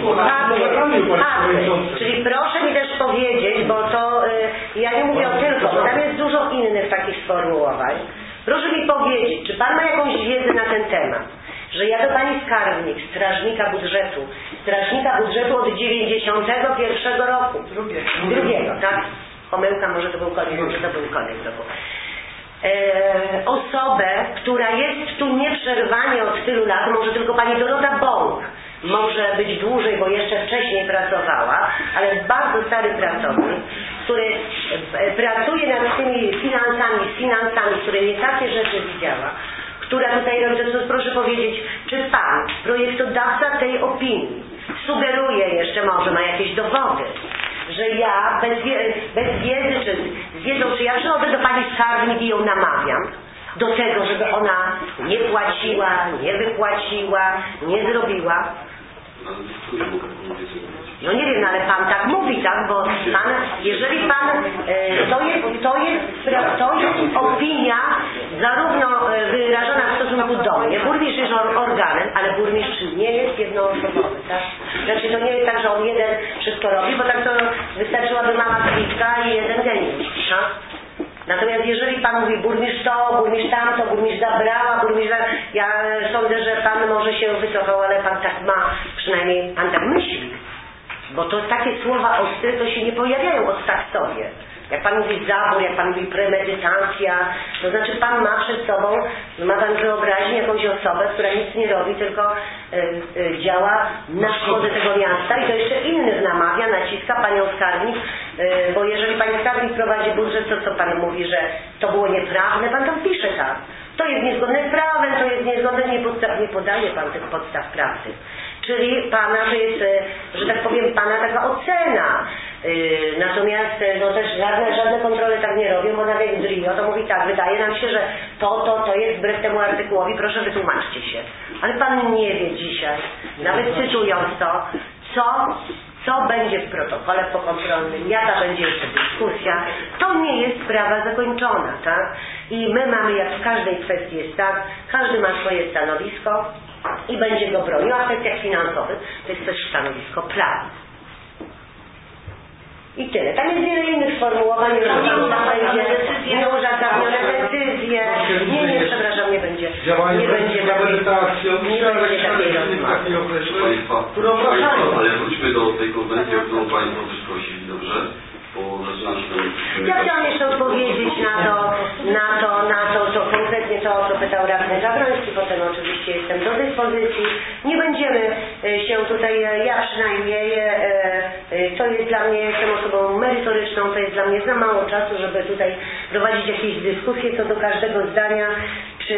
Czyli proszę mi też powiedzieć, bo to ja nie mówię tylko bo tam jest dużo innych takich sformułowań. Proszę mi powiedzieć, czy Pan ma jakąś wiedzę na ten temat, że ja do Pani skarbnik, strażnika budżetu od 91 roku. Drugiego, tak? Pomyłka, może to był koniec roku. Osobę, która jest tu nieprzerwanie od tylu lat, może tylko Pani Dorota Bąk może być dłużej, bo jeszcze wcześniej pracowała, ale bardzo stary pracownik, który pracuje nad tymi finansami, które nie takie rzeczy widziała, która tutaj robi, to proszę powiedzieć, czy Pan, projektodawca tej opinii, sugeruje jeszcze, może ma jakieś dowody, że ja bez wiedzy, czy z wiedzą, czy ja przychodzę do Pani skarbnik i ją namawiam do tego, żeby ona nie płaciła, nie wypłaciła, nie zrobiła. No nie wiem, no ale Pan tak mówi, tak? Bo Pan, jeżeli Pan, to jest opinia zarówno wyrażona w stosunku do mnie. Burmistrz jest organem, ale burmistrz nie jest jednoosobowy, tak? Znaczy to nie jest tak, że on jeden wszystko robi, bo tak to wystarczyłaby mama Kwitka i jeden geniusz, tak? Natomiast jeżeli Pan mówi burmistrz to, burmistrz tamto, burmistrz zabrała, ja sądzę, że Pan może się wycofał, ale Pan tak ma, przynajmniej Pan tak myśli. Bo to takie słowa ostre to się nie pojawiają od tak sobie. Jak Pan mówi zabór, jak Pan mówi premedytacja, to znaczy Pan ma przed sobą, ma Pan wyobraźnię jakąś osobę, która nic nie robi, tylko działa na szkodę tego miasta i to jeszcze innych namawia, naciska Panią skarbnik, bo jeżeli Pani skarbnik prowadzi budżet, to co Pan mówi, że to było nieprawne, Pan tam pisze tak. To jest niezgodne z prawem, to jest niezgodne, nie podaje Pan tych podstaw prawdy. Czyli Pana to jest, że tak powiem, Pana taka ocena. Natomiast no też żadne kontrole tak nie robią, bo nawet Drio to mówi tak, wydaje nam się, że to jest wbrew temu artykułowi, proszę wytłumaczcie się. Ale Pan nie wie dzisiaj, nawet cytując to, co będzie w protokole pokontrolnym, jaka będzie jeszcze dyskusja, to nie jest sprawa zakończona, tak? I my mamy, jak w każdej kwestii jest tak, każdy ma swoje stanowisko i będzie go bronił, a w kwestiach finansowych to jest też stanowisko prawne. I tyle. Tam jest wiele innych sformułowań, że tam będzie nieuzasadnione decyzje. Nie, przepraszam, nie będzie. Nie będzie takiej rozmowy. Ale wróćmy do tej konwencji, o którą Państwo też prosili, dobrze? Bo zaczynam się Ja chciałam jeszcze odpowiedzieć na to konkretnie to, o co pytał radny Gawroński, potem oczywiście jestem do dyspozycji. Nie będziemy się tutaj, ja przynajmniej, to jest dla mnie, jestem osobą merytoryczną, to jest dla mnie za mało czasu, żeby tutaj prowadzić jakieś dyskusje co do każdego zdania, czy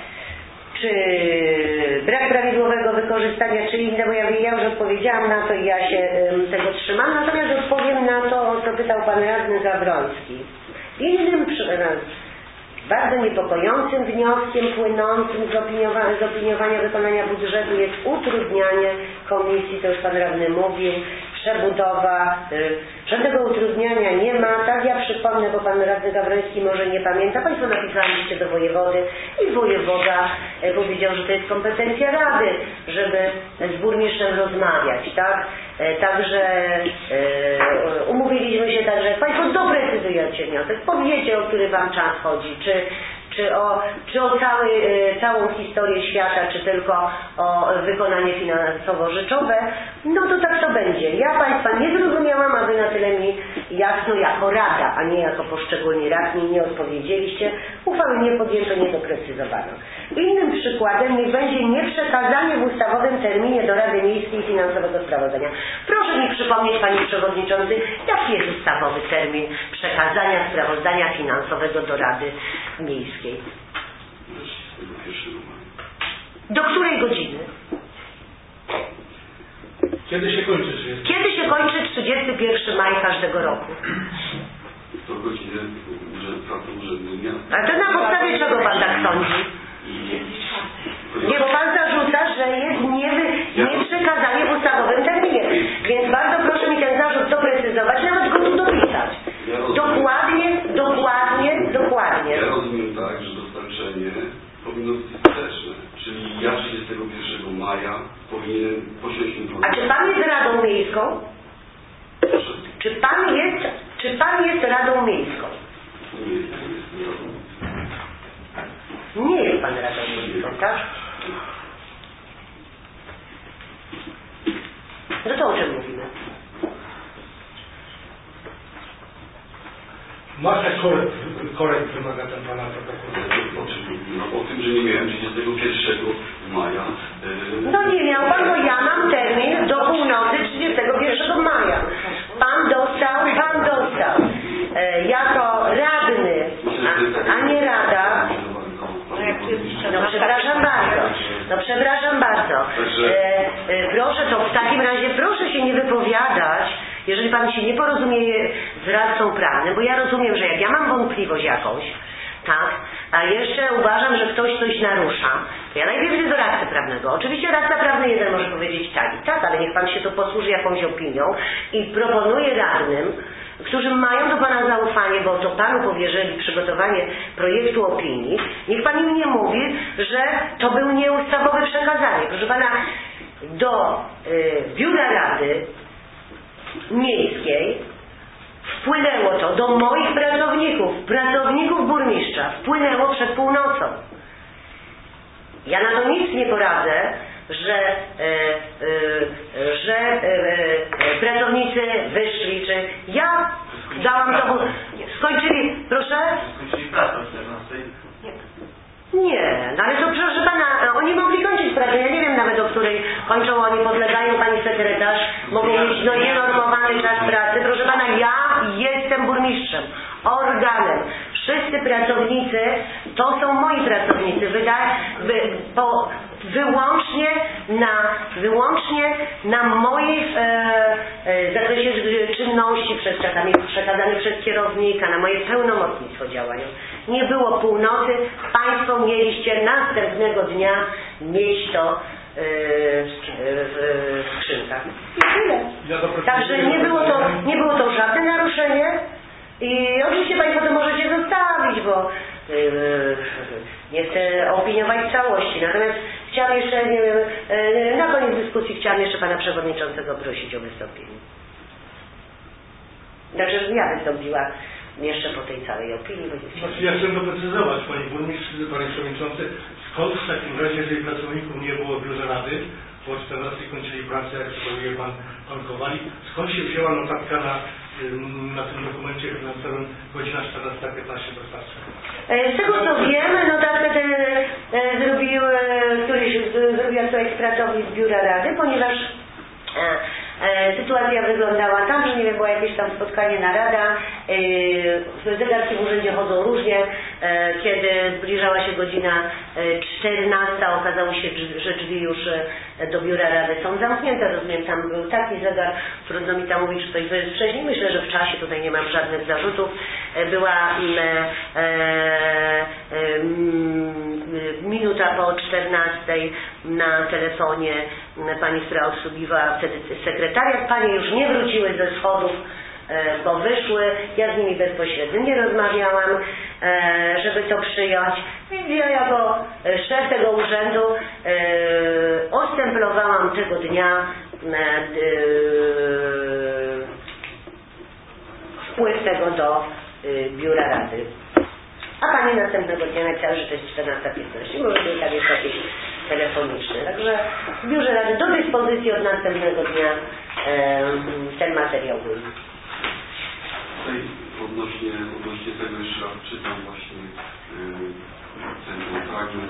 brak prawidłowego wykorzystania, czy inne, bo ja już odpowiedziałam na to i ja się tego trzymam. Natomiast odpowiem na to, o co pytał Pan radny Gawroński. Innym bardzo niepokojącym wnioskiem płynącym z opiniowania wykonania budżetu jest utrudnianie komisji, to już Pan radny mówił, przebudowa, żadnego utrudniania nie ma. Tak, ja przypomnę, bo Pan radny Gawroński może nie pamięta, Państwo napisaliście do wojewody i wojewoda powiedział, że to jest kompetencja rady, żeby z burmistrzem rozmawiać, tak? Także umówiliśmy się tak, że Państwo doprecyzujecie wniosek, powiecie, o który Wam czas chodzi, czy o całą historię świata, czy tylko o wykonanie finansowo-rzeczowe, no to tak to będzie. Ja Państwa nie zrozumiałam, a Wy na tyle mi jasno jako rada, a nie jako poszczególni radni nie odpowiedzieliście. Uchwały nie podjęto, nie doprecyzowano. Innym przykładem niech będzie nieprzekazanie w ustawowym terminie do Rady Miejskiej finansowego sprawozdania. Proszę mi przypomnieć, Panie Przewodniczący, jaki jest ustawowy termin przekazania sprawozdania finansowego do Rady Miejskiej? Do której godziny? Kiedy się kończy? Kiedy się kończy 31 maja każdego roku? Do godziny pracy urzędu miasta. A to na podstawie czego Pan tak sądzi? Nie, bo Pan zarzuca, że jest nieprzekazanie w ustawowym terminie. Więc bardzo proszę mi ten zarzut doprecyzować, nawet go tu dopisać. Dokładnie. Ja rozumiem tak, że dostarczenie powinno być skuteczne. Czyli ja 31 maja powinienem posiąść informację. A czy Pan jest Radą Miejską? Proszę. Czy Pan jest Radą Miejską? Nie jest pan radnym, tak? No to o czym mówimy? Masa korekt wymaga ten pana protokół. No, o tym, że nie miałem 31 maja. No nie miał pan, bo ja mam termin do północy 31 maja. Pan dostał. Jako radny, a nie rada. No przepraszam bardzo. Proszę to w takim razie, proszę się nie wypowiadać, jeżeli pan się nie porozumieje z radcą prawnym, bo ja rozumiem, że jak ja mam wątpliwość jakąś, tak, a jeszcze uważam, że ktoś coś narusza, to ja najpierw idę do radcy prawnego. Oczywiście radca prawny jeden może powiedzieć tak i tak, ale niech pan się tu posłuży jakąś opinią i proponuje radnym, którzy mają do pana zaufanie, bo to panu powierzyli przygotowanie projektu opinii, niech pan im nie mówi, że to był nieustawowe przekazanie. Proszę pana, do biura Rady Miejskiej wpłynęło to do moich pracowników burmistrza, wpłynęło przed północą. Ja na to nic nie poradzę, że pracownicy wyszli, czy ja dałam dowód. Skończyli, proszę? Skończyli pracę o 14. Nie, no ale to proszę pana, oni mogli kończyć pracę, ja nie wiem nawet o której kończą, oni podlegają, pani sekretarz, mogą mieć nienormowany czas pracy. Proszę pana, ja jestem burmistrzem, organem. Wszyscy pracownicy to są moi pracownicy, wyłącznie na mojej zakresie czynności przekazanych przez kierownika, na moje pełnomocnictwo działają. Nie było północy, państwo mieliście następnego dnia mieć to w skrzynkach. I tyle. Także nie było to żadne naruszenie. I oczywiście państwo to możecie zostawić, bo nie chcę opiniować całości. Natomiast chciałam jeszcze, na koniec dyskusji chciałam jeszcze pana przewodniczącego prosić o wystąpienie. Także ja wystąpiła jeszcze po tej całej opinii. Znaczy, ja chcę doprecyzować, panie burmistrzu, panie przewodniczący, skąd w takim razie, jeżeli pracowników nie było w biurze rady, po 14 kończyli pracę, jak wspomniał pan Kowalik, skąd się wzięła notatka na tym dokumencie finansowym godzina 14:15 do starcia? Z tego co wiem, notatkę zrobiła któraś z pracownic biura rady, ponieważ sytuacja wyglądała tak, że nie wiem, było jakieś tam spotkanie narada, zegarki w urzędzie chodzą różnie, kiedy zbliżała się godzina 14, okazało się, że drzwi już do biura rady są zamknięte, rozumiem, tam był taki zegar, trudno mi tam mówić, czy ktoś był wcześniej, myślę, że w czasie tutaj nie mam żadnych zarzutów, była minuta po 14 na telefonie pani, która obsługiwała wtedy sekretariat, panie już nie wróciły ze schodów, bo wyszły, ja z nimi bezpośrednio nie rozmawiałam, żeby to przyjąć, więc ja jako szef tego urzędu ostemplowałam tego dnia wpływ tego do biura rady. A pani następnego dnia napisała, że to jest 14:15, może był tam jeszcze jakiś telefoniczny. Także w biurze rady do dyspozycji od następnego dnia ten materiał był. Odnośnie tego jeszcze raz czytam właśnie ten fragment.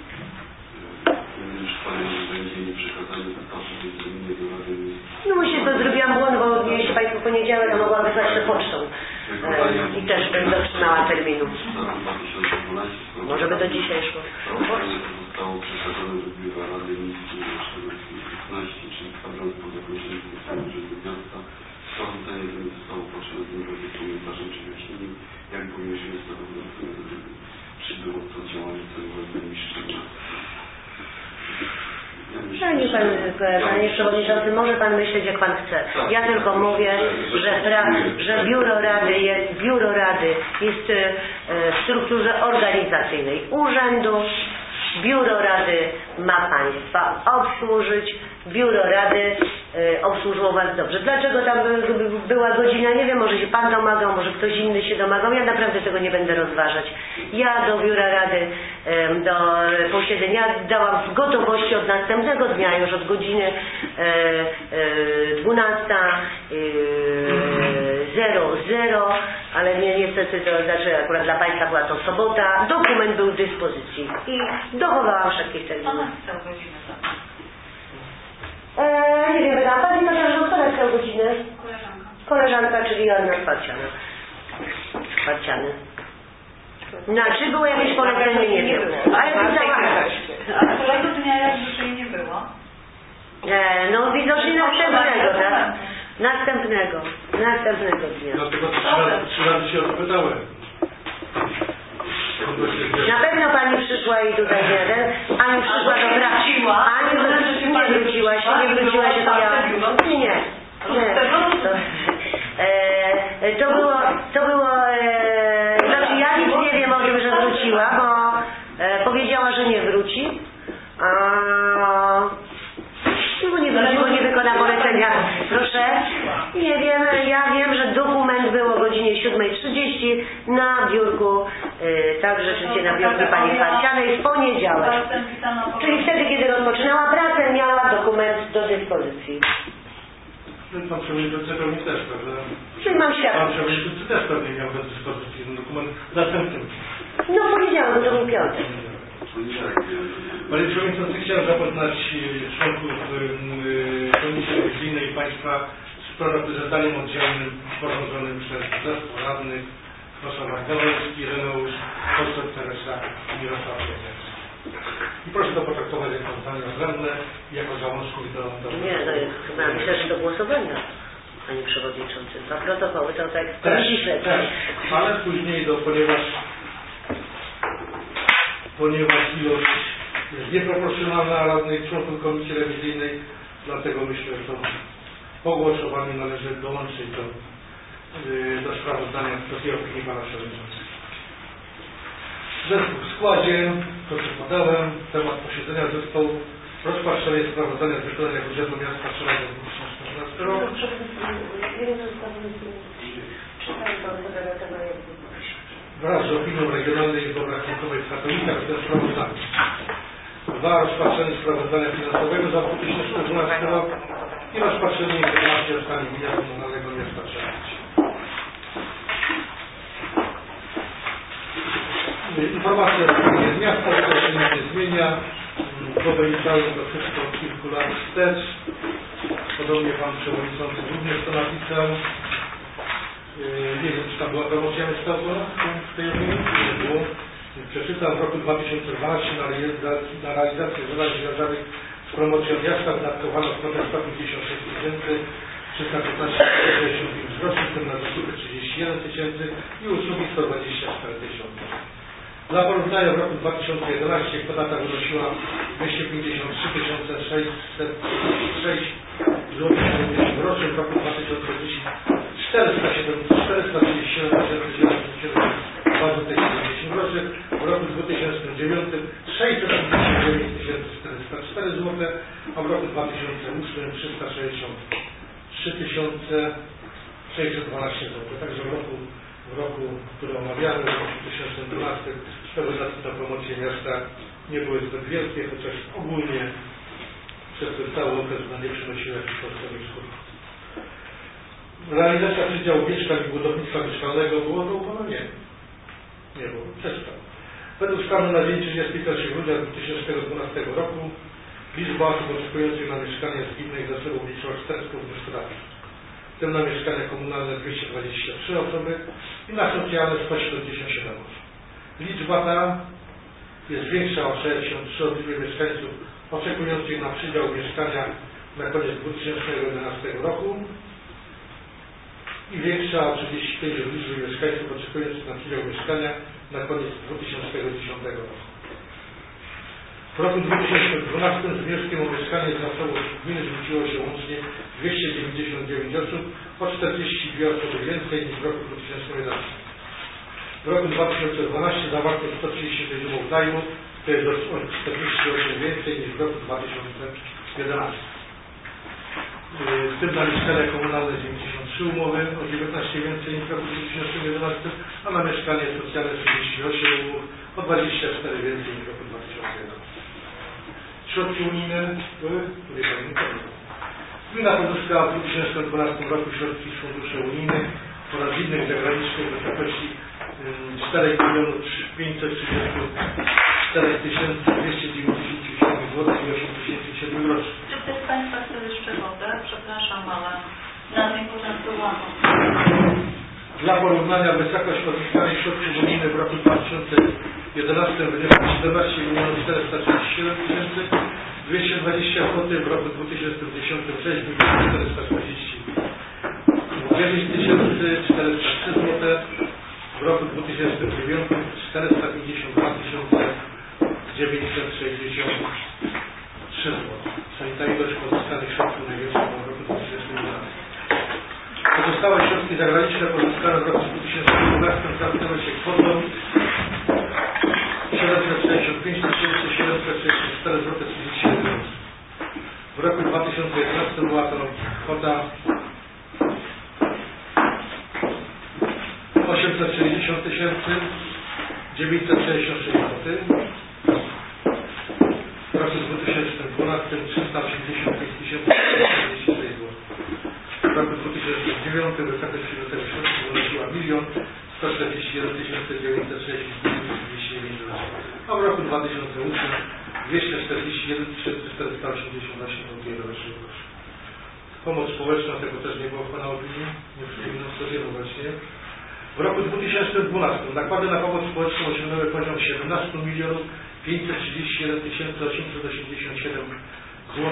Już panie będzie mi przekazany wytaszek do innego rady. No właśnie to zrobiłam błąd, bo mieliście państwo w poniedziałek, a mogłam wysłać to pocztą. I też będę otrzymała terminu. Może by do dzisiaj szło. Zostało przekazane do biura Rady Miejskiej 415, czyli kwadrans po zakończeniu funkcjonowania Urzędu Miasta. Sprawozdanie tym zostało potrzebne tym komentarzem czy wyjaśnieniem, jak powinniśmy przybyło to działanie celowe najniższego. Panie przewodniczący, może pan myśleć jak pan chce. Ja tylko mówię, że biuro rady jest w strukturze organizacyjnej urzędu. Biuro rady ma państwa obsłużyć. Biuro rady obsłużyło Was dobrze. Dlaczego tam była godzina? Nie wiem, może się Pan domagał, może ktoś inny się domagał. Ja naprawdę tego nie będę rozważać. Ja do Biura Rady, do posiedzenia dałam w gotowości od następnego dnia, już od godziny 12:00, ale niestety to znaczy akurat dla Państwa była to sobota. Dokument był w dyspozycji i dochowałam wszelkich terminów. Nie wiem, wydała Pani Katarzyna, kto napisał godzinę? Koleżanka, czyli Joanna Sparciany. Czy było jakieś polecenie? Nie było. Ale pisała. A którego dnia jak dzisiaj nie było? No widocznie następnego, tak? Następnego dnia. Dlatego 3 razy się odpytałem. Na pewno Pani przyszła i tutaj Pani przyszła do pracy. Pani nie wróciła się, to ja... Nie. To było... Znaczy ja nic nie wiem o tym, że wróciła, bo powiedziała, że nie wróci. Bo nie wróci, bo nie wykona polecenia. Proszę. Nie wiem, ja wiem, że dokument był o godzinie 7:30 na biurku, tak rzeczywiście na biurku Pani Sparcianej w poniedziałek. Czyli wtedy, kiedy rozpoczynała pracę, miała dokument do dyspozycji. Pan Przewodniczący pewnie też, prawda? Czyli mam świadectwo. Pan Przewodniczący też pewnie miał do dyspozycji ten dokument następnym. No poniedziałek, to był piątek. Panie Przewodniczący, chciałem zapoznać członków Komisji Rewizyjnej Państwa z zadaniem oddzielnym sporządzonym przez zespół radnych Krosław Gawelski, Reneusz, poseł Teresa i Mirosław Jędrzejewski. I proszę to potraktować jako zdanie odrębne i jako załącznik do... Nie, to jest chyba myślę, że do głosowania, Panie Przewodniczący. Za protokoły to tak komisji śledczej. Ale później, ponieważ ilość jest nieproporcjonalna radnych członków Komisji Rewizyjnej, dlatego myślę, że to po głosowaniu należy dołączyć do sprawozdania do tej opinii Pana Przewodniczącego. Zespół w składzie, to co podałem, temat posiedzenia zespołu, rozpatrzenie sprawozdania z wykonania budżetu miasta Strzelego w 2014 roku. Wraz z opinią Regionalnej Izby Obrachunkowej w Katowicach w tym sprawozdaniu. 2. Rozpatrzenie sprawozdania finansowego za 2012 rok i rozpatrzenie informacji o stanie gminy komunalnego miasta Strzelec. Informacja z miasta, która się nie zmienia, bo wyliczałem to wszystko od kilku lat wstecz. Podobnie Pan Przewodniczący również to napisał. Nie wiem, czy tam była promocja miasta w tej opinii? Nie było. Przeczytam, w roku 2012 na realizację zadań związanych z promocją miasta wydatkowano kwotę 156 315,65 zł, w tym na zakupy 31 tysięcy i usługi 124 tysiące. Dla porównania w roku 2011 kwota ta wynosiła 253 606 zł groszy, w roku 2010 437 770 groszy, w roku 2009 659 404 zł, a w roku 2008 363 612 zł. Także w roku, który omawiamy, w roku 2012, sprawozdania na promocję miasta nie były zbyt wielkie, chociaż ogólnie przez ten cały okres nie przynosiły jakichś podstawowych skutków. Realizacja przydziału mieszkań i budownictwa mieszkalnego było to uponownie. Nie było. Przestał. Według stanu na dzień 31 grudnia 2012 roku liczba osób oczekujących na mieszkanie z gminnych zasobów liczyła 400 wnioskodawców. W tym na mieszkania komunalne 223 osoby i na socjalne 177 osób. Liczba ta jest większa o 63 od liczby mieszkańców oczekujących na przydział mieszkania na koniec 2011 roku i większa o 35 od liczby mieszkańców oczekujących na przydział mieszkania na koniec 2010 roku. W roku 2012 z wnioskiem o mieszkanie z zasobów gminy zwróciło się łącznie 299 osób, o 42 osoby więcej niż w roku 2011. W roku 2012 zawarto 136 umów najmu, to jest o 48 więcej niż w roku 2011. w tym na mieszkania komunalne 93 umowy, o 19 więcej niż w roku 2011, a na mieszkanie socjalne 38 umów, o 24 więcej niż w roku 2011. Środki unijne były, tutaj Pani nie pamiętam. Gmina pozyskała w 2012 roku środki z funduszy unijnych oraz innych zagranicznych w wysokości 4 534 297 zł i 87 groszy. Czy ktoś z Państwa chce jeszcze wodę? Przepraszam, ale na tym początkowano. Dla porównania wysokość pozyskanych środków unijnych w roku 2011 wyniosła 14 437 220 zł, w roku 2010 6 440 9403 zł, w roku 2009 452 963 zł. Czyli ta ilość pozyskanych środków największa w roku 2011. Pozostałe środki zagraniczne pozyskane w roku 2012 zamknęły się kwotą 765 764 zł 37 zł. W roku 2011 była to kwota 860 966 zł. W roku 2012 385 446 zł. W roku 2009 wysokość przyjętego środków wynosiła 1 141 939 zł. A w roku 2008 241 488 zł. Pomoc społeczna, tego też nie było w Pana opinii, nie przypominam sobie właśnie. W roku 2012 nakłady na pomoc społeczną osiągnęły poziom 17 531 887 zł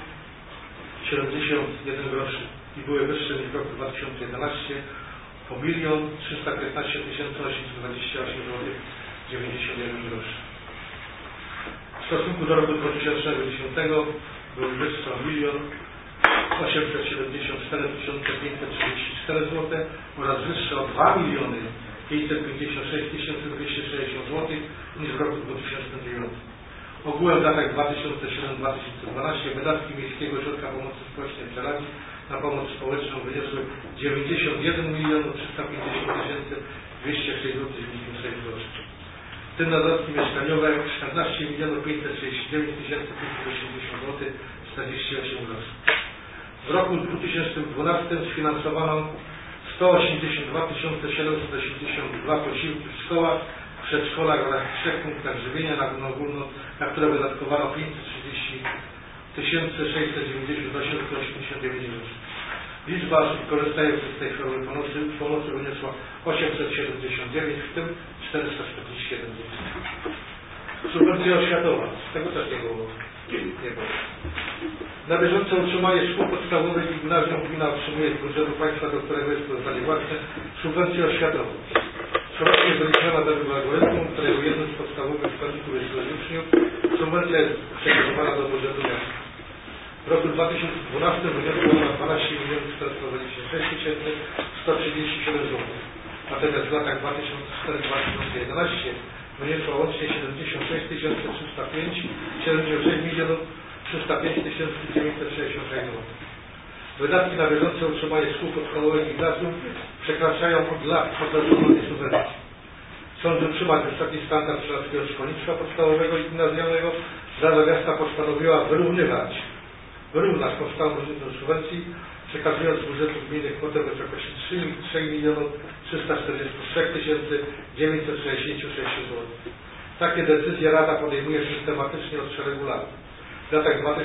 71 groszy i były wyższe niż w roku 2011 o 1 315 828 zł 91 groszy. W stosunku do roku 2010 były wyższe o 1 874 534 zł oraz wyższe o 2 556 260 zł niż w roku 2009. Ogółem w latach 2007-2012 wydatki Miejskiego Ośrodka Pomocy Społecznej w Żelawi na pomoc społeczną wyniosły 91 350 206 zł 96 groszy. W tym na dodatki mieszkaniowe 14 539 580 zł 48 groszy. W roku 2012 sfinansowano 182 782 posiłki w szkołach, przedszkolach oraz 3 punktach żywienia na ogólną, na które wydatkowano 530 698 89 zł. Liczba osób korzystających z tej formy pomocy wyniosła 879, w tym 441 zł. Subwencja oświatowa, tego też nie było. Na bieżące utrzymanie szkół podstawowych i gimnazjum gmina otrzymuje z budżetu państwa, do którego jest sprawozdanie własne, subwencję oświatową. Corocznie wyliczona według algorytmu, którego jednym z podstawowych składników jest uczniów. Subwencja jest przekazywana do budżetu miasta. W roku 2012 wyniosła ona 12 426 137 zł. Natomiast w latach 2004-2011 wyniosła łącznie 76 305 76 305 966 zł. Wydatki na bieżące utrzymanie szkół podstawowych i gimnazjum przekraczają od lat potężnej subwencji. Chcąc utrzymać wysoki standard śląskiego szkolnictwa podstawowego i gimnazjalnego, Rada Miasta postanowiła wyrównać powstałą różnicę subwencji, przekazując z budżetu gminy kwotę w wysokości 3 343 966 zł. Takie decyzje Rada podejmuje systematycznie od szeregu lat. W latach 2004-2012,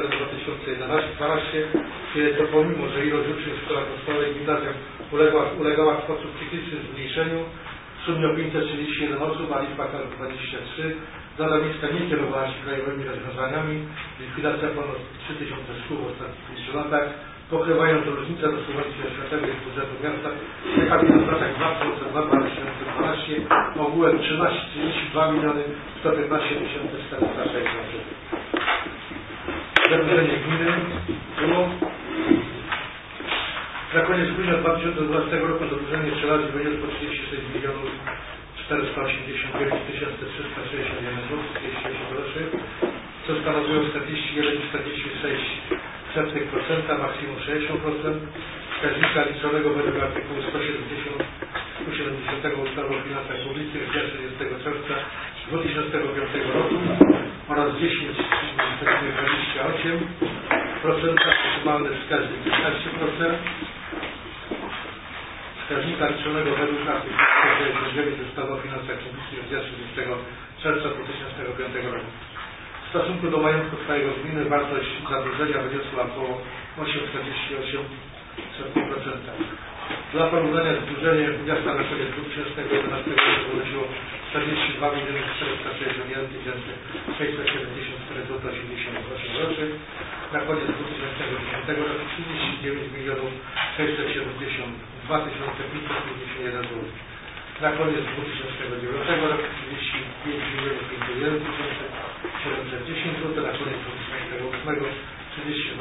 kiedy to pomimo, że ilość uczniów w szkołach podstawowych i gimnazjum ulegała w sposób cykliczny zmniejszeniu, w sumie o 531 osób, a liczba kadr 23, Rada Miejska nie kierowała się krajowymi rozwiązaniami. Likwidacja ponad 3000 szkół w ostatnich 5 latach, pokrywając różnicę do subwencji oświatowej z budżetu miasta, jaka w latach 2002-2012 ogółem 32 115 460 zł. Zadłużenie gminy było. Na koniec grudnia 2012 roku zadłużenie Żelawi wyniosło 36 485 361 zł 48 groszy, co stanowiło 41,46% 0,0001%, maksimum 60%, wskaźnika liczonego według artykułu 170 ustawy o finansach publicznych z dnia 30 czerwca 2005 roku oraz 10,28%, maksymalny wskaźnik 15%, wskaźnika liczonego według artykułu 169 ustawy o finansach publicznych z dnia 30 czerwca 2005 roku. W stosunku do majątku trwałego gminy wartość zadłużenia wyniosła około 8,48%. Dla porównania zadłużenie miasta na koniec 2011 roku wynosiło 42 461 674 zł 88 groszy. Na koniec 2010 roku 39 672 551 zł. Na koniec 2009 roku 35 710 zł. Na koniec 2008 32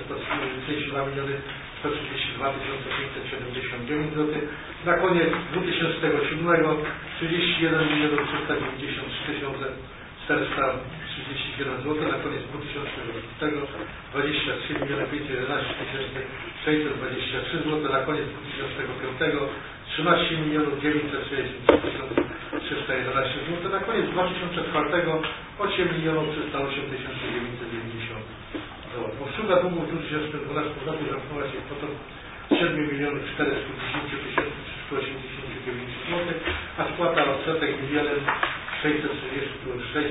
132 579 zł. Na koniec 2007 31 393 437 zł. Na koniec 2010 23 511 623 zł. Na koniec 2005 13 963 311 zł. Na koniec 2004 8 308 990 zł. Obsługa długu w 2012 roku zamknęła się kwotą 7 410 389 zł, a spłata odsetek 1 636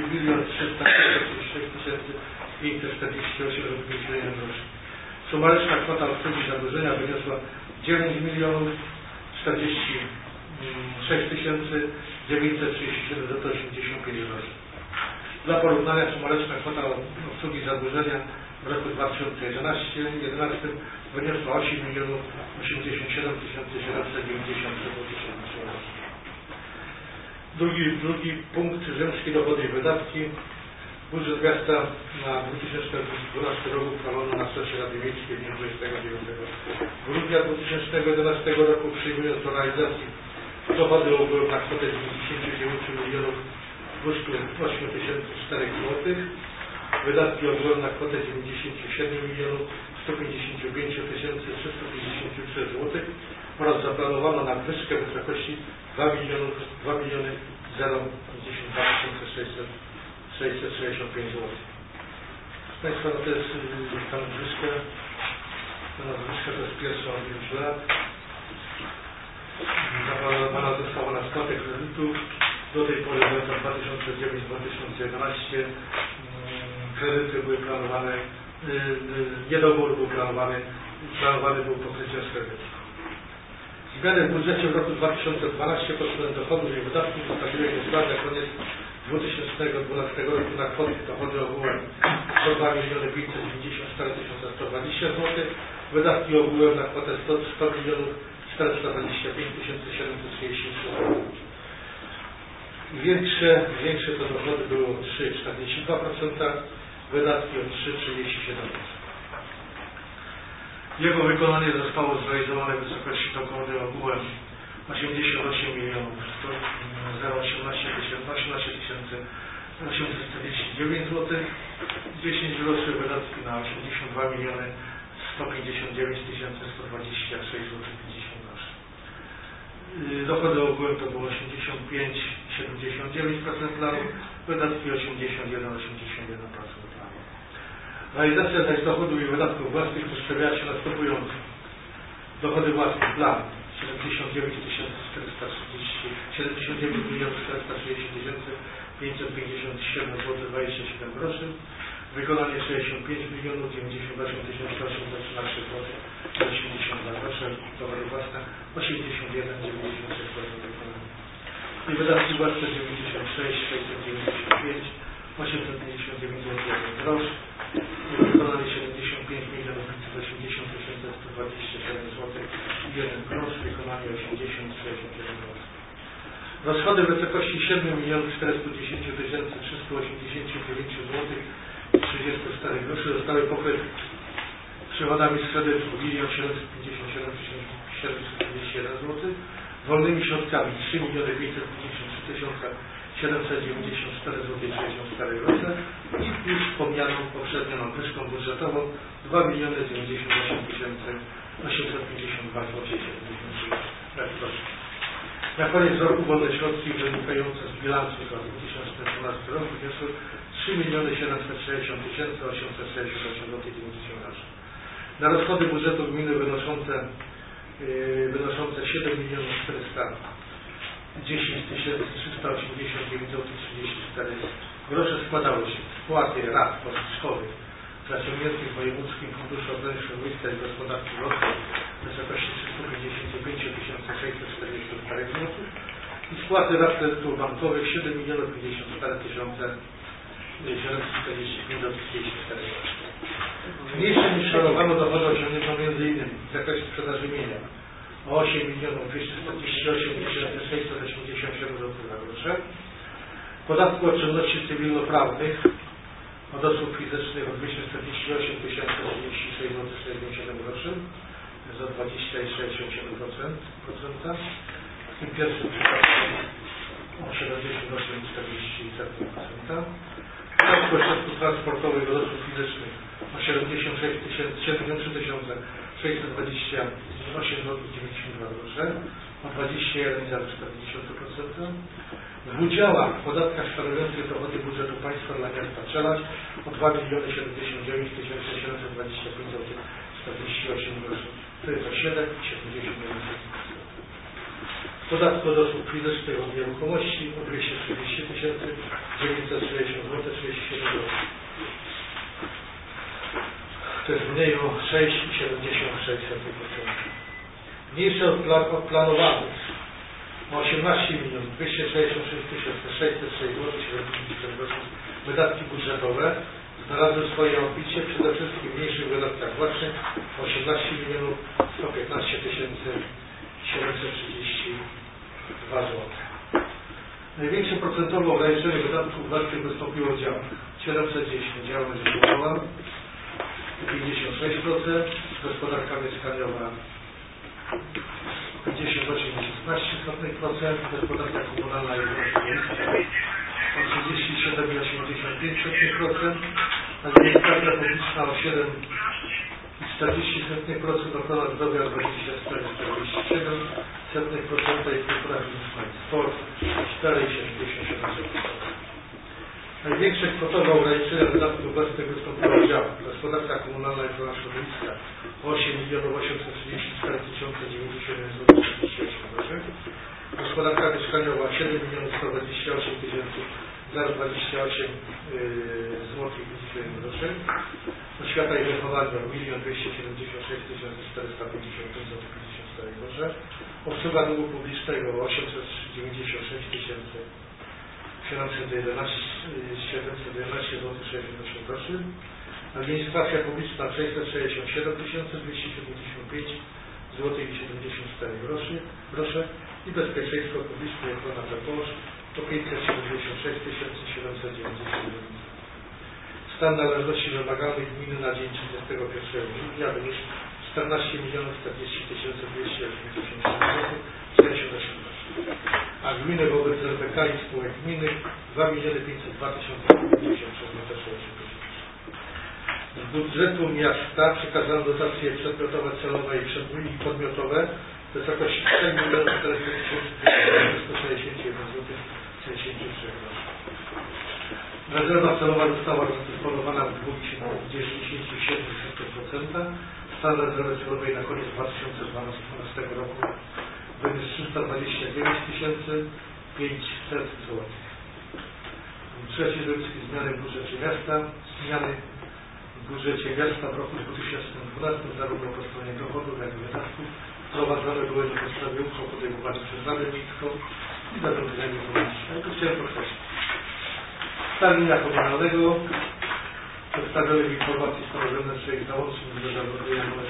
548 groszy. Sumaryczna kwota obsługi zadłużenia wyniosła 9 046 937 zł 85 groszy. Dla porównania sumaryczna kwota obsługi zadłużenia w roku 2011 wyniosła 8 087 790 zł. Drugi punkt, rzymski dochody i wydatki. Budżet miasta na 2012 rok uchwalono na sesji Rady Miejskiej w dniu 29 grudnia 2011 roku, przyjmując do realizacji dochody ogółem na kwotę 99 208 004 zł, wydatki ogółem na kwotę 97 155 353 zł oraz zaplanowano nadwyżkę w wysokości 2 052 665 zł. Państwa, no to jest ta nadwyżka. Ta nadwyżka to jest pierwsza od 5 lat. Zaplanowana została na spłatę kredytów. Do tej pory w latach 2009-2011 kredyty były planowane, niedobór był planowany był pokrycie z kredytów. Zmiany w budżecie w roku 2012 pod względem dochodów i wydatków zostawiły ustawę na koniec 2012 roku na kwotę dochody ogółem 102 594 120 zł, wydatki ogółem na kwotę 100 425 733 zł. Większe to dochody były o 3,42%, wydatki o 3,37%. Jego wykonanie zostało zrealizowane w wysokości dochody ogółem 88 018 849 zł, 10 groszy, wydatki na 82 159 126 zł 50 groszy. Dochody ogółem to było 85,79% planu, wydatki 81,81% planu. Realizacja zaś dochodów i wydatków własnych przedstawia się następująco. Dochody własne plan 79 430 557 zł 27 groszy, wykonanie 65 098 813 zł 82 grosze, dochody własne 81 96% wykonania. I wydatki własne 96 695 859 zł 1 grosz, wykonanie 75 580 127 zł 1 grosz, wykonanie 80 61 grosz. Rozchody w wysokości 7 410 389 zł 34 groszy zostały pokryte przychodami z kredytu 1 757 741 zł, wolnymi środkami 3 553 794 zł 64 grosze i już wspomnianą poprzednią nadwyżką budżetową 2 098 852 zł 73. Na koniec roku wolne środki wynikające z bilansu za 2012 rok wyniosły 3 760 868 zł 90 groszy. Na rozchody budżetu gminy wynoszące 7 410 389 zł 34 grosze składały się wpłaty rat szkoły zaciągniętych w Wojewódzkim Funduszu Ochrony Środowiska i Gospodarki Wodnej w wysokości 355 644 zł i spłaty rat kredytów bankowych 7 054 745 zł 34 groszy. Mniejsze niż szanowano dochody osiągnięto m.in. w zakresie sprzedaży mienia o 8 248 687 zł na grosze, podatku od czynności cywilnoprawnych od osób fizycznych o 248 036 zł 47 groszy za 20,67%. W tym pierwszym przypadku o 78,40%. Podatku od środków transportowych od osób fizycznych o 73 628 zł 92 grosze o 21,40%. W udziałach w podatkach stanowiących dochody budżetu państwa dla miasta Czeladź o 2 079 725 zł 48 groszy. To jest o 7,71%. W podatku od osób fizycznych od nieruchomości o 240 960 zł 37 groszy. To jest mniej o 6,76%. Mniejsze od planowanych o 18 266 606 zł 70 groszy wydatki budżetowe znalazły swoje odbicie przede wszystkim w mniejszych wydatkach własnych 18 115 732 zł. Największe procentowe ograniczenie wydatków własnych wystąpiło w działach 710 działalność źródłowa 56%, gospodarka mieszkaniowa 58,16%, gospodarka komunalna i miejska o 37,85%, administracja publiczna o 7,40%, ochrona zdrowia o 24,47%, i kultura fizyczna i sport 4,77%. Największe kwotowe ograniczenia wydatków własnych wystąpiło w działach gospodarka komunalna i ochrona środowiska 8 834 091 zł 38 groszy, gospodarka mieszkaniowa 7 128 028 zł 51 groszy, oświata i wychowanie 1 276 455 zł 54 grosze, obsługa długu publicznego 896 711 zł 68 groszy, administracja publiczna 667 275 zł 74 grosze i bezpieczeństwo publiczne i ochrona Zaporz to 576 790 zł. Stan należności wymaganych gminy na dzień 31 grudnia wyniósł 14 040 287 zł 48 groszy. A gminy wobec RBK i spółek gminnych 2 502 053 Z budżetu miasta przekazano dotacje przedmiotowe, celowe i podmiotowe w wysokości 3 461 zł 63 groszy. Rezerwa celowa została rozdysponowana w 97%. Stan rezerwy celowej na koniec 2012 roku wyniósł 329 500 zł. Trzeci wyrzucki zmiany w budżecie miasta. Zmiany w budżecie miasta w roku 2012 zarówno po stronie dochodów, jak i wydatków prowadzone były na podstawie uchwał podejmowanych przez Radę Miejską i zarządzenia publicznego. To chciałem podkreślić. Stan mienia komunalnego przedstawiony w informacji stanowione przez ich załącznik do zarządzenia nr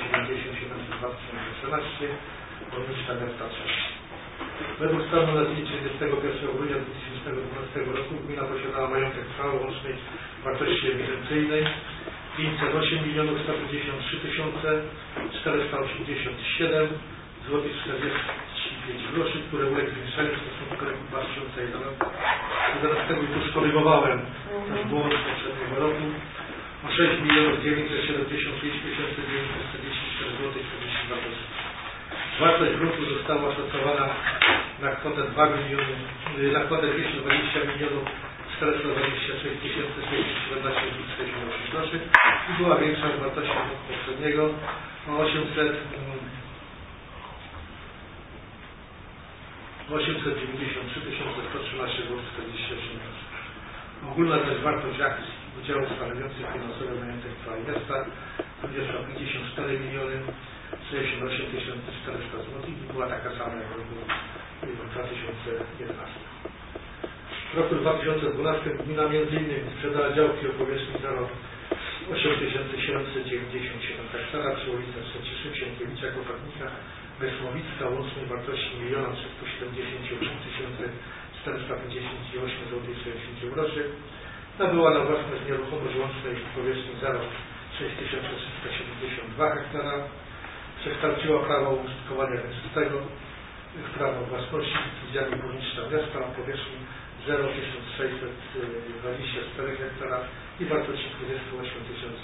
77 Burmistrza miasta Czeladź. Według stanu na dzień 31 grudnia 2012 roku gmina posiadała majątek trwały łącznej wartości ewidencyjnej 508 153 487 zł 42 groszy, które uległy zwiększeniu w stosunku do roku 2011 i tu skorygowałem nasz błąd z poprzedniego roku o 6 975 944 zł 42 groszy. Wartość gruntu została oszacowana na kwotę 220 milionów 426 617 groszy i była większa od wartości roku poprzedniego o 893 113 zł 48 groszy. Ogólna też wartość akcji udziałów stanowiących finansowy majątek całej miasta wyniosła 54 miliony 68 400 zł i była taka sama jak w roku 2011. W roku 2012 gmina m.in. sprzedała działki o powierzchni 8797 hektara przy ulicach Trzeciszyn, Sienkiewicza, Kopernika, Wysłowicka, łącznej wartości 1 378 458 zł 60 groszy. Nabyła na własność nieruchomość łącznej powierzchni 6372 hektara. Przekształciła prawo użytkowania wieczystego w prawo własności z działu burmistrza miasta o powierzchni 1624 hektara i wartości 28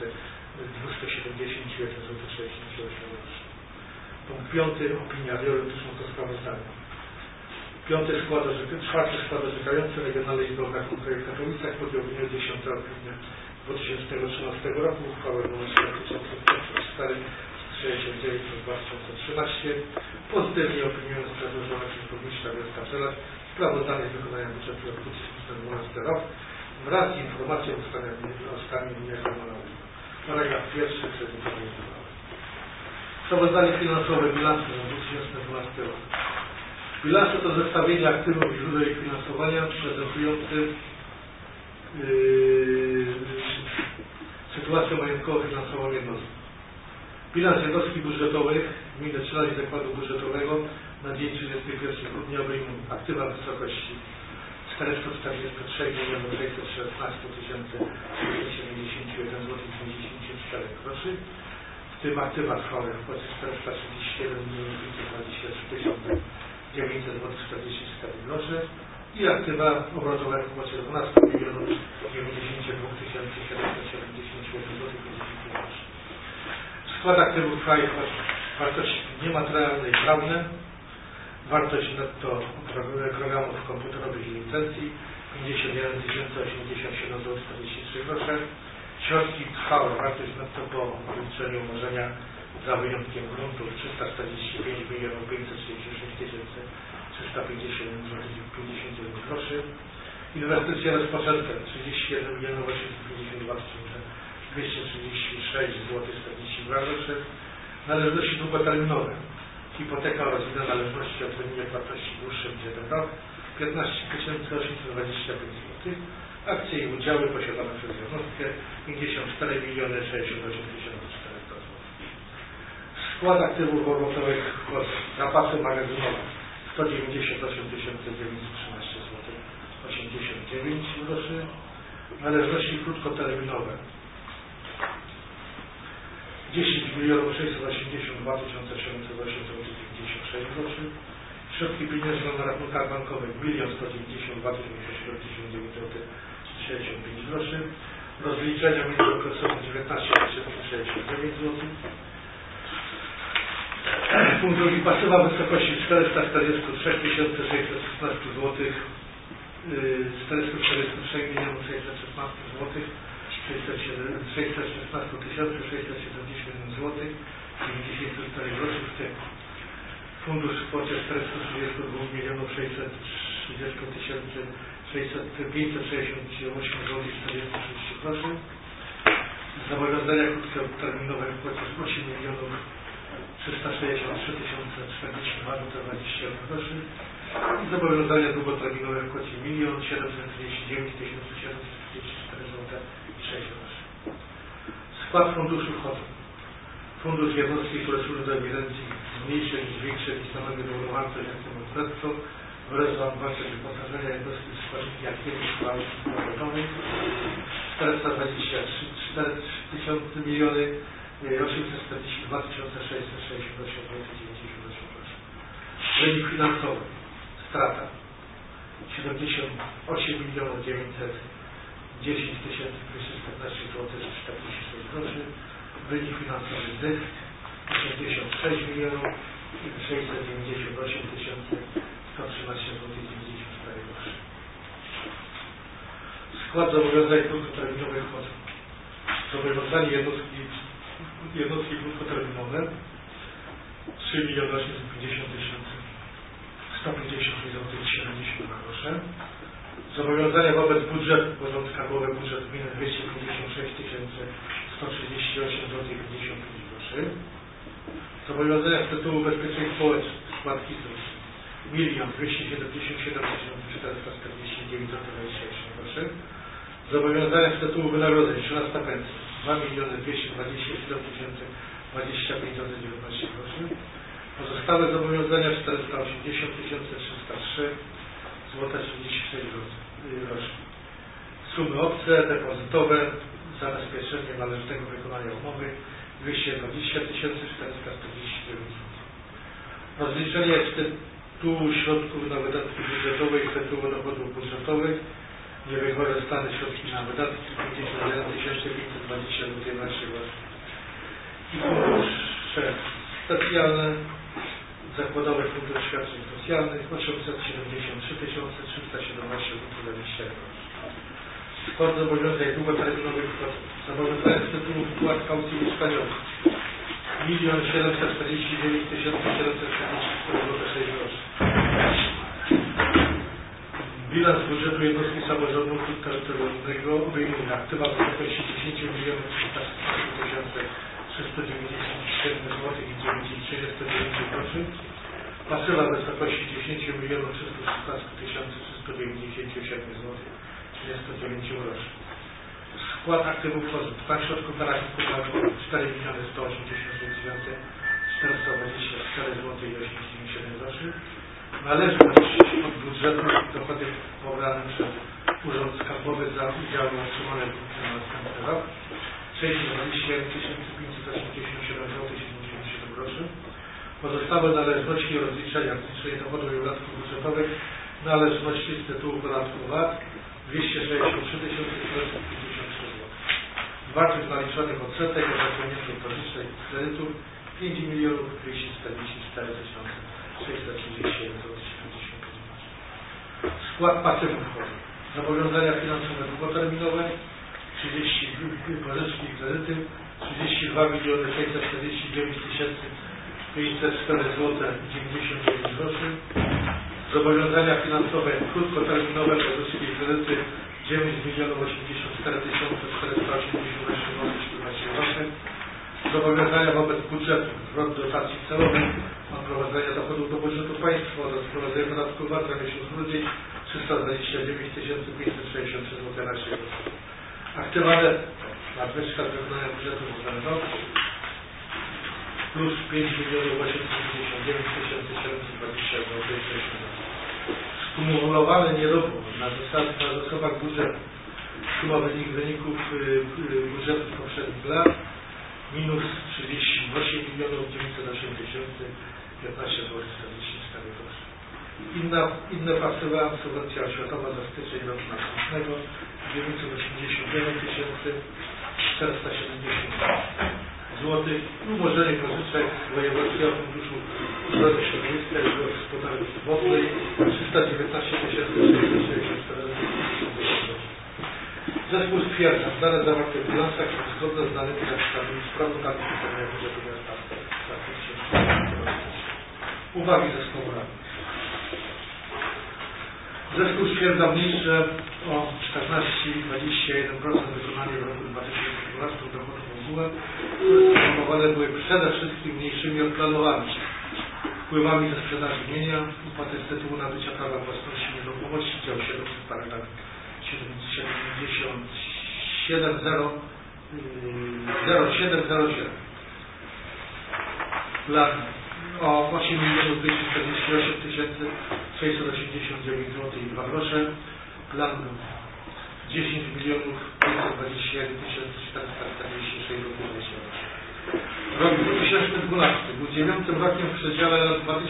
271 zł 68 groszy. Punkt 5. Opinia wieloletyczna do sprawozdania. Czwarty skład orzekający Regionalnej Izby Obrachunkowej w Katowicach podjął w dniu 10 kwietnia 2013 roku uchwałę nr 4469 2013 pozytywnie opiniując przedłożone przez burmistrza miasta Żelaw sprawozdanie z wykonania budżetu na 2012 rok wraz z informacją o stanie gminy Gronowa. Paragraf 1. Prezydent. Sprawozdanie finansowe bilansu na 2012 rok. Bilans to zestawienie aktywów i źródeł ich finansowania prezentujący sytuację majątkowo-finansową jednostki. Bilans jednostki budżetowych gminy Strzelanie Zakładu Budżetowego na dzień 31 grudnia obejmuje aktywa w wysokości 443 616 271 zł 94 groszy, w tym aktywa trwałe w kwocie 431 523 900 zł 44 groszy i aktywa obrotowe w kwocie 12 92 771 zł 50 groszy. Skład aktywów trwałych wartości niematerialne i prawne, wartość netto programów komputerowych i licencji 51 087 zł 43 grosze, środki trwałe, wartość netto po wyliczeniu umorzenia za wyjątkiem gruntów 345 566 351 zł 51 groszy, inwestycje rozpoczęte 31 852 236 zł 42 groszy, należności długoterminowe, hipoteka oraz inne należności o terminie płatności dłuższym niż 1 rok 15 825 zł, akcje i udziały posiadane przez jednostkę 54 068 400 zł. Skład aktywów obrotowych kwot zapasy magazynowe 198 913 zł 89 groszy, należności krótkoterminowe 10 682 708 zł 96 groszy, środki pieniężne na rachunkach bankowych 1 192 907 zł 65 groszy, rozliczenia międzyokresowe 19 69 zł, punkt drugi pasywa w wysokości 443 616 zł 443 616 zł 616 671 zł 94 groszy, w tym fundusz w kwocie 432 630 568 zł 46 groszy, zobowiązania krótkoterminowe w kwocie 8 363 042 zł 21 groszy i zobowiązania długoterminowe w kwocie 1 739 744 zł 6 groszy. Skład funduszu wchodzą: fundusz jednostki, które służy do ewidencji mniejsze niż większe niż stanowi równowartość aktywów netto wraz z wartość wyposażenia jednostki w składniki aktywów obrotowych 423 842 668 zł 98 groszy. Wynik finansowy. Strata 78 910 214 zł 46 groszy. Wynik finansowy zysk 86 698 113 zł 94 groszy. Skład zobowiązań krótkoterminowych od zobowiązanie jednostki krótkoterminowe 3 850 150 zł 72 grosze. Zobowiązania wobec budżetu, porządek skarbowy budżet gminy 256 138 zł 55 groszy. Zobowiązania z tytułu ubezpieczeń społecznych, składki ZUS 1 277 449 zł 28 groszy. Zobowiązania z tytułu wynagrodzeń 13 pensji 2 227 025 zł 19 groszy. Pozostałe zobowiązania 480 303 zł 36 groszy. Sumy obce, depozytowe, zabezpieczenie należytego wykonania umowy 220 449 zł. Rozliczenie z tytułu środków na wydatki budżetowe i z tytułu dochodów budżetowych niewykorzystane środki na wydatki 51 520 zł 11 groszy. I fundusze specjalne, zakładowy fundusz świadczeń socjalnych 873 317 zł 20 groszy. Skład zobowiązań długoterminowych zobowiązań z tytułu wpłat kaucji mieszkaniowych 1 749 744 zł 6 groszy. Bilans budżetu jednostki samorządu terytorialnego obejmuje aktywa w wysokości 10 397 zł i 39 groszy, pasywa w wysokości 10 316 397 zł 39 groszy. Skład aktywów pozytywnych środków na rachunek podatkowy 4 189 424 zł i 87 groszy. Należność od budżetu dochody pobrane przez Urząd Skarbowy za udziały otrzymane na następny rok 621 587 zł 77 groszy. Pozostałe należności i rozliczenia dochodów i wydatków budżetowych, należności z tytułu podatku VAT 263 453 zł. Wartość naliczonych odsetek od zaciągniętych pożyczek kredytów 5 244 631 zł 75 groszy. Skład pasywów wchodzi. Zobowiązania finansowe długoterminowe 30 pożyczki i kredyty 32 649 504 zł 99 groszy. Zobowiązania finansowe krótkoterminowe pożyczki i kredyty 9 084 488 zł 14 groszy. Zobowiązania wobec budżetu, zwrot dotacji celowych, odprowadzenia dochodów do budżetu państwa oraz wprowadzenia podatku VAT za miesiąc grudzień 329 563 zł 11 groszy. Aktywa netto, nadwyżka z wykonania budżetu w danym roku plus 5 859 720 zł 6 groszy. Skumulowany niedobór na zasobach budżetu, suma wyników budżetów poprzednich lat minus 38 908 15 zł 44 groszy. Inne pasywa, subwencja oświatowa za styczeń roku następnego 989 470 zł. Umorzenie pożyczek Wojewódzkiego Funduszu Ochrony Środowiska i Gospodarki Wodnej 319 664 zł. Zespół stwierdza, dane zawarte w bilansach są zgodne z danymi zapisanymi w sprawozdaniu wykonania budżetu miasta. Uwagi zespołu radnych. Zespół stwierdza mniejsze o 14,21% wykonanie w roku 2012 dochodów ogółem, które spowodowane były przede wszystkim mniejszymi od planowanych wpływami ze sprzedaży mienia, opłaty z tytułu nabycia prawa własności nieruchomości, dział 7, paragraf 0707. Plan o 8 248 689 zł i 2 grosze. Plan 10 521 446 zł 20 groszy. Rok 2012 był 9. rokiem w przedziale lat 2003-2012,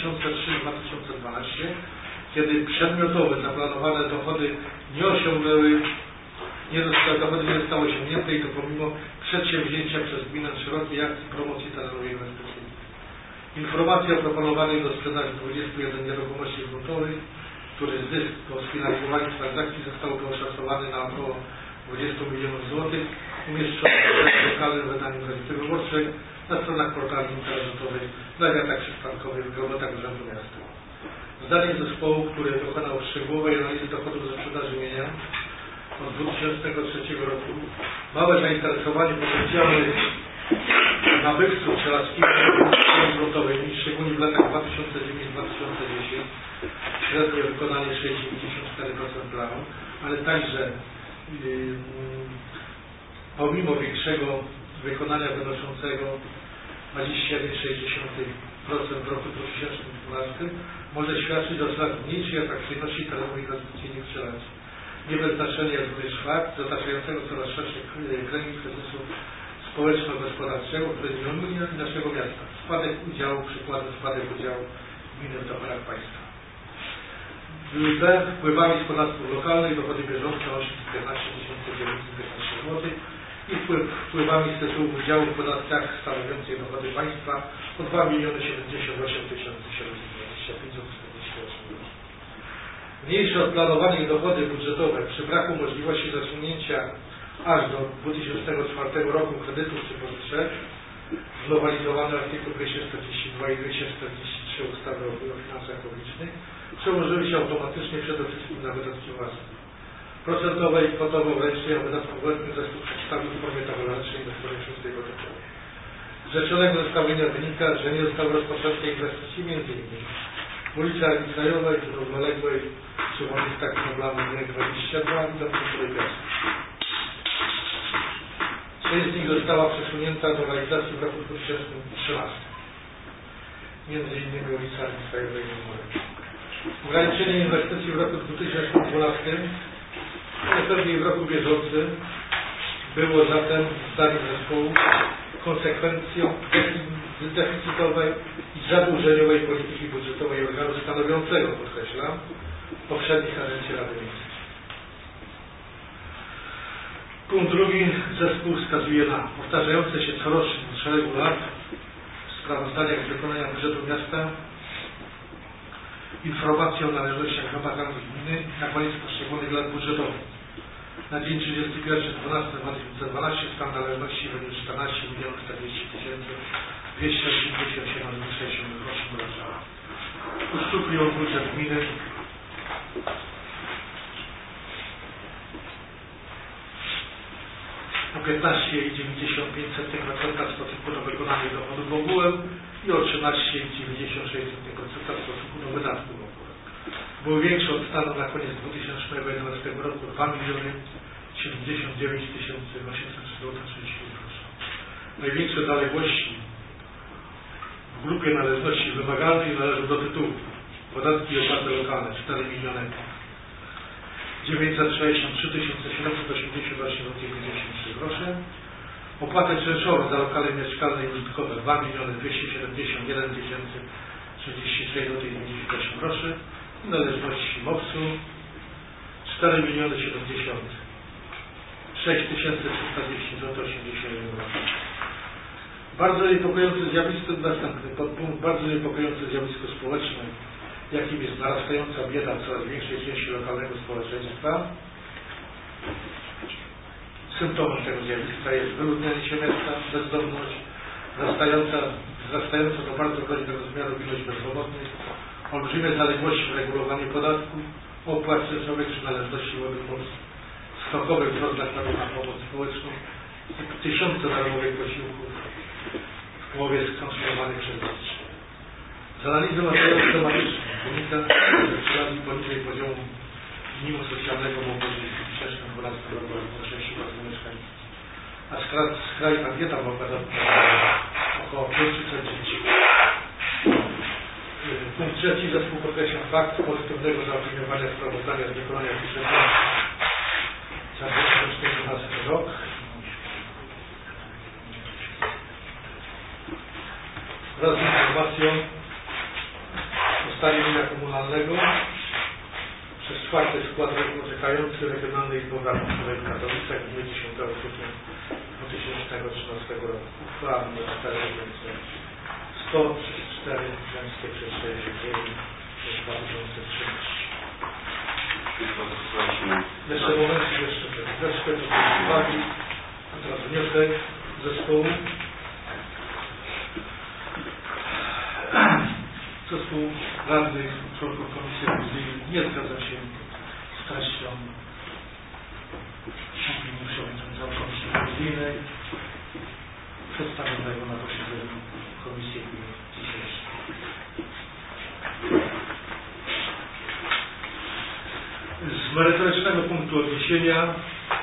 kiedy przedmiotowe zaplanowane dochody nie osiągnęły, dochody nie zostały osiągnięte i to pomimo przedsięwzięcia przez gminę szerokiej akcji promocji terenowej inwestycyjnej. Informacja o proponowanej do sprzedaży 21 nieruchomości gruntowych, których zysk po sfinalizowaniu transakcji zostałby oszacowany na około 20 milionów złotych, umieszczony w lokalnym wydaniu Gazety Wyborczej na stronach portali internetowych, na wiatach przystankowych, w robotach Urzędu Miasta. Zdaniem zespołu, który dokonał szczegółowej analizy dochodów ze sprzedaży mienia od 2003 roku, małe zainteresowanie potencjalnych nabywców żelazkich gruntowymi, szczególnie w latach 2009-2010, średnie wykonanie 6,94% planu, ale także pomimo większego wykonania wynoszącego 21,6% w roku 2012 może świadczyć o coraz mniejszej atrakcyjności terenów inwestycyjnych w Żelazie. Nie bez znaczenia jest również fakt zataczającego coraz szerszy kręgi kryzysu społeczno-gospodarczego, który nie omija naszego miasta. Przykładem spadek udziału gminy w dochodach państwa. B. Wpływami z podatków lokalnych dochody bieżące 815 915 zł i wpływami z tytułu udziału w podatkach stanowiących dochody państwa o 2 078 725 zł. Mniejsze od planowanych dochody budżetowe przy braku możliwości zaciągnięcia aż do 2004 roku kredytów czy pożyczek, znowelizowany artykuł 242 i 243 ustawy o finansach publicznych, przełożyły się automatycznie przede wszystkim na wydatki własne. Procentowe i kwotowe ograniczenia wydatków własnych zespół przedstawił w formie tabelaricznej do formy tego tytułu. Z rzeczonego zestawienia wynika, że nie zostały rozpoczęte inwestycje m.in. ulica Krajowej, równoległej przy ulicach Knoblanych 22 i do Kultury Piasku. Część z nich została przesunięta do realizacji w roku 2013. Między innymi ulica Krajowej i równoległej. Ograniczenie inwestycji w roku 2012, ale pewnie w roku bieżącym, było zatem, zdaniem zespołu, konsekwencją deficytowej i zadłużeniowej polityki budżetowej organu stanowiącego, podkreślam, poprzednich kadencji Rady Miejskiej. Punkt drugi. Zespół wskazuje na powtarzające się corocznie od szeregu lat w sprawozdaniach z wykonania budżetu miasta informacje o należnościach wymaganych gminy na koniec poszczególnych lat budżetowych. Na dzień 31.12.2012 stan należności wyniósł 14 040 287,68 groszy. Uszczuplił on budżet gminy o 15,95% w stosunku do wykonanych dochodów ogółem i o 13,96% w stosunku do wydatków ogółem. Był większy od stanu na koniec 2011 roku 2 079 830 groszy. Największe zaległości w grupie należności wymagalnej należą do tytułów podatki i opłaty lokalne 4 963 788,53 groszy, opłatę czynszową za lokale mieszkalne i użytkowe 2 271 036,98 groszy i należności MOPS-u 4 070 6310 zł 81 groszy. Bardzo niepokojące zjawisko, następny podpunkt, bardzo niepokojące zjawisko społeczne, jakim jest narastająca bieda w coraz większej części lokalnego społeczeństwa. Symptomem tego zjawiska jest wyludnianie się miasta, bezdomność, wzrastająca do bardzo groźnego rozmiaru ilość bezrobotnych, olbrzymie zaległości w regulowaniu podatków, opłat czynszowych czy należności wobec skokowych wzrost nakładów na pomoc społeczną, tysiące darmowych posiłków, w połowie skonsumowanych przez mistrz. Z analizy materiałów tematycznych wynika, że w Żelazie poniżej poziomu minimum socjalnego w obwodzie 2012 roku około 6% mieszkańców, a skrajna dieta mogła dotknąć około 500 dzieci. Punkt trzeci. Zespół podkreśla fakt pozytywnego zaopiniowania sprawozdania z wykonania budżetu za 2012 rok. wraz z informacją o stanie mienia komunalnego przez 4. skład orzekający Regionalnej Izby Obrachunkowej w Katowicach w dniu 10 kwietnia 2013 roku. Uchwała nr 100 przez 4 rzymskie przez 61 przez 2013. Jeszcze moment, jeszcze troszeczkę do uwagi. A teraz wniosek zespołu. Zespół radnych członków Komisji Rewizyjnej nie zgadza się z treścią opinii przewodniczącego Komisji Rewizyjnej przedstawionego na posiedzeniu Komisji w dniu dzisiejszym. Z merytorycznego punktu odniesienia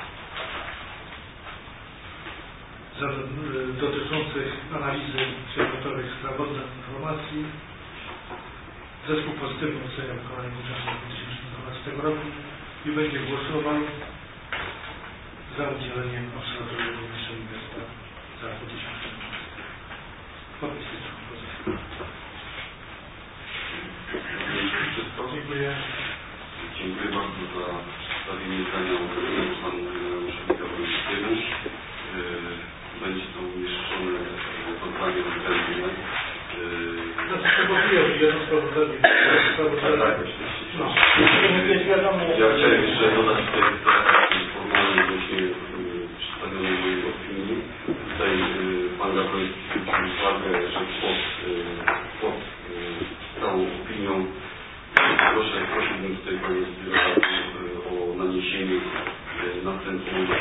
dotyczących analizy przedmiotowych sprawozdań informacji zespół pozytywnie ocenia wykonanie budżetu 2012 roku i będzie głosował za udzieleniem obserwatorium Burmistrzowi Miasta za 2012. Podpisy Dziękuję. Dziękuję bardzo za przedstawienie zdania panu Januszowi Gawrońskiemu. Będzie to umieszczone w odprawie odrębne. Ja chciałem jeszcze dodać tutaj formalnie właśnie przedstawionej mojej opinii. Tutaj pan Gawroński zwrócił uwagę, że pod całą opinią prosiłbym tutaj Państwa o naniesienie następnego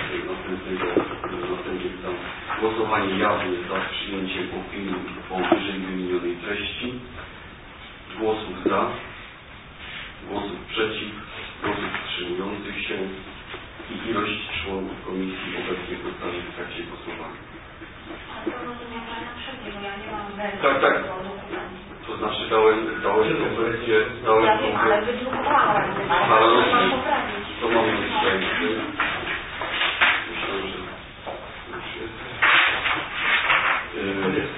głosowanie jawne za przyjęciem opinii o wyżej wymienionej treści, głosów za, głosów przeciw, głosów wstrzymujących się i ilość członków komisji obecnych na sali w trakcie głosowania. Tak. To znaczy dałem tą wersję, Ja wiem, ale wydrukowałam. To mamy tutaj. Myślę, że już jest.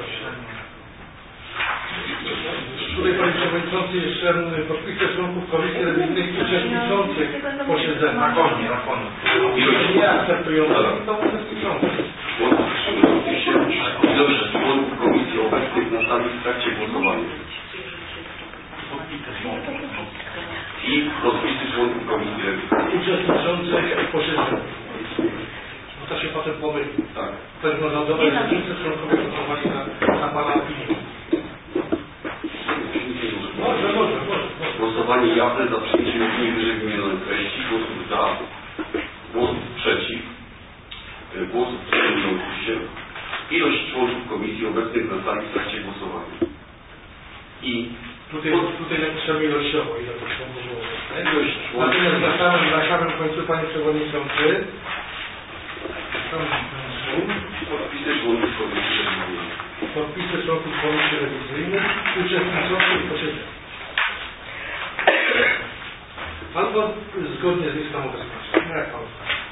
Tutaj Panie Przewodniczący jeszcze podpisy członków Komisji Rewizyjnej uczestniczących w posiedzeniu. Na koniec. Nie akceptujących, to uczestniczących. Ilość członków komisji obecnych na sali w trakcie głosowania. I podpisy członków komisji rewizyjnej. Uczestniczących w posiedzeniu. No to się potem pomyli. Tak. Też można dodać, że wszyscy członkowie głosowali na Pana opinię. Może. Głosowanie jawne za przyjęciem opinii wyżej wymienionej treści, głosów za, głosów przeciw, głosów wstrzymujących się, ilość członków komisji obecnych na sali w trakcie głosowania. I tutaj napiszemy ilościowo, ile to się było. Natomiast na samym końcu, Panie Przewodniczący, podpisy członków komisji rewizyjnej. Podpisy członków komisji rewizyjnej uczestniczących w posiedzeniu. Albo zgodnie z listą obecności. No jak Pan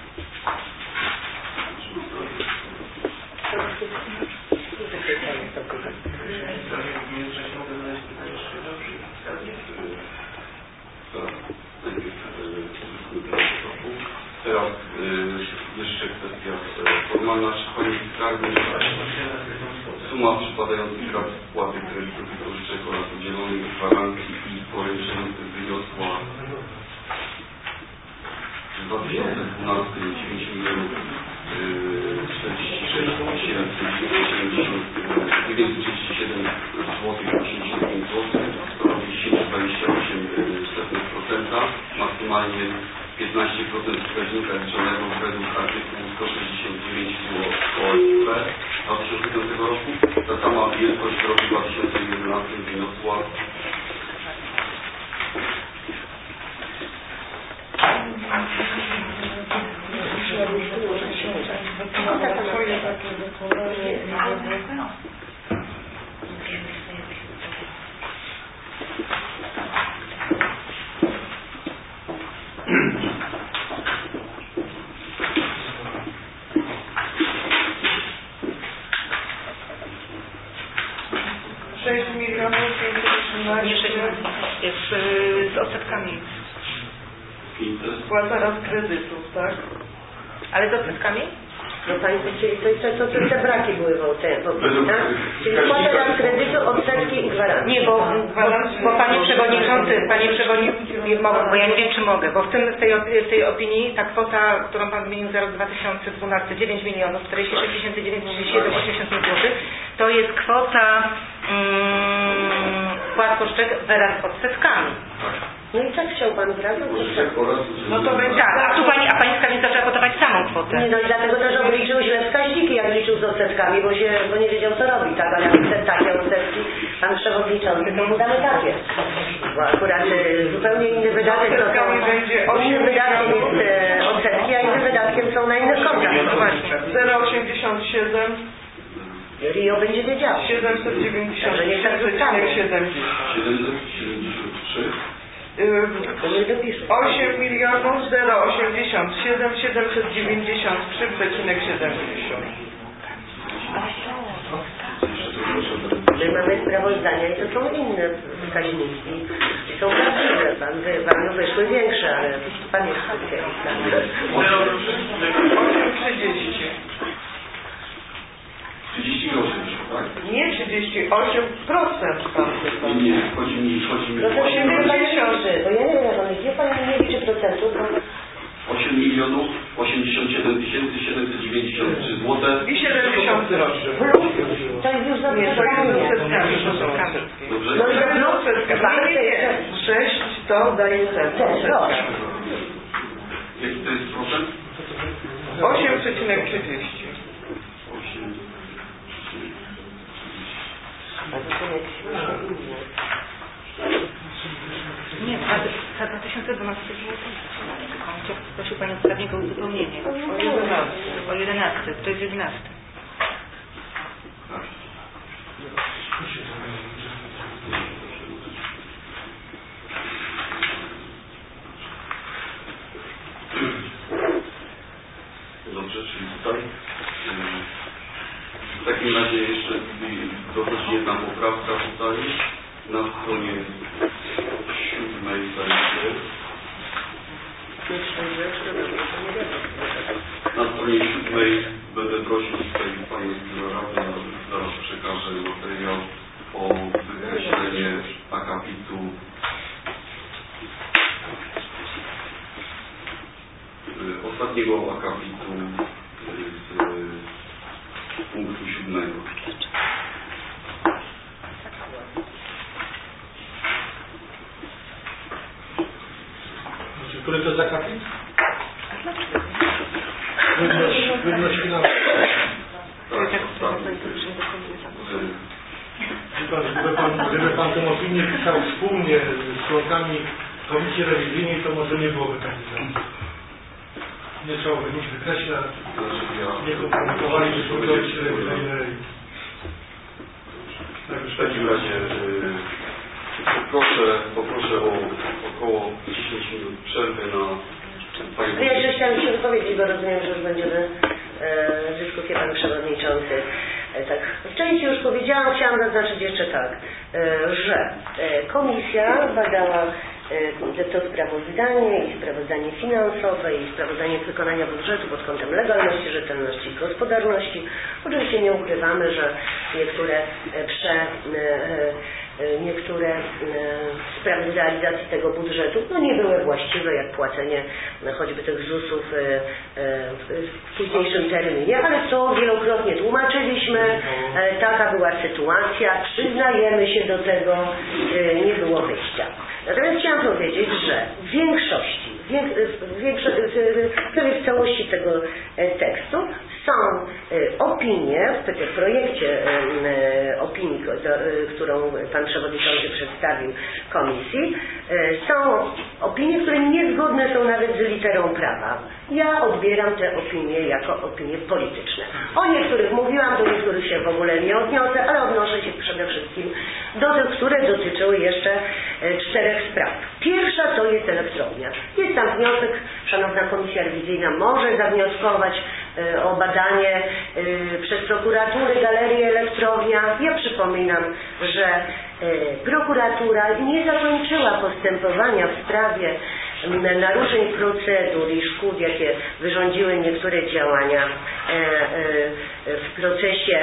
Teraz jeszcze kwestia formalna. Panie Skarbnik, suma przypadających rat spłaty kredytów i pożyczek oraz udzielonych gwarancji i poręczeń wyniosła w 2012 9 milionów 937 zł 85 zł, to robi 10,28%, maksymalnie 15% wskaźnika liczonego według artykułu 169 KOSP 2005 roku. Ta sama wielkość w roku 2011 wyniosła nie 6 z odsetkami. Spłata raz kredytów, tak? Ale z odsetkami? No Państwo, czyli to te braki były w opinii, tak? Czyli spłata raz kredytu, odsetki i gwarancje. Nie, bo Panie Przewodniczący, bo ja nie wiem, czy mogę, bo w tej opinii ta kwota, którą Pan wymienił za rok 2012, 9 milionów 46 937 85 zł, to jest kwota wpłat poszczek wraz z odsetkami. No i tak chciał Pan wracać? No to będzie tak, a Pani skarbnik zaczęła podawać samą kwotę. Nie, no i dlatego też obliczył źle wskaźniki, jak liczył z odsetkami, bo nie wiedział co robi, tak, ale jak chce takie odsetki, Pan Przewodniczący, to mu damy takie. Bo akurat zupełnie inny wydatek to są, inny wydatkiem jest odsetki, a innym wydatkiem są na innych kontach. 0,87 Rio będzie wiedział. 793. 8 milionów 087 793,70. My mamy sprawozdania i to są inne wskaźniki. I są prawdziwe. Panu wyszły większe, ale Pan jest specjalista. 8,30. 38, tak? Nie 38%, Pan pyta. Nie, chodzi mi No to się nie liczy, bo ja nie wiem, jak on jest. Pan nie liczy procentów, bo... 8 milionów 87 793 zł. I 70 groszy. To jest już za Nie, to jest mnie. odsetkami. Dobrze? No i za odsetkami. Nie. 6 to daje ten. Jaki to jest procent? 8,30. Nie, za 2012 było to. Prosił Pani skarbnika o uzupełnienie. O 11. To jest 11. Dobrze, czyli tutaj w takim razie jeszcze dochodzi jedna poprawka tutaj na stronie 7 zajdzie. Na stronie 7 będę prosił tutaj Panią Radę, zaraz przekażę materiał o wykreślenie akapitu ostatniego akapitu z punktu 7. Który to jest akapit? Płynność finansowa. Gdyby pan tę opinię pisał wspólnie z członkami komisji rewizyjnej, to może nie byłoby tak źle. Nie trzeba by nic wykreślać, nie kompromitowali by komisji rewizyjnej. W takim razie poproszę o około 10 minut przerwy na Pani. Ja jeszcze chciałam się wypowiedzieć, bo rozumiem, że już będziemy dyskusję Pan Przewodniczący. Tak, w części już powiedziałam, chciałam zaznaczyć jeszcze tak, że komisja badała to sprawozdanie i sprawozdanie finansowe i sprawozdanie z wykonania budżetu pod kątem legalności, rzetelności i gospodarności. Oczywiście nie ukrywamy, że niektóre sprawy realizacji tego budżetu nie były właściwe, jak płacenie choćby tych ZUS-ów w późniejszym terminie, ale to wielokrotnie tłumaczyliśmy, taka była sytuacja, przyznajemy się do tego, nie było wyjścia. Natomiast chciałam powiedzieć, że w większości, w całości tego tekstu są opinie, w projekcie opinii, którą Pan Przewodniczący przedstawił Komisji, są opinie, które niezgodne są nawet z literą prawa. Ja odbieram te opinie jako opinie polityczne. O niektórych mówiłam, do niektórych się w ogóle nie odniosę, ale odnoszę się przede wszystkim do tych, które dotyczą jeszcze 4 spraw. Pierwsza to jest elektrownia. Jest tam wniosek, Szanowna Komisja Rewizyjna może zawnioskować o badanie przez prokuratury Galerii Elektrownia. Ja przypominam, że prokuratura nie zakończyła postępowania w sprawie naruszeń procedur i szkód, jakie wyrządziły niektóre działania w procesie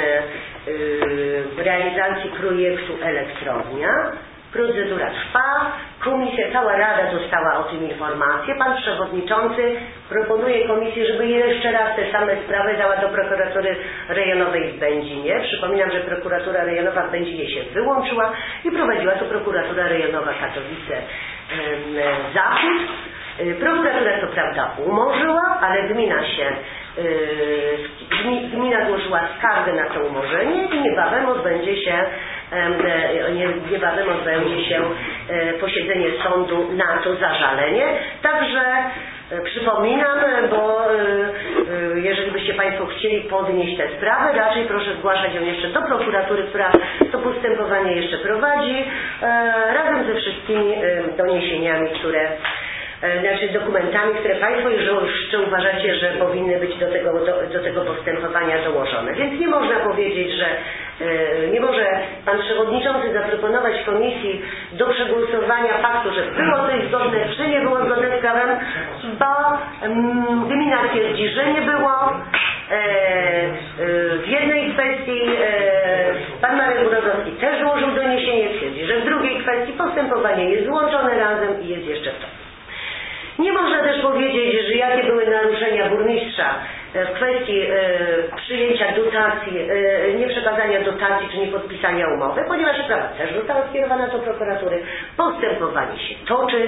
realizacji projektu Elektrownia. Procedura trwa, komisja, cała Rada dostała o tym informację. Pan Przewodniczący proponuje komisji, żeby jeszcze raz te same sprawy dała do prokuratury rejonowej w Będzinie. Przypominam, że prokuratura rejonowa w Będzinie się wyłączyła i prowadziła to prokuratura rejonowa Katowice-Zachód. Prokuratura co prawda umorzyła, ale gmina złożyła skargę na to umorzenie i niebawem odbędzie się posiedzenie sądu na to zażalenie. Także przypominam, bo jeżeli byście Państwo chcieli podnieść tę sprawę, raczej proszę zgłaszać ją jeszcze do prokuratury, która to postępowanie jeszcze prowadzi, razem ze wszystkimi doniesieniami, dokumentami, które Państwo jeszcze uważacie, że powinny być do tego postępowania dołożone. Więc nie można powiedzieć, że nie może Pan Przewodniczący zaproponować komisji do przegłosowania faktu, że było coś zgodne, czy nie było zgodne z prawem, bo gmina twierdzi, że nie było. W jednej kwestii Pan Marek Brodowski też złożył doniesienie, twierdzi, że w drugiej kwestii postępowanie jest złączone razem i jest jeszcze w toku. Nie można też powiedzieć, że jakie były naruszenia burmistrza w kwestii przyjęcia dotacji, nieprzekazania dotacji czy niepodpisania umowy, ponieważ sprawa też została skierowana do prokuratury, postępowanie się toczy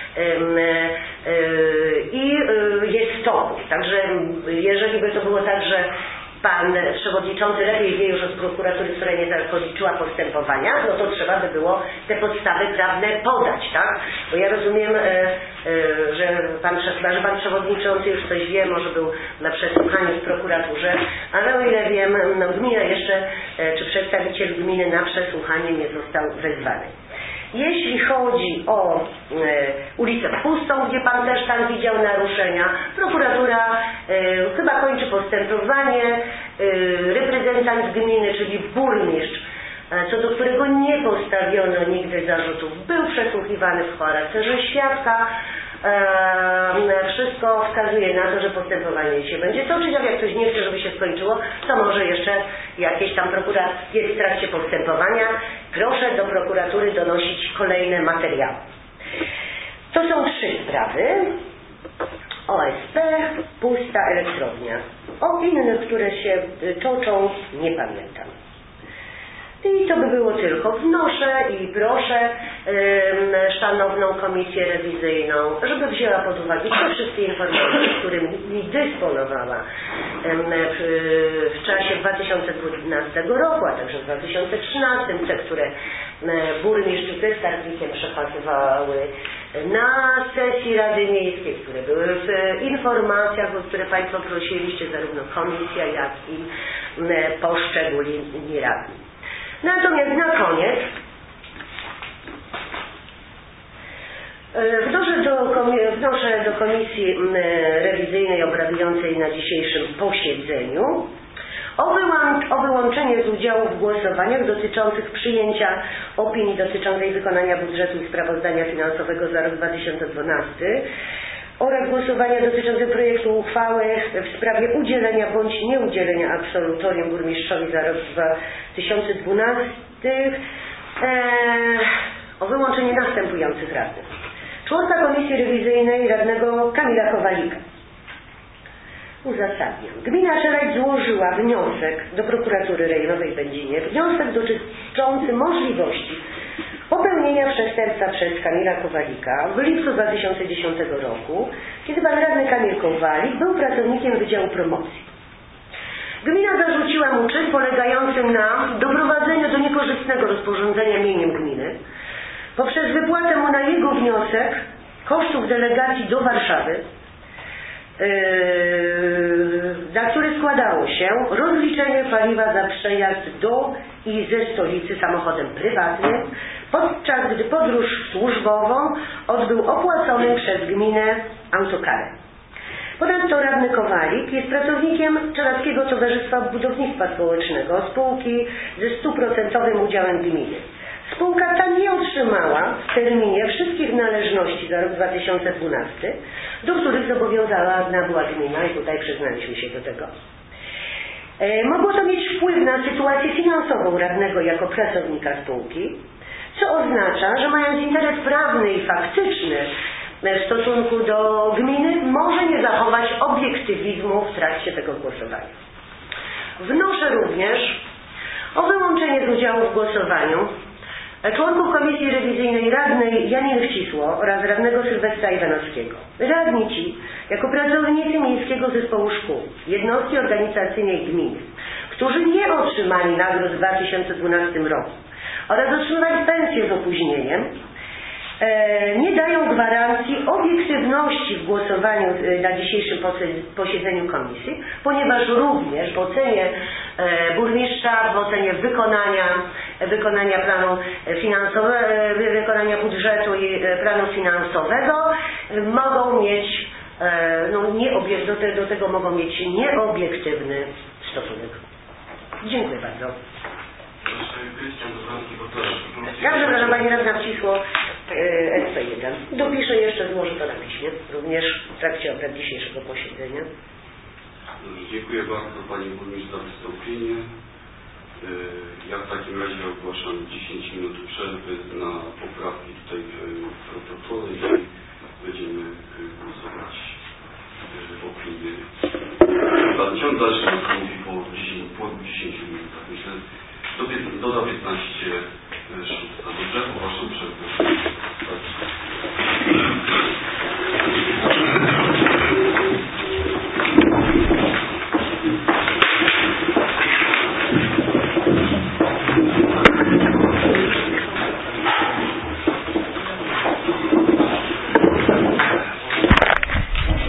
i jest w toku. Także jeżeli by to było tak, że Pan Przewodniczący lepiej wie już od prokuratury, która nie zakończyła postępowania, no to trzeba by było te podstawy prawne podać, tak? Bo ja rozumiem, że Pan Przewodniczący już coś wie, może był na przesłuchaniu w prokuraturze, ale o ile wiem, no gmina jeszcze, czy przedstawiciel gminy na przesłuchanie nie został wezwany. Jeśli chodzi o ulicę Pustą, gdzie Pan też tam widział naruszenia, prokuratura chyba kończy postępowanie, reprezentant gminy, czyli burmistrz, co do którego nie postawiono nigdy zarzutów, był przesłuchiwany w charakterze świadka. Wszystko wskazuje na to, że postępowanie się będzie toczyć, a jak ktoś nie chce, żeby się skończyło, to może jeszcze jakieś tam jest w trakcie postępowania. Proszę do prokuratury donosić kolejne materiały. To są 3 sprawy. OSP, Pusta, Elektrownia. O innych, które się toczą, nie pamiętam. I to by było tylko. Wnoszę i proszę szanowną komisję rewizyjną, żeby wzięła pod uwagę te wszystkie informacje, którymi dysponowała w czasie 2012 roku, a także w 2013, te, które burmistrz ze skarbnikiem przekazywały na sesji Rady Miejskiej, które były w informacjach, o które Państwo prosiliście, zarówno komisja, jak i poszczególni radni. Natomiast na koniec wnoszę do komisji rewizyjnej obradującej na dzisiejszym posiedzeniu o wyłączenie z udziału w głosowaniach dotyczących przyjęcia opinii dotyczącej wykonania budżetu i sprawozdania finansowego za rok 2012 oraz głosowania dotyczące projektu uchwały w sprawie udzielenia bądź nieudzielenia absolutorium burmistrzowi za rok 2012 o wyłączenie następujących radnych. Członka Komisji Rewizyjnej radnego Kamila Kowalika. Uzasadniam. Gmina Szeleć złożyła wniosek do prokuratury rejonowej w Będzinie. Wniosek dotyczący możliwości popełnienia przestępstwa przez Kamila Kowalika w lipcu 2010 roku, kiedy pan radny Kamil Kowalik był pracownikiem Wydziału Promocji. Gmina zarzuciła mu czyn polegający na doprowadzeniu do niekorzystnego rozporządzenia mieniem gminy poprzez wypłatę mu na jego wniosek kosztów delegacji do Warszawy, za który składało się rozliczenie paliwa za przejazd do i ze stolicy samochodem prywatnym, podczas gdy podróż służbową odbył opłaconym przez gminę autokarem. Ponadto radny Kowalik jest pracownikiem Czeladskiego Towarzystwa Budownictwa Społecznego, spółki ze 100% udziałem gminy. Spółka ta nie otrzymała w terminie wszystkich należności za rok 2012, do których zobowiązała była gmina i tutaj przyznaliśmy się do tego. Mogło to mieć wpływ na sytuację finansową radnego jako pracownika spółki, co oznacza, że mając interes prawny i faktyczny w stosunku do gminy, może nie zachować obiektywizmu w trakcie tego głosowania. Wnoszę również o wyłączenie z udziału w głosowaniu członków Komisji Rewizyjnej radnej Janiny Wcisło oraz radnego Sylwestra Iwanowskiego. Radni ci, jako pracownicy Miejskiego Zespołu Szkół, jednostki organizacyjnej gminy, którzy nie otrzymali nagród w 2012 roku oraz otrzymali pensję z opóźnieniem, nie dają gwarancji obiektywności w głosowaniu na dzisiejszym posiedzeniu komisji, ponieważ również w ocenie burmistrza, w ocenie wykonania planu finansowego, wykonania budżetu i planu finansowego mogą mieć, do tego mogą mieć nieobiektywny stosunek. Dziękuję bardzo. Ja przepraszam, pani radna Wcisło, SP1. Dopiszę jeszcze, złożę to na piśmie, również w trakcie obrad dzisiejszego posiedzenia. Dziękuję bardzo pani burmistrz za wystąpienie. Ja w takim razie ogłaszam 10 minut przerwy na poprawki tutaj w protokole i będziemy głosować opinię. Ciąg dalszy nastąpi po 10 minutach. Myślę, do 15 szósta. Dobrze? Ogłaszam przerwę.